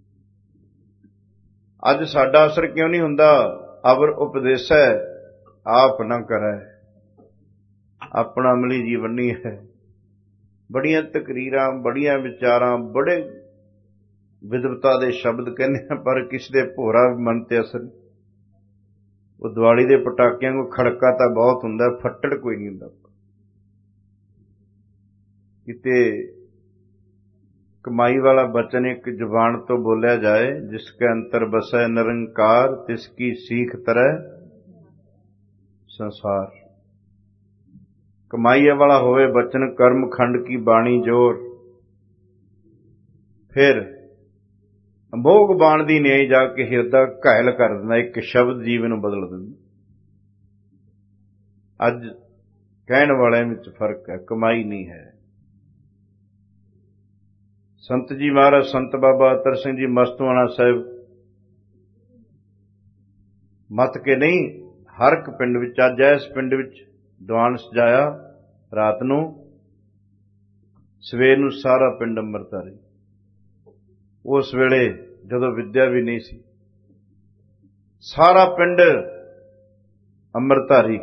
ਅੱਜ ਸਾਡਾ ਅਸਰ ਕਿਉਂ ਨਹੀਂ ਹੁੰਦਾ? ਅਵਰ ਉਪਦੇਸੈ ਆਪ ਨਾ ਕਰੈ, ਆਪਣਾ ਅਮਲੀ ਜੀਵਨ ਨਹੀਂ ਹੈ। ਬੜੀਆਂ ਤਕਰੀਰਾਂ, ਬੜੀਆਂ ਵਿਚਾਰਾਂ, ਬੜੇ ਵਿਦਵਤਾ ਦੇ ਸ਼ਬਦ ਕਹਿੰਦੇ ਆ, ਪਰ ਕਿਸੇ ਦੇ ਭੋਰਾ ਮਨ ਤੇ ਅਸਰ। ਉਹ ਦੀਵਾਲੀ ਦੇ ਪਟਾਕਿਆਂ ਨੂੰ ਖੜਕਾ ਤਾਂ ਬਹੁਤ ਹੁੰਦਾ, ਫੱਟੜ ਕੋਈ ਨਹੀਂ ਹੁੰਦਾ। ਕਿਤੇ ਕਮਾਈ ਵਾਲਾ ਬਚਨ ਇੱਕ ਜ਼ੁਬਾਨ ਤੋਂ ਬੋਲਿਆ ਜਾਏ, ਜਿਸ ਕੇ ਅੰਤਰ ਬਸੈ ਨਿਰੰਕਾਰ ਤਿਸ ਕੀ ਸੀਖ ਤਰੈ ਸੰਸਾਰ। ਕਮਾਈ ਵਾਲਾ ਹੋਵੇ ਬਚਨ ਕਰਮ ਖੰਡ ਕੀ ਬਾਣੀ ਜੋਰ, ਫਿਰ ਅਮੋਘ ਬਾਣ ਦੀ ਨਿਆਈ ਜਾ ਕੇ ਹਿਰਦਾ ਘਾਇਲ ਕਰ ਦਿੰਦਾ। ਇੱਕ ਸ਼ਬਦ ਜੀਵਨ ਨੂੰ ਬਦਲ ਦਿੰਦਾ। ਅੱਜ ਕਹਿਣ ਵਾਲਿਆਂ ਵਿੱਚ ਫਰਕ ਹੈ, ਕਮਾਈ ਨਹੀਂ ਹੈ। ਸੰਤ ਜੀ ਮਹਾਰਾਜ ਸੰਤ ਬਾਬਾ ਅਤਰ ਸਿੰਘ ਜੀ ਮਸਤੂਆਣਾ ਸਾਹਿਬ ਮੱਤ ਕੇ ਨਹੀਂ, ਹਰ ਇੱਕ ਪਿੰਡ ਵਿੱਚ ਅੱਜ ਇਸ ਪਿੰਡ ਵਿੱਚ ਦੀਵਾਨ ਸਜਾਇਆ। ਰਾਤ ਨੂੰ ਸਵੇਰ ਨੂੰ ਸਾਰਾ ਪਿੰਡ ਅੰਮ੍ਰਿਤਧਾਰੀ। ਉਸ ਵੇਲੇ ਜਦੋਂ ਵਿਦਿਆ ਵੀ ਨਹੀਂ ਸੀ, ਸਾਰਾ ਪਿੰਡ ਅੰਮ੍ਰਿਤਧਾਰੀ।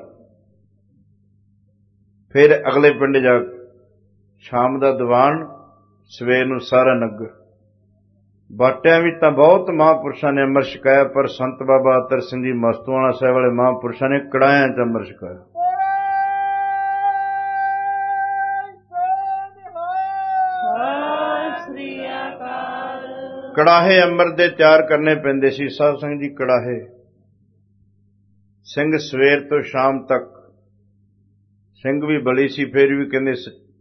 ਫਿਰ ਅਗਲੇ ਪਿੰਡ ਜਾ ਸ਼ਾਮ ਦਾ ਦੀਵਾਨ, ਸਵੇਰ ਨੂੰ ਸਾਰਾ ਨਗਰ। ਬਾਟਿਆਂ ਵਿੱਚ ਤਾਂ ਬਹੁਤ ਮਹਾਂਪੁਰਸ਼ਾਂ ਨੇ ਅੰਮ੍ਰਿਤ ਛਕਾਇਆ, ਪਰ ਸੰਤ ਬਾਬਾ ਅਤਰ ਸਿੰਘ ਜੀ ਮਸਤੂਆਣਾ ਸਾਹਿਬ ਵਾਲੇ ਮਹਾਂਪੁਰਸ਼ਾਂ ਨੇ ਕੜਾਹਿਆਂ 'ਚ ਅੰਮ੍ਰਿਤ ਛਕਾਇਆ। ਕੜਾਹੇ ਅੰਮ੍ਰਿਤ ਦੇ ਤਿਆਰ ਕਰਨੇ ਪੈਂਦੇ ਸੀ। ਸਾਧ ਸੰਗਤ ਜੀ, ਕੜਾਹੇ ਸਿੰਘ ਸਵੇਰ ਤੋਂ ਸ਼ਾਮ ਤੱਕ। ਸਿੰਘ ਵੀ ਬਲੀ ਸੀ, ਫਿਰ ਵੀ ਕਹਿੰਦੇ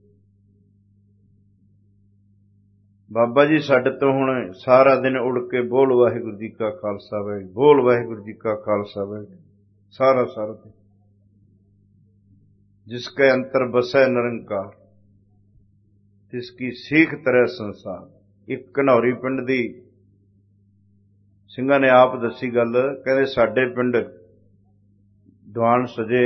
ਬਾਬਾ ਜੀ ਸਾਡੇ ਤੋਂ ਹੁਣ ਸਾਰਾ ਦਿਨ ਉੜ ਕੇ ਬੋਲ ਵਾਹਿਗੁਰੂ ਜੀ ਕਾ ਖਾਲਸਾ ਵਾਹਿਗੁਰੂ, ਬੋਲ ਵਾਹਿਗੁਰੂ ਜੀ ਕਾ ਖਾਲਸਾ ਵਾਹਿਗੁਰੂ, ਸਾਰਾ ਸਾਰਾ ਦਿਨ। ਜਿਸ ਕੇ ਅੰਤਰ ਬਸੈ ਨਿਰੰਕਾਰ ਤਿਸ ਕੀ ਸੀਖ ਤਰੈ ਸੰਸਾਰ। ਇੱਕ ਘਨੌਰੀ ਪਿੰਡ ਦੀ ਸਿੰਘਾਂ ਨੇ ਆਪ ਦੱਸੀ ਗੱਲ, ਕਹਿੰਦੇ ਸਾਡੇ ਪਿੰਡ ਦੀਵਾਨ ਸਜੇ,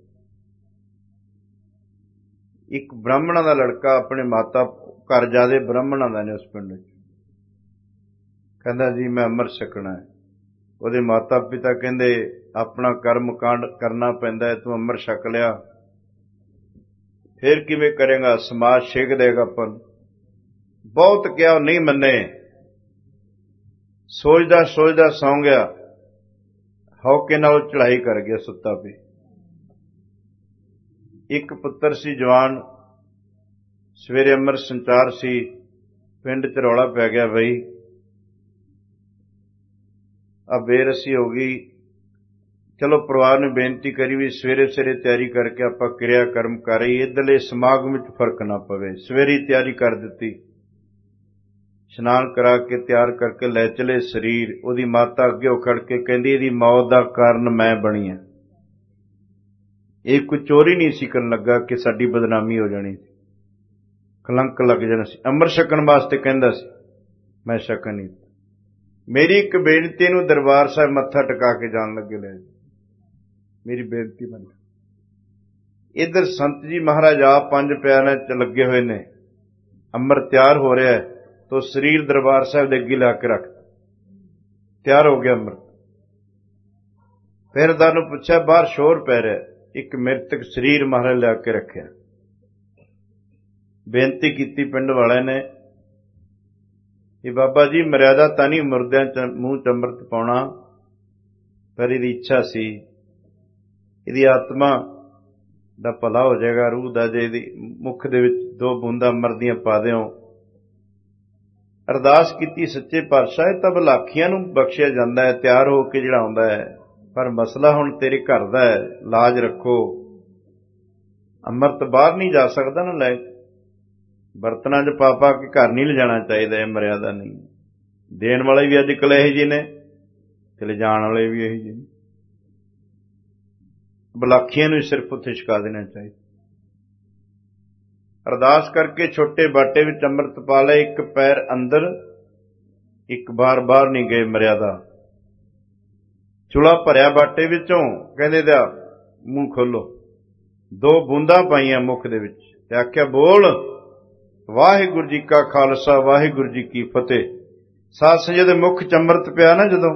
ਇੱਕ ਬ੍ਰਾਹਮਣਾਂ ਦਾ ਲੜਕਾ ਆਪਣੇ ਮਾਤਾ ਘਰ ਜਾਦੇ ਬ੍ਰਾਹਮਣਾਂ ਦਾ ਨੇ ਉਸ ਪਿੰਡ ਵਿੱਚ, ਕਹਿੰਦਾ ਜੀ ਮੈਂ ਅੰਮ੍ਰਿਤ ਛਕਣਾ ਹੈ। ਉਹਦੇ ਮਾਤਾ ਪਿਤਾ ਕਹਿੰਦੇ ਆਪਣਾ ਕਰਮ ਕਾਂਡ ਕਰਨਾ ਪੈਂਦਾ ਹੈ, ਤੂੰ ਅੰਮ੍ਰਿਤ ਛਕ ਲਿਆ, ਫਿਰ ਕਿਵੇਂ ਕਰੇਗਾ? ਸਮਾਜ ਛੇਕ ਦੇਗਾ ਆਪਾਂ ਨੂੰ। ਬਹੁਤ ਕਿਹਾ, ਨਹੀਂ ਮੰਨੇ। ਸੋਚਦਾ ਸੋਚਦਾ ਸੌਂ ਗਿਆ, ਹੌਕੇ ਨਾਲ ਚੜਾਈ ਕਰ ਗਿਆ ਸੁੱਤਾ ਪਈ। ਇੱਕ ਪੁੱਤਰ ਸੀ ਜਵਾਨ, ਸਵੇਰੇ ਅੰਮ੍ਰਿਤ ਸੰਚਾਰ ਸੀ, ਪਿੰਡ 'ਚ ਰੌਲਾ ਪੈ ਗਿਆ, ਬਈ ਆ ਬੇਰਸੀ ਹੋ ਗਈ। ਚਲੋ ਪਰਿਵਾਰ ਨੇ ਬੇਨਤੀ ਕਰੀ ਵੀ ਸਵੇਰੇ ਸਵੇਰੇ ਤਿਆਰੀ ਕਰਕੇ ਆਪਾਂ ਕਿਰਿਆ ਕਰਮ ਕਰ ਰਹੀ, ਇੱਧਰਲੇ ਸਮਾਗਮ ਵਿੱਚ ਫਰਕ ਨਾ ਪਵੇ। ਸਵੇਰੇ ਤਿਆਰੀ ਕਰ ਦਿੱਤੀ, ਇਸ਼ਨਾਨ ਕਰਾ ਕੇ ਤਿਆਰ ਕਰਕੇ ਲੈ ਚਲੇ ਸਰੀਰ। ਉਹਦੀ ਮਾਤਾ ਅੱਗੇ ਖੜ ਕੇ ਕਹਿੰਦੀ ਇਹਦੀ ਮੌਤ ਦਾ ਕਾਰਨ ਮੈਂ ਬਣੀ ਆ। ਇਹ ਕੋਈ ਚੋਰੀ ਨਹੀਂ ਸੀ ਕਰਨ ਲੱਗਾ ਕਿ ਸਾਡੀ ਬਦਨਾਮੀ ਹੋ ਜਾਣੀ ਸੀ, ਕਲੰਕ ਲੱਗ ਜਾਣਾ ਸੀ। ਅੰਮ੍ਰਿਤ ਛਕਣ ਵਾਸਤੇ ਕਹਿੰਦਾ ਸੀ, ਮੈਂ ਛਕਣ ਨਹੀਂ। ਮੇਰੀ ਇੱਕ ਬੇਨਤੀ ਨੂੰ ਦਰਬਾਰ ਸਾਹਿਬ ਮੱਥਾ ਟਿਕਾ ਕੇ ਜਾਣ ਲੱਗੇ, ਲੈ ਮੇਰੀ ਬੇਨਤੀ ਮੰਨ। ਇੱਧਰ ਸੰਤ ਜੀ ਮਹਾਰਾਜ ਆਪ ਪੰਜ ਪਿਆਰਿਆਂ 'ਚ ਲੱਗੇ ਹੋਏ ਨੇ, ਅੰਮ੍ਰਿਤ ਤਿਆਰ ਹੋ ਰਿਹਾ ਤਾਂ ਸਰੀਰ ਦਰਬਾਰ ਸਾਹਿਬ ਦੇ ਅੱਗੇ ਲਾ ਕੇ ਰੱਖ, ਤਿਆਰ ਹੋ ਗਿਆ ਅੰਮ੍ਰਿਤ। ਫਿਰ ਦਾਨੂੰ ਪੁੱਛਿਆ, ਬਾਹਰ ਸ਼ੋਰ ਪੈ ਰਿਹਾ। ਇੱਕ ਮ੍ਰਿਤਕ ਸਰੀਰ ਮਹਾਰਾਜ ਲਿਆ ਕੇ ਰੱਖਿਆ। ਬੇਨਤੀ ਕੀਤੀ ਪਿੰਡ ਵਾਲਿਆਂ ਨੇ, ਇਹ ਬਾਬਾ ਜੀ ਮਰਿਆਦਾ ਤਾਂ ਨਹੀਂ ਮੁਰਦਿਆਂ ਚ ਮੂੰਹ ਚ ਅੰਮ੍ਰਿਤ ਪਾਉਣਾ, ਪਰ ਇਹਦੀ ਇੱਛਾ ਸੀ, ਇਹਦੀ ਆਤਮਾ ਦਾ ਭਲਾ ਹੋ ਜਾਏਗਾ, ਰੂਹ ਦਾ, ਜੇ ਇਹਦੀ ਮੁੱਖ ਦੇ ਵਿੱਚ ਦੋ ਬੂੰਦਾਂ ਅੰਮ੍ਰਿਤ ਦੀਆਂ ਪਾ ਦਿਓ। ਅਰਦਾਸ ਕੀਤੀ, ਸੱਚੇ ਪਾਤਸ਼ਾਹ ਇਹ ਤਾਂ ਬਲਾਖੀਆਂ ਨੂੰ ਬਖਸ਼ਿਆ ਜਾਂਦਾ ਹੈ, ਤਿਆਰ ਹੋ ਕੇ ਜਿਹੜਾ ਆਉਂਦਾ ਹੈ, ਪਰ ਮਸਲਾ ਹੁਣ ਤੇਰੇ ਘਰ ਦਾ ਹੈ, ਲਾਜ ਰੱਖੋ। ਅੰਮ੍ਰਿਤ ਬਾਹਰ ਨਹੀਂ ਜਾ ਸਕਦਾ ਨਾ ਲੈ, ਬਰਤਨਾਂ 'ਚ ਪਾ ਪਾ ਕੇ ਘਰ ਨਹੀਂ ਲਿਜਾਣਾ ਚਾਹੀਦਾ, ਇਹ ਮਰਿਆਦਾ ਨਹੀਂ। ਦੇਣ ਵਾਲੇ ਵੀ ਅੱਜ ਕੱਲ੍ਹ ਇਹੋ ਜਿਹੇ ਨੇ ਤੇ ਲਿਜਾਣ ਵਾਲੇ ਵੀ ਇਹੋ ਜਿਹੇ ਨੇ। ਬਲਾਖੀਆਂ ਨੂੰ ਸਿਰਫ ਉੱਥੇ ਛਕਾ ਦੇਣਾ ਚਾਹੀਦਾ। ਅਰਦਾਸ ਕਰਕੇ ਛੋਟੇ ਬਾਟੇ ਵਿੱਚ ਅੰਮ੍ਰਿਤ ਪਾ ਲਿਆ, ਇੱਕ ਪੈਰ ਅੰਦਰ, ਇੱਕ ਬਾਰ ਬਾਹਰ ਨਹੀਂ ਗਏ ਮਰਿਆਦਾ। ਚੁਲਾ ਭਰਿਆ ਬਾਟੇ ਵਿੱਚੋਂ, ਕਹਿੰਦੇ ਦਾ ਮੂੰਹ ਖੋਲੋ, ਦੋ ਬੂੰਦਾਂ ਪਾਈਆਂ ਮੁੱਖ ਦੇ ਵਿੱਚ ਤੇ ਆਖਿਆ, ਬੋਲ ਵਾਹਿਗੁਰੂ ਜੀ ਕਾ ਖਾਲਸਾ ਵਾਹਿਗੁਰੂ ਜੀ ਕੀ ਫਤਿਹ। ਸਾਧ ਸੰਗਤ ਦੇ ਮੁੱਖ ਚ ਅੰਮ੍ਰਿਤ ਪਿਆ ਨਾ ਜਦੋਂ,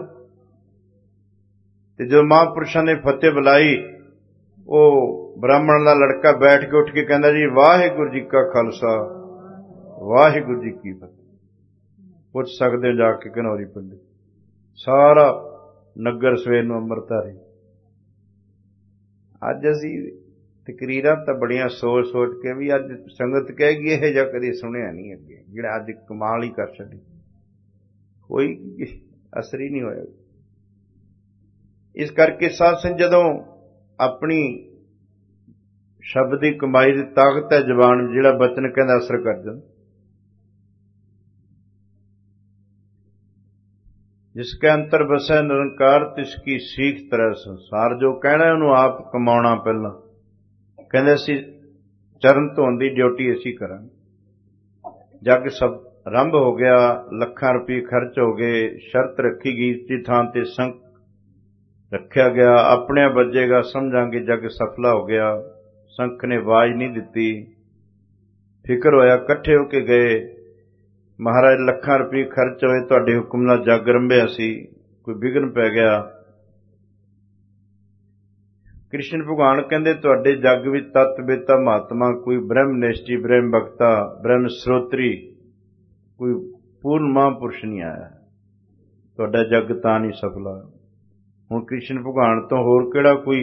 ਤੇ ਜਦੋਂ ਮਹਾਂਪੁਰਸ਼ਾਂ ਨੇ ਫਤਿਹ ਬੁਲਾਈ, ਉਹ ਬ੍ਰਾਹਮਣ ਦਾ ਲੜਕਾ ਬੈਠ ਕੇ ਉੱਠ ਕੇ ਕਹਿੰਦਾ, ਜੀ ਵਾਹਿਗੁਰੂ ਜੀ ਕਾ ਖਾਲਸਾ ਵਾਹਿਗੁਰੂ ਜੀ ਕੀ ਫਤਿਹ। ਪੁੱਛ ਸਕਦੇ ਹੋ ਜਾ ਕੇ ਘਨੌਰੀ ਪਿੰਡ, ਸਾਰਾ ਨਗਰ ਸਵੇਰ ਨੂੰ ਅੰਮ੍ਰਿਤਧਾਰੀ। ਅੱਜ ਅਸੀਂ ਤਕਰੀਰਾਂ ਤਾਂ ਬੜੀਆਂ ਸੋਚ ਸੋਚ ਕੇ ਵੀ ਅੱਜ ਸੰਗਤ ਕਹੇਗੀ ਇਹ ਜਿਹਾ ਕਦੇ ਸੁਣਿਆ ਨਹੀਂ ਅੱਗੇ, ਜਿਹੜਾ ਅੱਜ ਕਮਾਲ ਹੀ ਕਰ ਛੱਡੀ, ਕੋਈ ਅਸਰ ਹੀ ਨਹੀਂ ਹੋਇਆ। ਇਸ ਕਰਕੇ ਸਾਧ ਸੰਗਤ ਜਦੋਂ ਆਪਣੀ ਸ਼ਬਦ ਦੀ ਕਮਾਈ ਦੀ ਤਾਕਤ ਹੈ ਜ਼ਬਾਨ, ਜਿਹੜਾ ਬਚਨ ਕਹਿੰਦਾ ਅਸਰ ਕਰ ਜਾਂਦਾ। ਜਿਸਕੇ ਅੰਤਰ ਬਸੈ ਨਿਰੰਕਾਰ ਤਿਸਕੀ ਸੀਖ ਤਰੈ ਸੰਸਾਰ। ਜੋ ਕਹਿਣਾ ਉਹਨੂੰ ਆਪ ਕਮਾਉਣਾ। ਪਹਿਲਾਂ ਕਹਿੰਦੇ ਅਸੀਂ ਚਰਨ ਧੋਣ ਦੀ ਡਿਊਟੀ ਅਸੀਂ ਕਰਾਂਗੇ। ਜੱਗ ਸਭ ਆਰੰਭ ਹੋ ਗਿਆ, ਲੱਖਾਂ ਰੁਪਏ ਖਰਚ ਹੋ ਗਏ, ਸ਼ਰਤ ਰੱਖੀ ਗਈ, ਇਸ ਥਾਂ ਤੇ ਸੰਕ ਰੱਖਿਆ ਗਿਆ, ਆਪਣੇ ਵੱਜੇਗਾ ਸਮਝਾਂਗੇ, ਜੱਗ ਸਫਲਾ ਹੋ ਗਿਆ। ਸੰਖ ਨੇ ਆਵਾਜ਼ ਨਹੀਂ ਦਿੱਤੀ, ਫਿਕਰ ਹੋਇਆ, ਇਕੱਠੇ ਹੋ ਕੇ ਗਏ। ਮਹਾਰਾਜ ਲੱਖਾਂ ਰੁਪਏ ਖਰਚ ਹੋਏ, ਤੁਹਾਡੇ ਹੁਕਮ ਨਾਲ ਜੱਗ ਰੰਭਿਆ ਸੀ, ਕੋਈ ਵਿਘਨ ਪੈ ਗਿਆ। ਕ੍ਰਿਸ਼ਨ ਭਗਵਾਨ ਕਹਿੰਦੇ ਤੁਹਾਡੇ ਜੱਗ ਵਿੱਚ ਤਤ ਬੇਤਾ ਮਹਾਤਮਾ, ਕੋਈ ਬ੍ਰਹਮ ਨਿਸ਼ਚੀ, ਬ੍ਰਹਮ ਬਖਤਾ, ਬ੍ਰਹਮ ਸਰੋਤਰੀ, ਕੋਈ ਪੂਰਨ ਮਹਾਂਪੁਰਸ਼ ਨਹੀਂ ਆਇਆ, ਤੁਹਾਡਾ ਜੱਗ ਤਾਂ ਨਹੀਂ ਸਫਲਾ। ਹੁਣ ਕ੍ਰਿਸ਼ਨ ਭਗਵਾਨ ਤੋਂ ਹੋਰ ਕਿਹੜਾ ਕੋਈ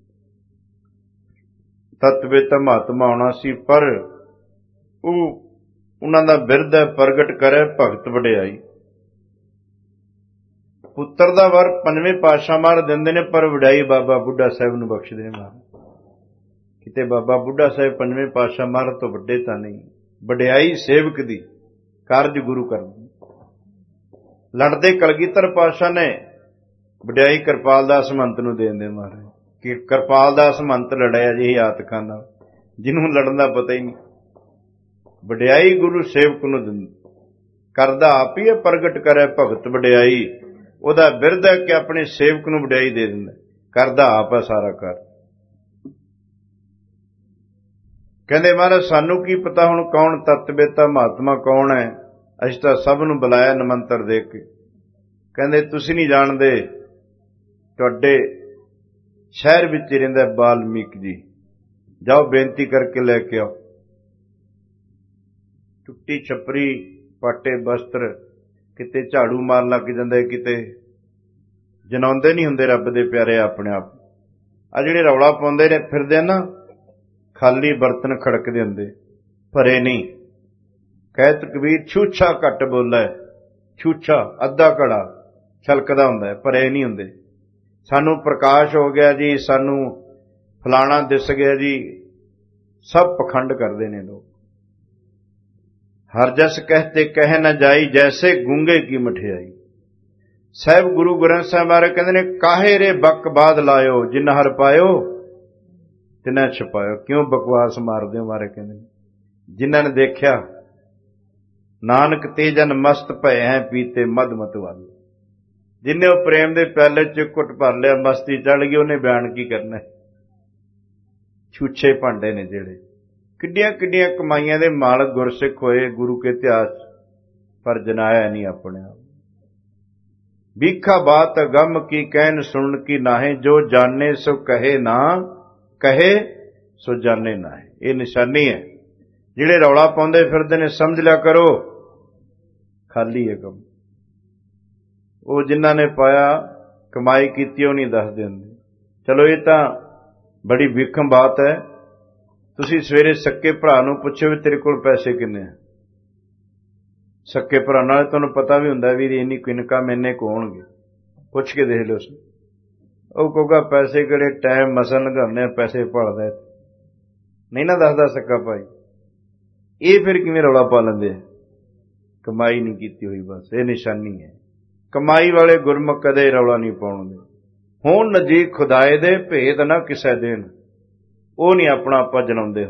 ਤਤ ਬੇਤਾ ਮਹਾਤਮਾ ਆਉਣਾ ਸੀ, ਪਰ ਉਹ ਉਹਨਾਂ ਦਾ ਬਿਰਧ ਹੈ, ਪ੍ਰਗਟ ਕਰੇ ਭਗਤ ਵਡਿਆਈ। ਪੁੱਤਰ ਦਾ ਵਰ ਪੰਜਵੇਂ ਪਾਤਸ਼ਾਹ ਮਹਾਰਾਜ ਦਿੰਦੇ ਨੇ, ਪਰ ਵਡਿਆਈ ਬਾਬਾ ਬੁੱਢਾ ਸਾਹਿਬ ਨੂੰ ਬਖਸ਼ਦੇ ਨੇ ਮਹਾਰਾਜ। ਕਿਤੇ ਬਾਬਾ ਬੁੱਢਾ ਸਾਹਿਬ ਪੰਜਵੇਂ ਪਾਤਸ਼ਾਹ ਮਹਾਰਾਜ ਤੋਂ ਵੱਡੇ ਤਾਂ ਨਹੀਂ, ਵਡਿਆਈ ਸੇਵਕ ਦੀ, ਕਾਰਜ ਗੁਰੂ ਕਰਦੀ। ਲੜਦੇ ਕਲਗੀਧਰ ਪਾਤਸ਼ਾਹ ਨੇ ਵਡਿਆਈ ਕਿਰਪਾਲ ਦਾਸ ਮਹੰਤ ਨੂੰ ਦੇ ਦਿੰਦੇ ਮਹਾਰਾਜ, ਕਿ ਕਿਰਪਾਲ ਦਾਸ ਮਹੰਤ ਲੜਿਆ ਜਿਹੀ ਆਤਕਾਂ ਨਾਲ, ਜਿਹਨੂੰ ਲੜਨ ਦਾ ਪਤਾ ਹੀ ਨਹੀਂ। ਵਡਿਆਈ ਗੁਰੂ ਸੇਵਕ ਨੂੰ ਦਿੰਦਾ, ਕਰਦਾ ਆਪ ਹੀ ਹੈ, ਪ੍ਰਗਟ ਕਰੇ ਭਗਤ ਵਡਿਆਈ। ਉਹਦਾ ਬਿਰਧ ਹੈ ਕਿ ਆਪਣੇ ਸੇਵਕ ਨੂੰ ਵਡਿਆਈ ਦੇ ਦਿੰਦਾ, ਕਰਦਾ ਆਪ ਹੈ ਸਾਰਾ ਕਰ। ਕਹਿੰਦੇ ਮਹਾਰਾਜ ਸਾਨੂੰ ਕੀ ਪਤਾ ਹੁਣ ਕੌਣ ਤਤ ਬੇਤਾ ਮਹਾਤਮਾ ਕੌਣ ਹੈ, ਅਸੀਂ ਤਾਂ ਸਭ ਨੂੰ ਬੁਲਾਇਆ ਨਿਮੰਤਰ ਦੇ ਕੇ। ਕਹਿੰਦੇ ਤੁਸੀਂ ਨਹੀਂ ਜਾਣਦੇ, ਤੁਹਾਡੇ ਸ਼ਹਿਰ ਵਿੱਚ ਰਹਿੰਦਾ ਬਾਲਮੀਕ ਜੀ, ਜਾਓ ਬੇਨਤੀ ਕਰਕੇ ਲੈ ਕੇ ਆਓ। ਟੁੱਟੀ ਛੱਪਰੀ, ਪਾਟੇ ਬਸਤਰ, ਕਿਤੇ ਝਾੜੂ ਮਾਰਨ ਲੱਗ ਜਾਂਦੇ, ਕਿਤੇ ਜਨਾਉਂਦੇ ਨਹੀਂ ਹੁੰਦੇ ਰੱਬ ਦੇ ਪਿਆਰੇ ਆਪਣੇ ਆਪ। ਆ ਜਿਹੜੇ ਰੌਲਾ ਪਾਉਂਦੇ ਨੇ ਫਿਰਦੇ ਨਾ, ਖਾਲੀ ਬਰਤਨ ਖੜਕਦੇ ਹੁੰਦੇ, ਭਰੇ ਨਹੀਂ। ਕਹਿਤ ਕਬੀਰ ਛੂਛਾ ਘੱਟ ਬੋਲੇ, ਛੂਛਾ ਅੱਧਾ ਘੜਾ ਛਲਕਦਾ ਹੁੰਦਾ, ਭਰੇ ਨਹੀਂ ਹੁੰਦੇ। ਸਾਨੂੰ ਪ੍ਰਕਾਸ਼ ਹੋ ਗਿਆ ਜੀ, ਸਾਨੂੰ ਫਲਾਣਾ ਦਿਸ ਗਿਆ ਜੀ, ਸਭ ਪਖੰਡ ਕਰਦੇ ਨੇ ਲੋਕ। ਹਰ ਜਸ ਕਹਤੇ ਕਹਿ ਨਾ ਜਾਈ, ਜੈਸੇ ਗੂੰਗੇ ਕੀ ਮਠਿਆਈ। ਸਾਹਿਬ ਗੁਰੂ ਗ੍ਰੰਥ ਸਾਹਿਬ ਮਹਾਰਾਜ ਕਹਿੰਦੇ ਨੇ, ਕਾਹੇ ਰੇ ਬਕ ਬਾਦ ਲਾਇਓ, ਜਿਨ ਹਰ ਪਾਇਓ ਤਿਨ੍ਹਾਂ ਛਪਾਇਓ। ਕਿਉਂ ਬਕਵਾਸ ਮਾਰਦੇ ਹੋ ਮਹਾਰਾਜ ਕਹਿੰਦੇ ਨੇ, ਜਿਨ੍ਹਾਂ ਨੇ ਦੇਖਿਆ ਨਾਨਕ ਤੇ ਜਨ ਮਸਤ ਭਏ ਹੈ, ਪੀਤੇ ਮਦ ਮਤਵਾਲੇ। ਜਿੰਨੇ ਉਹ ਪ੍ਰੇਮ ਦੇ ਪਿਆਲੇ ਚ ਘੁੱਟ ਭਰ ਲਿਆ, ਮਸਤੀ ਚੜ ਗਈ, ਉਹਨੇ ਬਿਆਨ ਕੀ ਕਰਨਾ। ਛੂਛੇ ਭਾਂਡੇ ਨੇ ਜਿਹੜੇ, ਕਿੱਡੀਆਂ ਕਿੱਡੀਆਂ ਕਮਾਈਆਂ ਦੇ ਮਾਲਕ ਗੁਰਸਿੱਖ ਹੋਏ ਗੁਰੂ ਕੇ ਇਤਿਹਾਸ, ਪਰ ਜਨਾਇਆ ਨਹੀਂ ਆਪਣੇ ਆਪ। ਵੀਖਾ ਬਾਤ ਗਮ ਕੀ ਕਹਿਨ ਸੁਣਨ ਕੀ ਨਾਹੇ, ਜੋ ਜਾਣੇ ਸੋ ਕਹੇ ਨਾ, ਕਹੇ ਸੋ ਜਾਣੇ ਨਾਹੇ। ਇਹ ਨਿਸ਼ਾਨੀ ਹੈ। ਜਿਹੜੇ ਰੌਲਾ ਪਾਉਂਦੇ ਫਿਰਦੇ ਨੇ, ਸਮਝ ਲਿਆ ਕਰੋ ਖਾਲੀ ਹੈ ਕੰਮ। ਉਹ ਜਿਨ੍ਹਾਂ ਨੇ ਪਾਇਆ ਕਮਾਈ ਕੀਤੀ ਉਹ ਨਹੀਂ ਦੱਸਦੇ ਹੁੰਦੇ। ਚਲੋ ਇਹ ਤਾਂ ਬੜੀ ਵਿਖਮ ਬਾਤ ਹੈ। ਤੁਸੀਂ ਸਵੇਰੇ ਸੱਕੇ ਭਰਾ ਨੂੰ ਪੁੱਛੋ ਵੀ ਤੇਰੇ ਕੋਲ ਪੈਸੇ ਕਿੰਨੇ ਆ, ਸੱਕੇ ਭਰਾ ਨਾਲ ਤੁਹਾਨੂੰ ਪਤਾ ਵੀ ਹੁੰਦਾ ਵੀ ਇੰਨੀ ਇਨਕਮ ਇੰਨੇ ਕੁ ਹੋਣਗੇ, ਪੁੱਛ ਕੇ ਦੇਖ ਲਿਓ। ਉਹ ਕਹੂਗਾ ਪੈਸੇ ਕਿਹੜੇ, ਟਾਈਮ ਮਸਲ ਲਗਾਉਂਦੇ ਆ, ਪੈਸੇ ਭਾਲਦਾ ਨਹੀਂ ਨਾ ਦੱਸਦਾ ਸੱਕਾ ਭਾਈ। ਇਹ ਫਿਰ ਕਿਵੇਂ ਰੌਲਾ ਪਾ ਲੈਂਦੇ ਆ? ਕਮਾਈ ਨਹੀਂ ਕੀਤੀ ਹੋਈ, ਬਸ ਇਹ ਨਿਸ਼ਾਨੀ ਹੈ। ਕਮਾਈ ਵਾਲੇ ਗੁਰਮੁਖ ਕਦੇ ਰੌਲਾ ਨਹੀਂ ਪਾਉਣਗੇ। ਹੁਣ ਨਜ਼ਦੀਕ ਖੁਦਾਏ ਦੇ ਭੇਦ ਨਾ ਕਿਸੇ ਦੇਣ, ਉਹ ਨਹੀਂ ਆਪਣਾ ਆਪਾ ਜਣਾਉਂਦੇ।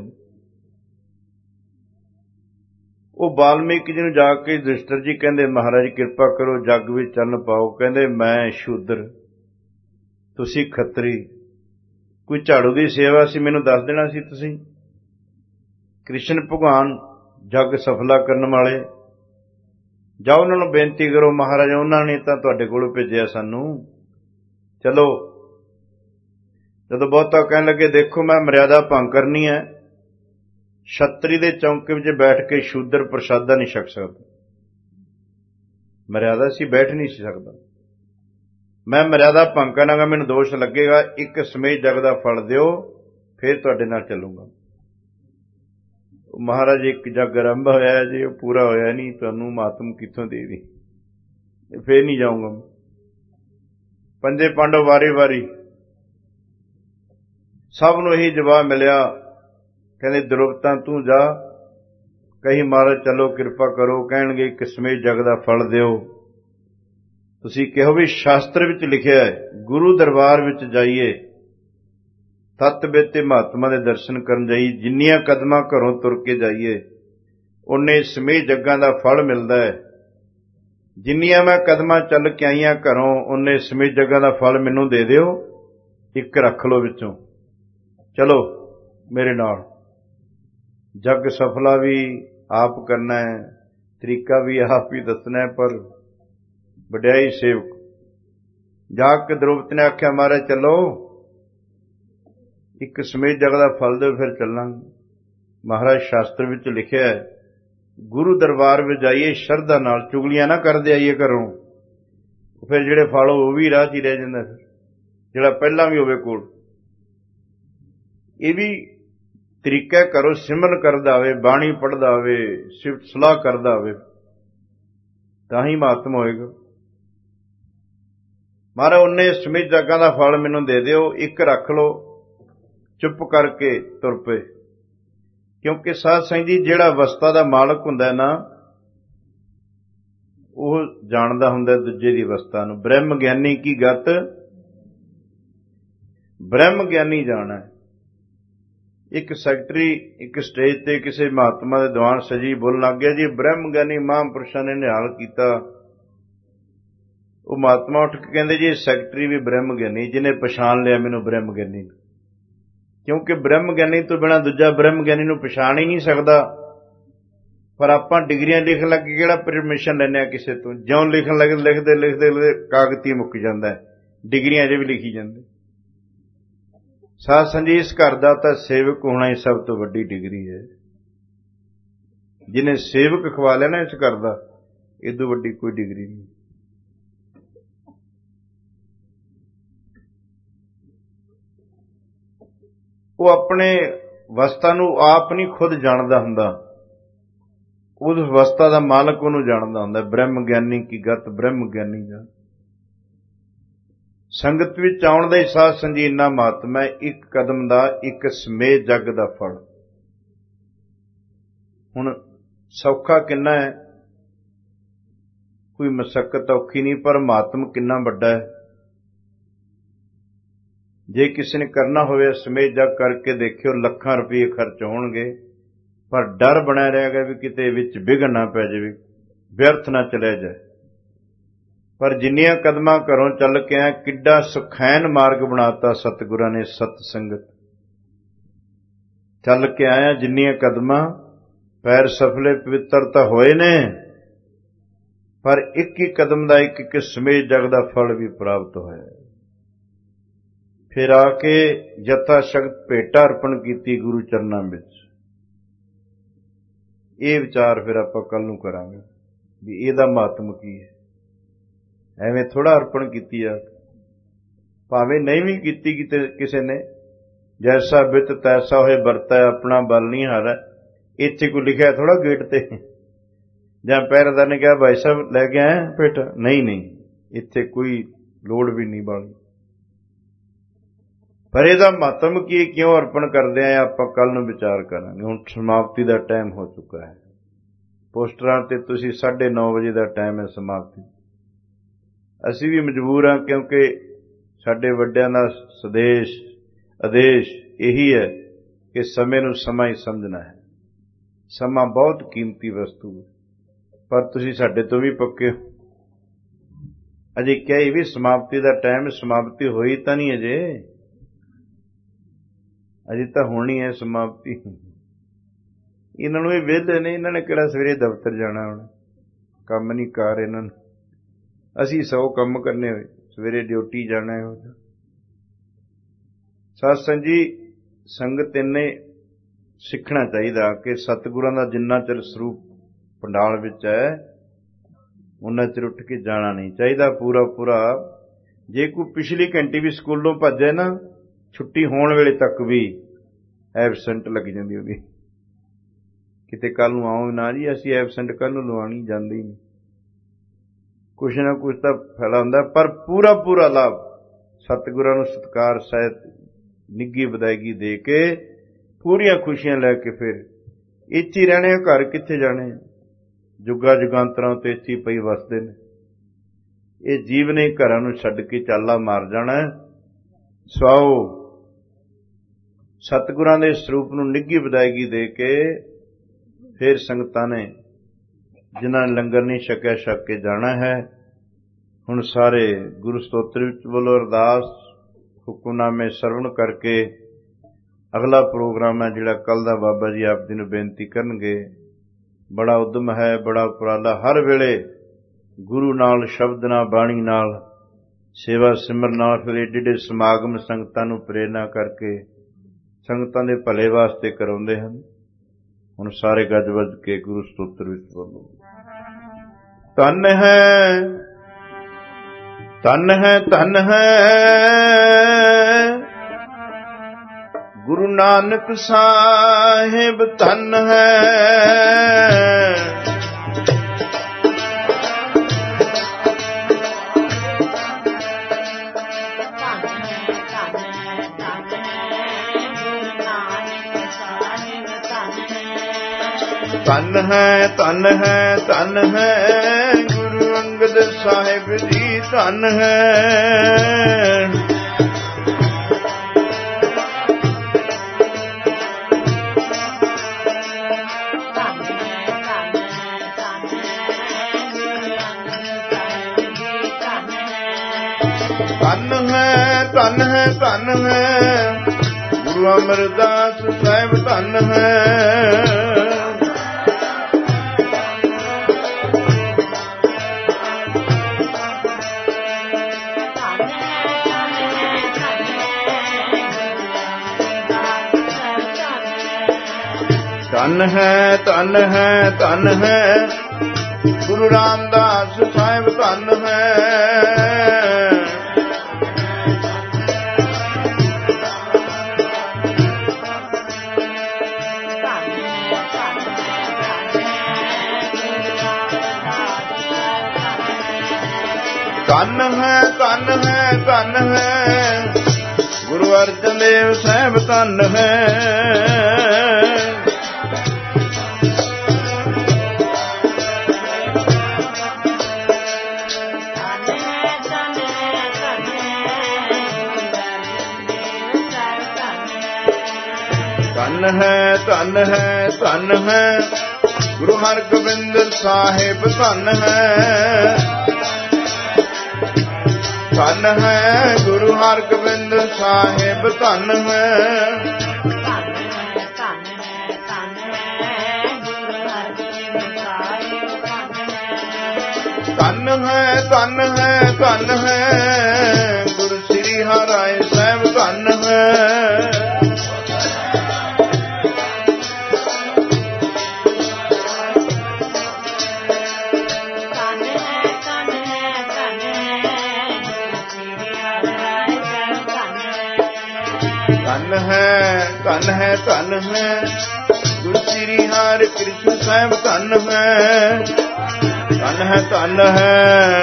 ਉਹ ਵਾਲਮੀਕੀ ਜੀ ਨੂੰ ਜਾ ਕੇ ਯੁਧਿਸ਼ਠਰ ਜੀ ਕਹਿੰਦੇ, ਮਹਾਰਾਜ ਕਿਰਪਾ ਕਰੋ ਜੱਗ ਵਿੱਚ ਚੰਨ ਪਾਓ। ਕਹਿੰਦੇ ਮੈਂ ਸ਼ੂਦਰ, ਤੁਸੀਂ ਖੱਤਰੀ, ਕੋਈ ਝਾੜੂ ਦੀ ਸੇਵਾ ਸੀ ਮੈਨੂੰ ਦੱਸ ਦੇਣਾ ਸੀ ਤੁਸੀਂ। ਕ੍ਰਿਸ਼ਨ ਭਗਵਾਨ ਜੱਗ ਸਫਲਾ ਕਰਨ ਵਾਲੇ, ਜਾਓ ਉਹਨਾਂ ਨੂੰ ਬੇਨਤੀ ਕਰੋ, ਮਹਾਰਾਜ ਉਹਨਾਂ ਨੇ ਤਾਂ ਤੁਹਾਡੇ ਕੋਲ ਭੇਜਿਆ ਸਾਨੂੰ। ਚਲੋ ਜਦੋਂ ਬਹੁਤਾ ਕਹਿਣ ਲੱਗੇ, ਦੇਖੋ ਮੈਂ ਮਰਿਆਦਾ ਭੰਗ ਕਰਨੀ ਹੈ, ਛਤਰੀ ਦੇ ਚੌਂਕੇ ਵਿੱਚ ਬੈਠ ਕੇ ਸ਼ੂਦਰ ਪ੍ਰਸ਼ਾਦਾ ਨਹੀਂ ਛਕ ਸਕਦਾ। ਮਰਿਆਦਾ ਸੀ, ਬੈਠ ਨਹੀਂ ਸੀ ਸਕਦਾ। ਮੈਂ ਮਰਿਆਦਾ ਭੰਗ ਕਰਾਂਗਾ, ਮੈਨੂੰ ਦੋਸ਼ ਲੱਗੇਗਾ। ਇੱਕ ਸਮੇਤ ਜਗ ਦਾ ਫਲ ਦਿਓ, ਫਿਰ ਤੁਹਾਡੇ ਨਾਲ ਚੱਲੂਗਾ। ਮਹਾਰਾਜ ਇੱਕ ਜੱਗ ਆਰੰਭ ਹੋਇਆ ਜੀ, ਉਹ ਪੂਰਾ ਹੋਇਆ ਨਹੀਂ, ਤੁਹਾਨੂੰ ਮਾਤਮ ਕਿੱਥੋਂ ਦੇ ਦੀ, ਫੇਰ ਨਹੀਂ ਜਾਊਂਗਾ। ਪੰਜੇ ਪਾਂਡਵ ਵਾਰੀ ਵਾਰੀ, ਸਭ ਨੂੰ ਇਹੀ ਜਵਾਬ ਮਿਲਿਆ। ਕਹਿੰਦੇ ਦ੍ਰੁਪਦਾਂ ਤੂੰ ਜਾ, ਕਹੀ ਮਹਾਰਾਜ ਚਲੋ ਕਿਰਪਾ ਕਰੋ। ਕਹਿਣਗੇ ਕਿਸਮੇ ਜਗ ਦਾ ਫਲ ਦਿਓ। ਤੁਸੀਂ ਕਿਹੋ ਵੀ ਸ਼ਾਸਤਰ ਵਿੱਚ ਲਿਖਿਆ ਹੈ, ਗੁਰੂ ਦਰਬਾਰ ਵਿੱਚ ਜਾਈਏ, ਤਤ ਬੇਤੇ ਮਹਾਤਮਾ ਦੇ ਦਰਸ਼ਨ ਕਰਨ ਜਾਈਏ। ਜਿੰਨੀਆਂ ਕਦਮਾਂ ਘਰੋਂ ਤੁਰ ਕੇ ਜਾਈਏ ਉਨੇ ਸਮੇਤ ਜੱਗਾਂ ਦਾ ਫਲ ਮਿਲਦਾ ਹੈ। ਜਿੰਨੀਆਂ ਮੈਂ ਕਦਮਾਂ ਚੱਲ ਕੇ ਆਈਆਂ ਘਰੋਂ, ਉਨੇ ਸਮੇਤ ਜੱਗਾਂ ਦਾ ਫਲ ਮੈਨੂੰ ਦੇ ਦਿਓ, ਇੱਕ ਰੱਖ ਲਓ ਵਿੱਚੋਂ, ਚਲੋ ਮੇਰੇ ਨਾਲ। ਜੱਗ ਸਫਲਾ ਵੀ ਆਪ ਕਰਨਾ ਹੈ, ਤਰੀਕਾ ਵੀ ਆਪ ਹੀ ਦੱਸਣਾ ਹੈ, ਪਰ ਵਡਿਆਈ ਸੇਵਕ। ਜਾ ਕੇ ਦ੍ਰੋਪਦੀ ਨੇ ਆਖਿਆ ਮਹਾਰਾਜ ਚਲੋ, ਇੱਕ ਸਮੇਤ ਜਗ ਦਾ ਫਲ ਦਿਓ, ਫਿਰ ਚੱਲਾਂਗੇ। ਮਹਾਰਾਜ ਸ਼ਾਸਤਰ ਵਿੱਚ ਲਿਖਿਆ ਹੈ, ਗੁਰੂ ਦਰਬਾਰ ਵਿੱਚ ਜਾਈਏ ਸ਼ਰਧਾ ਨਾਲ, ਚੁਗਲੀਆਂ ਨਾ ਕਰਦੇ ਆਈਏ ਘਰੋਂ, ਫਿਰ ਜਿਹੜੇ ਫਲ ਉਹ ਵੀ ਰਾਹ 'ਚ ਹੀ ਰਹਿ ਜਾਂਦਾ, ਫਿਰ ਜਿਹੜਾ ਪਹਿਲਾਂ ਵੀ ਹੋਵੇ ਕੋਲ। ਇਹ ਵੀ ਤਰੀਕਾ ਕਰੋ, ਸਿਮਰਨ ਕਰਦਾ ਹੋਵੇ, ਬਾਣੀ ਪੜ੍ਹਦਾ ਹੋਵੇ, ਸਿਫਤ ਸਲਾਹ ਕਰਦਾ ਹੋਵੇ, ਤਾਂ ਹੀ ਮਹਾਤਮ ਹੋਏਗਾ। ਮਹਾਰਾਜ ਉਹਨੇ ਸਮੇਤ ਜੱਗਾਂ ਦਾ ਫਲ ਮੈਨੂੰ ਦੇ ਦਿਓ, ਇੱਕ ਰੱਖ ਲਓ। ਚੁੱਪ ਕਰਕੇ ਤੁਰ ਪਏ। ਕਿਉਂਕਿ ਸਾਧ ਸੰਗਤ ਜੀ, ਜਿਹੜਾ ਅਵਸਥਾ ਦਾ ਮਾਲਕ ਹੁੰਦਾ ਨਾ, ਉਹ ਜਾਣਦਾ ਹੁੰਦਾ ਦੂਜੇ ਦੀ ਅਵਸਥਾ ਨੂੰ। ਬ੍ਰਹਮ ਗਿਆਨੀ ਕੀ ਗਤ, ਬ੍ਰਹਮ ਗਿਆਨੀ ਜਾਣਾ ਹੈ। ਇੱਕ ਸੈਕਟਰੀ ਇੱਕ ਸਟੇਜ ਤੇ ਕਿਸੇ ਮਹਾਤਮਾ ਦੇ ਦੀਵਾਨ ਸਜੀ ਬੋਲਣ ਲੱਗ ਗਿਆ, ਜੀ ਬ੍ਰਹਮ ਗਿਆਨੀ ਮਹਾਂਪੁਰਸ਼ਾਂ ਨੇ ਨਿਹਾਲ ਕੀਤਾ। ਉਹ ਮਹਾਤਮਾ ਉੱਠ ਕੇ ਕਹਿੰਦੇ, ਜੀ ਸੈਕਟਰੀ ਵੀ ਬ੍ਰਹਮ ਗਿਆਨੀ, ਜਿਹਨੇ ਪਛਾਣ ਲਿਆ ਮੈਨੂੰ ਬ੍ਰਹਮ ਗਿਆਨੀ। ਕਿਉਂਕਿ ਬ੍ਰਹਮ ਗਿਆਨੀ ਤੋਂ ਬਿਨਾਂ ਦੂਜਾ ਬ੍ਰਹਮ ਗਿਆਨੀ ਨੂੰ ਪਛਾਣ ਹੀ ਨਹੀਂ ਸਕਦਾ। ਪਰ ਆਪਾਂ ਡਿਗਰੀਆਂ ਲਿਖਣ ਲੱਗ ਕੇ ਕਿਹੜਾ ਪਰਮਿਸ਼ਨ ਲੈਂਦੇ ਹਾਂ ਕਿਸੇ ਤੋਂ? ਜਿਉਂ ਲਿਖਣ ਲੱਗੇ ਲਿਖਦੇ ਲਿਖਦੇ ਕਾਗਤੀ ਮੁੱਕ ਜਾਂਦਾ, ਡਿਗਰੀਆਂ ਅਜੇ ਵੀ ਲਿਖੀ ਜਾਂਦੇ। ਸਾਧ ਸੰਗਤ ਜੀ, ਇਸ ਘਰ ਦਾ ਤਾਂ ਸੇਵਕ ਹੋਣਾ ਹੀ ਸਭ ਤੋਂ ਵੱਡੀ ਡਿਗਰੀ ਹੈ। ਜਿਹਨੇ ਸੇਵਕ ਖਵਾ ਲਿਆ ਨਾ ਇਸ ਘਰ ਦਾ, ਇਦੋਂ ਵੱਡੀ ਕੋਈ ਡਿਗਰੀ ਨਹੀਂ। ਉਹ ਆਪਣੇ ਅਵਸਥਾ ਨੂੰ ਆਪ ਨਹੀਂ ਖੁਦ ਜਾਣਦਾ ਹੁੰਦਾ, ਉਸ ਅਵਸਥਾ ਦਾ ਮਾਲਕ ਉਹਨੂੰ ਜਾਣਦਾ ਹੁੰਦਾ। ਬ੍ਰਹਮ ਗਿਆਨੀ ਕੀ ਗਤ, ਬ੍ਰਹਮ ਗਿਆਨੀ ਦਾ। ਸੰਗਤ ਵਿੱਚ ਆਉਣ ਦਾ ਹੀ ਸਾਧ ਸੰਗਤ ਜੀ ਇੰਨਾ ਮਹੱਤਮ ਹੈ। ਇੱਕ ਕਦਮ ਦਾ ਇੱਕ ਸਮੇਤ ਜੱਗ ਦਾ ਫਲ। ਹੁਣ ਸੌਖਾ ਕਿੰਨਾ ਹੈ, ਕੋਈ ਮਸ਼ੱਕਤ ਔਖੀ ਨਹੀਂ, ਪਰ ਮਹੱਤਮ ਕਿੰਨਾ ਵੱਡਾ ਹੈ। ਜੇ ਕਿਸੇ ਨੇ ਕਰਨਾ ਹੋਵੇ ਸਮੇਤ ਜੱਗ ਕਰਕੇ ਦੇਖਿਓ, ਲੱਖਾਂ ਰੁਪਏ ਖਰਚ ਹੋਣਗੇ, ਪਰ ਡਰ ਬਣਿਆ ਰਹੇਗਾ ਵੀ ਕਿਤੇ ਵਿੱਚ ਵਿਘਨ ਨਾ ਪੈ ਜਾਵੇ, ਵਿਅਰਥ ਨਾ ਚਲਿਆ ਜਾਏ। ਪਰ ਜਿੰਨੀਆਂ ਕਦਮਾਂ ਘਰੋਂ ਚੱਲ ਕੇ ਆਇਆ, ਕਿੱਡਾ ਸੁਖੈਨ ਮਾਰਗ ਬਣਾਤਾ ਸਤਿਗੁਰਾਂ ਨੇ। ਸਤ ਸੰਗਤ ਚੱਲ ਕੇ ਆਇਆ ਜਿੰਨੀਆਂ ਕਦਮਾਂ ਪੈਰ ਸਫਲੇ ਪਵਿੱਤਰ ਤਾਂ ਹੋਏ ਨੇ, ਪਰ ਇੱਕ ਹੀ ਕਦਮ ਦਾ ਇੱਕ ਇੱਕ ਸਮੇਤ ਜਗ ਦਾ ਫਲ ਵੀ ਪ੍ਰਾਪਤ ਹੋਇਆ। ਫਿਰ ਆ ਕੇ ਯਥਾ ਸ਼ਕਤ ਭੇਟਾ ਅਰਪਣ ਕੀਤੀ ਗੁਰੂ ਚਰਨਾਂ ਵਿੱਚ। ਇਹ ਵਿਚਾਰ ਫਿਰ ਆਪਾਂ ਕੱਲ ਨੂੰ ਕਰਾਂਗੇ ਵੀ ਇਹਦਾ ਮਹੱਤਵ ਕੀ ਹੈ। ਐਵੇਂ ਥੋੜਾ ਅਰਪਣ ਕੀਤੀ ਆ, ਭਾਵੇਂ ਨਹੀਂ ਵੀ ਕੀਤੀ ਕਿਤੇ ਕਿਸੇ ਨੇ, ਜੈਸਾ ਬਿਤ ਤੈਸਾ ਹੋਏ ਵਰਤੈ ਆਪਣਾ ਬਲ ਨਹੀਂ ਹਾਰੈ। ਇੱਥੇ ਕੋਈ ਲਿਖਿਆ ਥੋੜਾ ਗੇਟ ਤੇ, ਜਾਂ ਪਹਿਰੇਦਾਰ ਨੇ ਕਿਹਾ ਭਾਈ ਸਾਹਿਬ ਲੈ ਕੇ ਆਏ ਭੇਟਾ, ਨਹੀਂ ਨਹੀਂ, ਇੱਥੇ ਕੋਈ ਲੋੜ ਵੀ ਨਹੀਂ ਬਾਲੀ। ਪਰ ਇਹਦਾ ਮਹੱਤਵ ਕੀ, ਕਿਉਂ ਅਰਪਣ ਕਰਦੇ ਆ, ਆਪਾਂ ਕੱਲ ਨੂੰ ਵਿਚਾਰ ਕਰਾਂਗੇ। ਹੁਣ ਸਮਾਪਤੀ ਦਾ ਟਾਈਮ ਹੋ ਚੁੱਕਾ ਹੈ। ਪੋਸਟਰਾਂ ਤੇ ਤੁਸੀਂ ਸਾਢੇ ਨੌ ਵਜੇ ਦਾ ਟਾਈਮ ਹੈ ਸਮਾਪਤੀ। ਅਸੀਂ ਵੀ ਮਜਬੂਰ ਹਾਂ, ਕਿਉਂਕਿ ਸਾਡੇ ਵੱਡਿਆਂ ਦਾ ਸੰਦੇਸ਼ ਆਦੇਸ਼ ਇਹੀ ਹੈ ਕਿ ਸਮੇਂ ਨੂੰ ਸਮਾਂ ਹੀ ਸਮਝਣਾ ਹੈ। ਸਮਾਂ ਬਹੁਤ ਕੀਮਤੀ ਵਸਤੂ ਹੈ, ਪਰ ਤੁਸੀਂ ਸਾਡੇ ਤੋਂ ਵੀ ਪੱਕੇ ਹੋ। ਅਜੇ ਕਹੀ ਵੀ ਸਮਾਪਤੀ ਦਾ ਟਾਈਮ, ਸਮਾਪਤੀ ਹੋਈ ਤਾਂ ਨਹੀਂ ਅਜੇ, ਅਜੇ ਤਾਂ ਹੋਣੀ ਹੈ ਸਮਾਪਤੀ। ਇਹਨਾਂ ਨੂੰ ਇਹ ਵਿਹਲੇ ਨੇ, ਇਹਨਾਂ ਨੇ ਕਿਹੜਾ ਸਵੇਰੇ ਦਫ਼ਤਰ ਜਾਣਾ, ਹੁਣ ਕੰਮ ਨਹੀਂ ਕਰ ਇਹਨਾਂ ਨੂੰ। ਅਸੀਂ ਸੌ ਕੰਮ ਕਰਨੇ ਹੋਏ, ਸਵੇਰੇ ਡਿਊਟੀ ਜਾਣਾ ਹੈ। ਸਤਸੰਗ ਜੀ, ਸੰਗਤ ਇੰਨੇ ਸਿੱਖਣਾ ਚਾਹੀਦਾ ਕਿ ਸਤਿਗੁਰਾਂ ਦਾ ਜਿੰਨਾ ਚਿਰ ਸਰੂਪ ਪੰਡਾਲ ਵਿੱਚ ਹੈ, ਉਹਨਾਂ ਚਿਰ ਉੱਠ ਕੇ ਜਾਣਾ ਨਹੀਂ ਚਾਹੀਦਾ ਪੂਰਾ ਪੂਰਾ। ਜੇ ਕੋਈ ਪਿਛਲੀ ਘੰਟੀ ਵੀ ਸਕੂਲੋਂ ਭੱਜੇ ਨਾ, ਛੁੱਟੀ ਹੋਣ ਵੇਲੇ ਤੱਕ ਵੀ ਐਬਸੈਂਟ ਲੱਗ ਜਾਂਦੀ ਉਹਦੀ। ਕਿਤੇ ਕੱਲ ਨੂੰ ਆਓ ਨਾ ਜੀ, ਅਸੀਂ ਐਬਸੈਂਟ ਕੱਲ ਨੂੰ ਲਵਾਉਣੀ, ਜਾਂਦੇ ਹੀ ਨਹੀਂ। ਕੁਛ ਨਾ ਕੁਛ ਤਾਂ ਫਾਇਦਾ ਹੁੰਦਾ, ਪਰ ਪੂਰਾ ਪੂਰਾ ਲਾਭ ਸਤਿਗੁਰਾਂ ਨੂੰ ਸਤਿਕਾਰ ਸਹਿਤ ਨਿੱਘੀ ਵਿਦਾਇਗੀ ਦੇ ਕੇ ਪੂਰੀਆਂ ਖੁਸ਼ੀਆਂ ਲੈ ਕੇ ਫਿਰ ਇੱਥੇ ਹੀ ਰਹਿਣੇ। ਘਰ ਕਿੱਥੇ ਜਾਣੇ, ਜੁਗਾ ਜੁਗਾਂਤਰਾਂ ਤੇ ਇੱਥੇ ਪਈ ਵਸਦੇ ਨੇ। ਇਹ ਜੀਵ ਨੇ ਘਰਾਂ ਨੂੰ ਛੱਡ ਕੇ ਚਾਲਾ ਮਾਰ ਜਾਣਾ। ਸਵਾਓ ਸਤਿਗੁਰਾਂ ਦੇ ਸਰੂਪ ਨੂੰ ਨਿੱਘੀ ਵਿਦਾਇਗੀ ਦੇ ਕੇ ਫਿਰ ਸੰਗਤਾਂ ਨੇ, ਜਿਨ੍ਹਾਂ ਨੇ ਲੰਗਰ ਨਹੀਂ ਛਕਿਆ, ਛਕ ਕੇ ਜਾਣਾ ਹੈ। ਹੁਣ ਸਾਰੇ ਗੁਰੂ ਸਤੋਤਰ ਵਿੱਚ ਵੱਲੋਂ ਅਰਦਾਸ, ਹੁਕਮਨਾਮੇ ਸਰਵਣ ਕਰਕੇ ਅਗਲਾ ਪ੍ਰੋਗਰਾਮ ਹੈ ਜਿਹੜਾ ਕੱਲ ਦਾ ਬਾਬਾ ਜੀ ਆਪ ਜੀ ਨੂੰ ਬੇਨਤੀ ਕਰਨਗੇ। ਬੜਾ ਉਦਮ ਹੈ, ਬੜਾ ਉਪਰਾਲਾ, ਹਰ ਵੇਲੇ ਗੁਰੂ ਨਾਲ, ਸ਼ਬਦ ਨਾਲ, ਬਾਣੀ ਨਾਲ, ਸੇਵਾ ਸਿਮਰਨ ਨਾਲ ਫਿਰ ਏਡੇ ਏਡੇ ਸਮਾਗਮ ਸੰਗਤਾਂ ਨੂੰ ਪ੍ਰੇਰਨਾ ਕਰਕੇ ਸੰਗਤਾਂ ਦੇ ਭਲੇ ਵਾਸਤੇ ਕਰਾਉਂਦੇ ਹਨ। ਹੁਣ ਸਾਰੇ ਗੱਜ ਵੱਜ ਕੇ ਗੁਰੂ ਸਤੋਤਰ ਵਿੱਚ ਬੋਲੋ। ਧੰਨ ਹੈ, ਧੰਨ ਹੈ, ਧੰਨ ਹੈ ਗੁਰੂ ਨਾਨਕ ਸਾਹਿਬ, ਧੰਨ ਹੈ। ਧੰਨ ਹੈ, ਧੰਨ ਹੈ, ਧੰਨ ਹੈ ਗੁਰੂ ਅੰਗਦ ਸਾਹਿਬ ਜੀ, ਧੰਨ ਹੈ। ਧੰਨ ਹੈ, ਧੰਨ ਹੈ, ਧੰਨ ਹੈ ਗੁਰੂ ਅਮਰਦਾਸ ਸਾਹਿਬ, ਧੰਨ ਹੈ। ਧੰਨ ਹੈ, ਧੰਨ ਹੈ, ਧੰਨ ਹੈ ਗੁਰੂ ਰਾਮਦਾਸ ਸਾਹਿਬ, ਧੰਨ ਹੈ। ਧੰਨ ਹੈ, ਧੰਨ ਹੈ, ਧੰਨ ਹੈ ਗੁਰੂ ਅਰਜਨ ਦੇਵ ਸਾਹਿਬ, ਧੰਨ ਹੈ। ਧੰਨ ਹੈ, ਧੰਨ ਹੈ, ਧੰਨ ਹੈ ਗੁਰੂ ਹਰਗੋਬਿੰਦ ਸਾਹਿਬ, ਧੰਨ ਹੈ। ਧੰਨ ਹੈ ਗੁਰੂ ਹਰਗੋਬਿੰਦ ਸਾਹਿਬ, ਧੰਨ ਹੈ। ਧਨ ਹੈ ਧਨ ਹੈ ਧਨ ਹੈ ਗੁਰੂ ਸ੍ਰੀ ਹਰਿ ਸਾਹਿਬ ਧਨ ਹੈ। ਧਨ ਹੈ ਧਨ ਹੈ ਧਨ ਹੈ ਗੁਰੂ ਸ੍ਰੀ ਹਰਿ ਕ੍ਰਿਸ਼ਨ ਸਾਹਿਬ ਧਨ ਹੈ। ਧਨ ਹੈ ਧਨ ਹੈ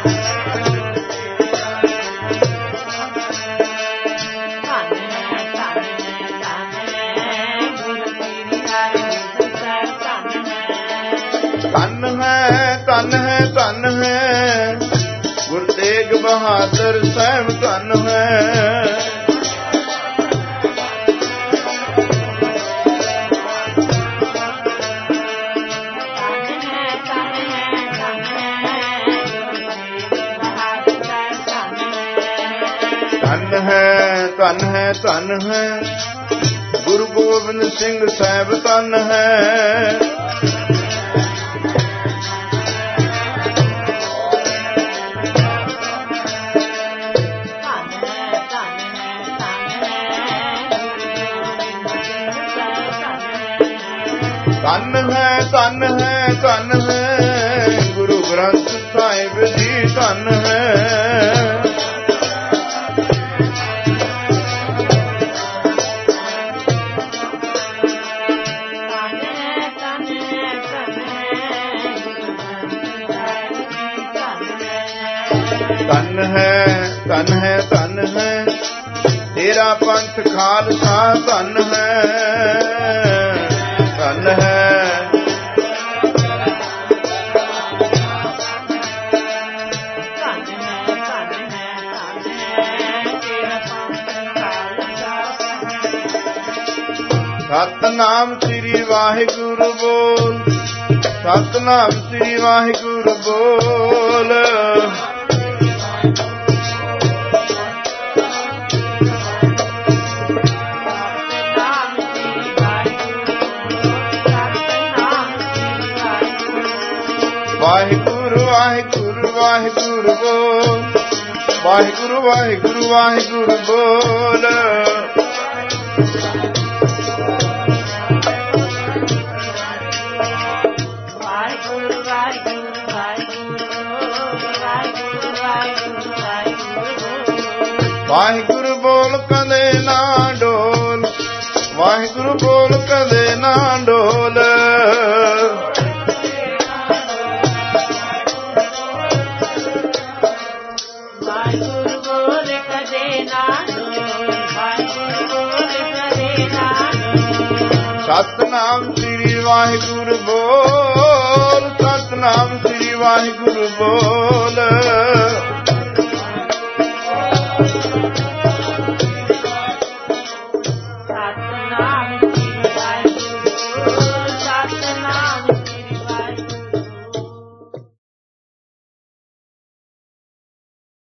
ਧਨ ਹੈ ਧਨ ਹੈ ਧਨ ਹੈ ਗੁਰੂ ਤੇਗ ਬਹਾਦਰ ਸਾਹਿਬ ਧਨ ਹੈ। ਧਨ ਹੈ ਧਨ ਹੈ ਧਨ ਹੈ ਗੁਰੂ ਗੋਬਿੰਦ ਸਿੰਘ ਸਾਹਿਬ ਧਨ ਹੈ। ਧਨ ਹੈ ਧਨ ਹੈ ਧਨ ਹੈ ਗੁਰੂ ਗ੍ਰੰਥ ਸਾਹਿਬ ਜੀ ਧਨ ਹੈ। ਧਨ ਹੈ ਧਨ ਹੈ ਧਨ ਹੈ ਤੇਰਾ ਪੰਥ ਖਾਲਸਾ ਧਨ ਹੈ। ਧਨ ਹੈ ਸਤਿਨਾਮ ਸ੍ਰੀ ਵਾਹਿਗੁਰੂ ਬੋਲ ਸਤਿਨਾਮ ਸ੍ਰੀ ਵਾਹਿਗੁਰੂ ਬੋਲ। ਵਾਹਿਗੁਰੂ ਵਾਹਿਗੁਰੂ ਵਾਹਿਗੁਰੂ ਬੋਲ ਵਾਹਿਗੁਰੂ ਵਾਹਿਗੁਰੂ ਵਾਹਿਗੁਰੂ ਬੋਲ। ਵਾਹਿਗੁਰੂ ਬੋਲ ਕਦੇ ਨਾ ਡੋਲ ਵਾਹਿਗੁਰੂ ਬੋਲ ਕਦੇ ਨਾ ਡੋਲ। ਸਤਿਨਾਮ ਸ੍ਰੀ ਵਾਹਿਗੁਰੂ ਬੋਲ ਸਤਿਨਾਮ ਸ੍ਰੀ ਵਾਹਿਗੁਰੂ ਬੋਲ।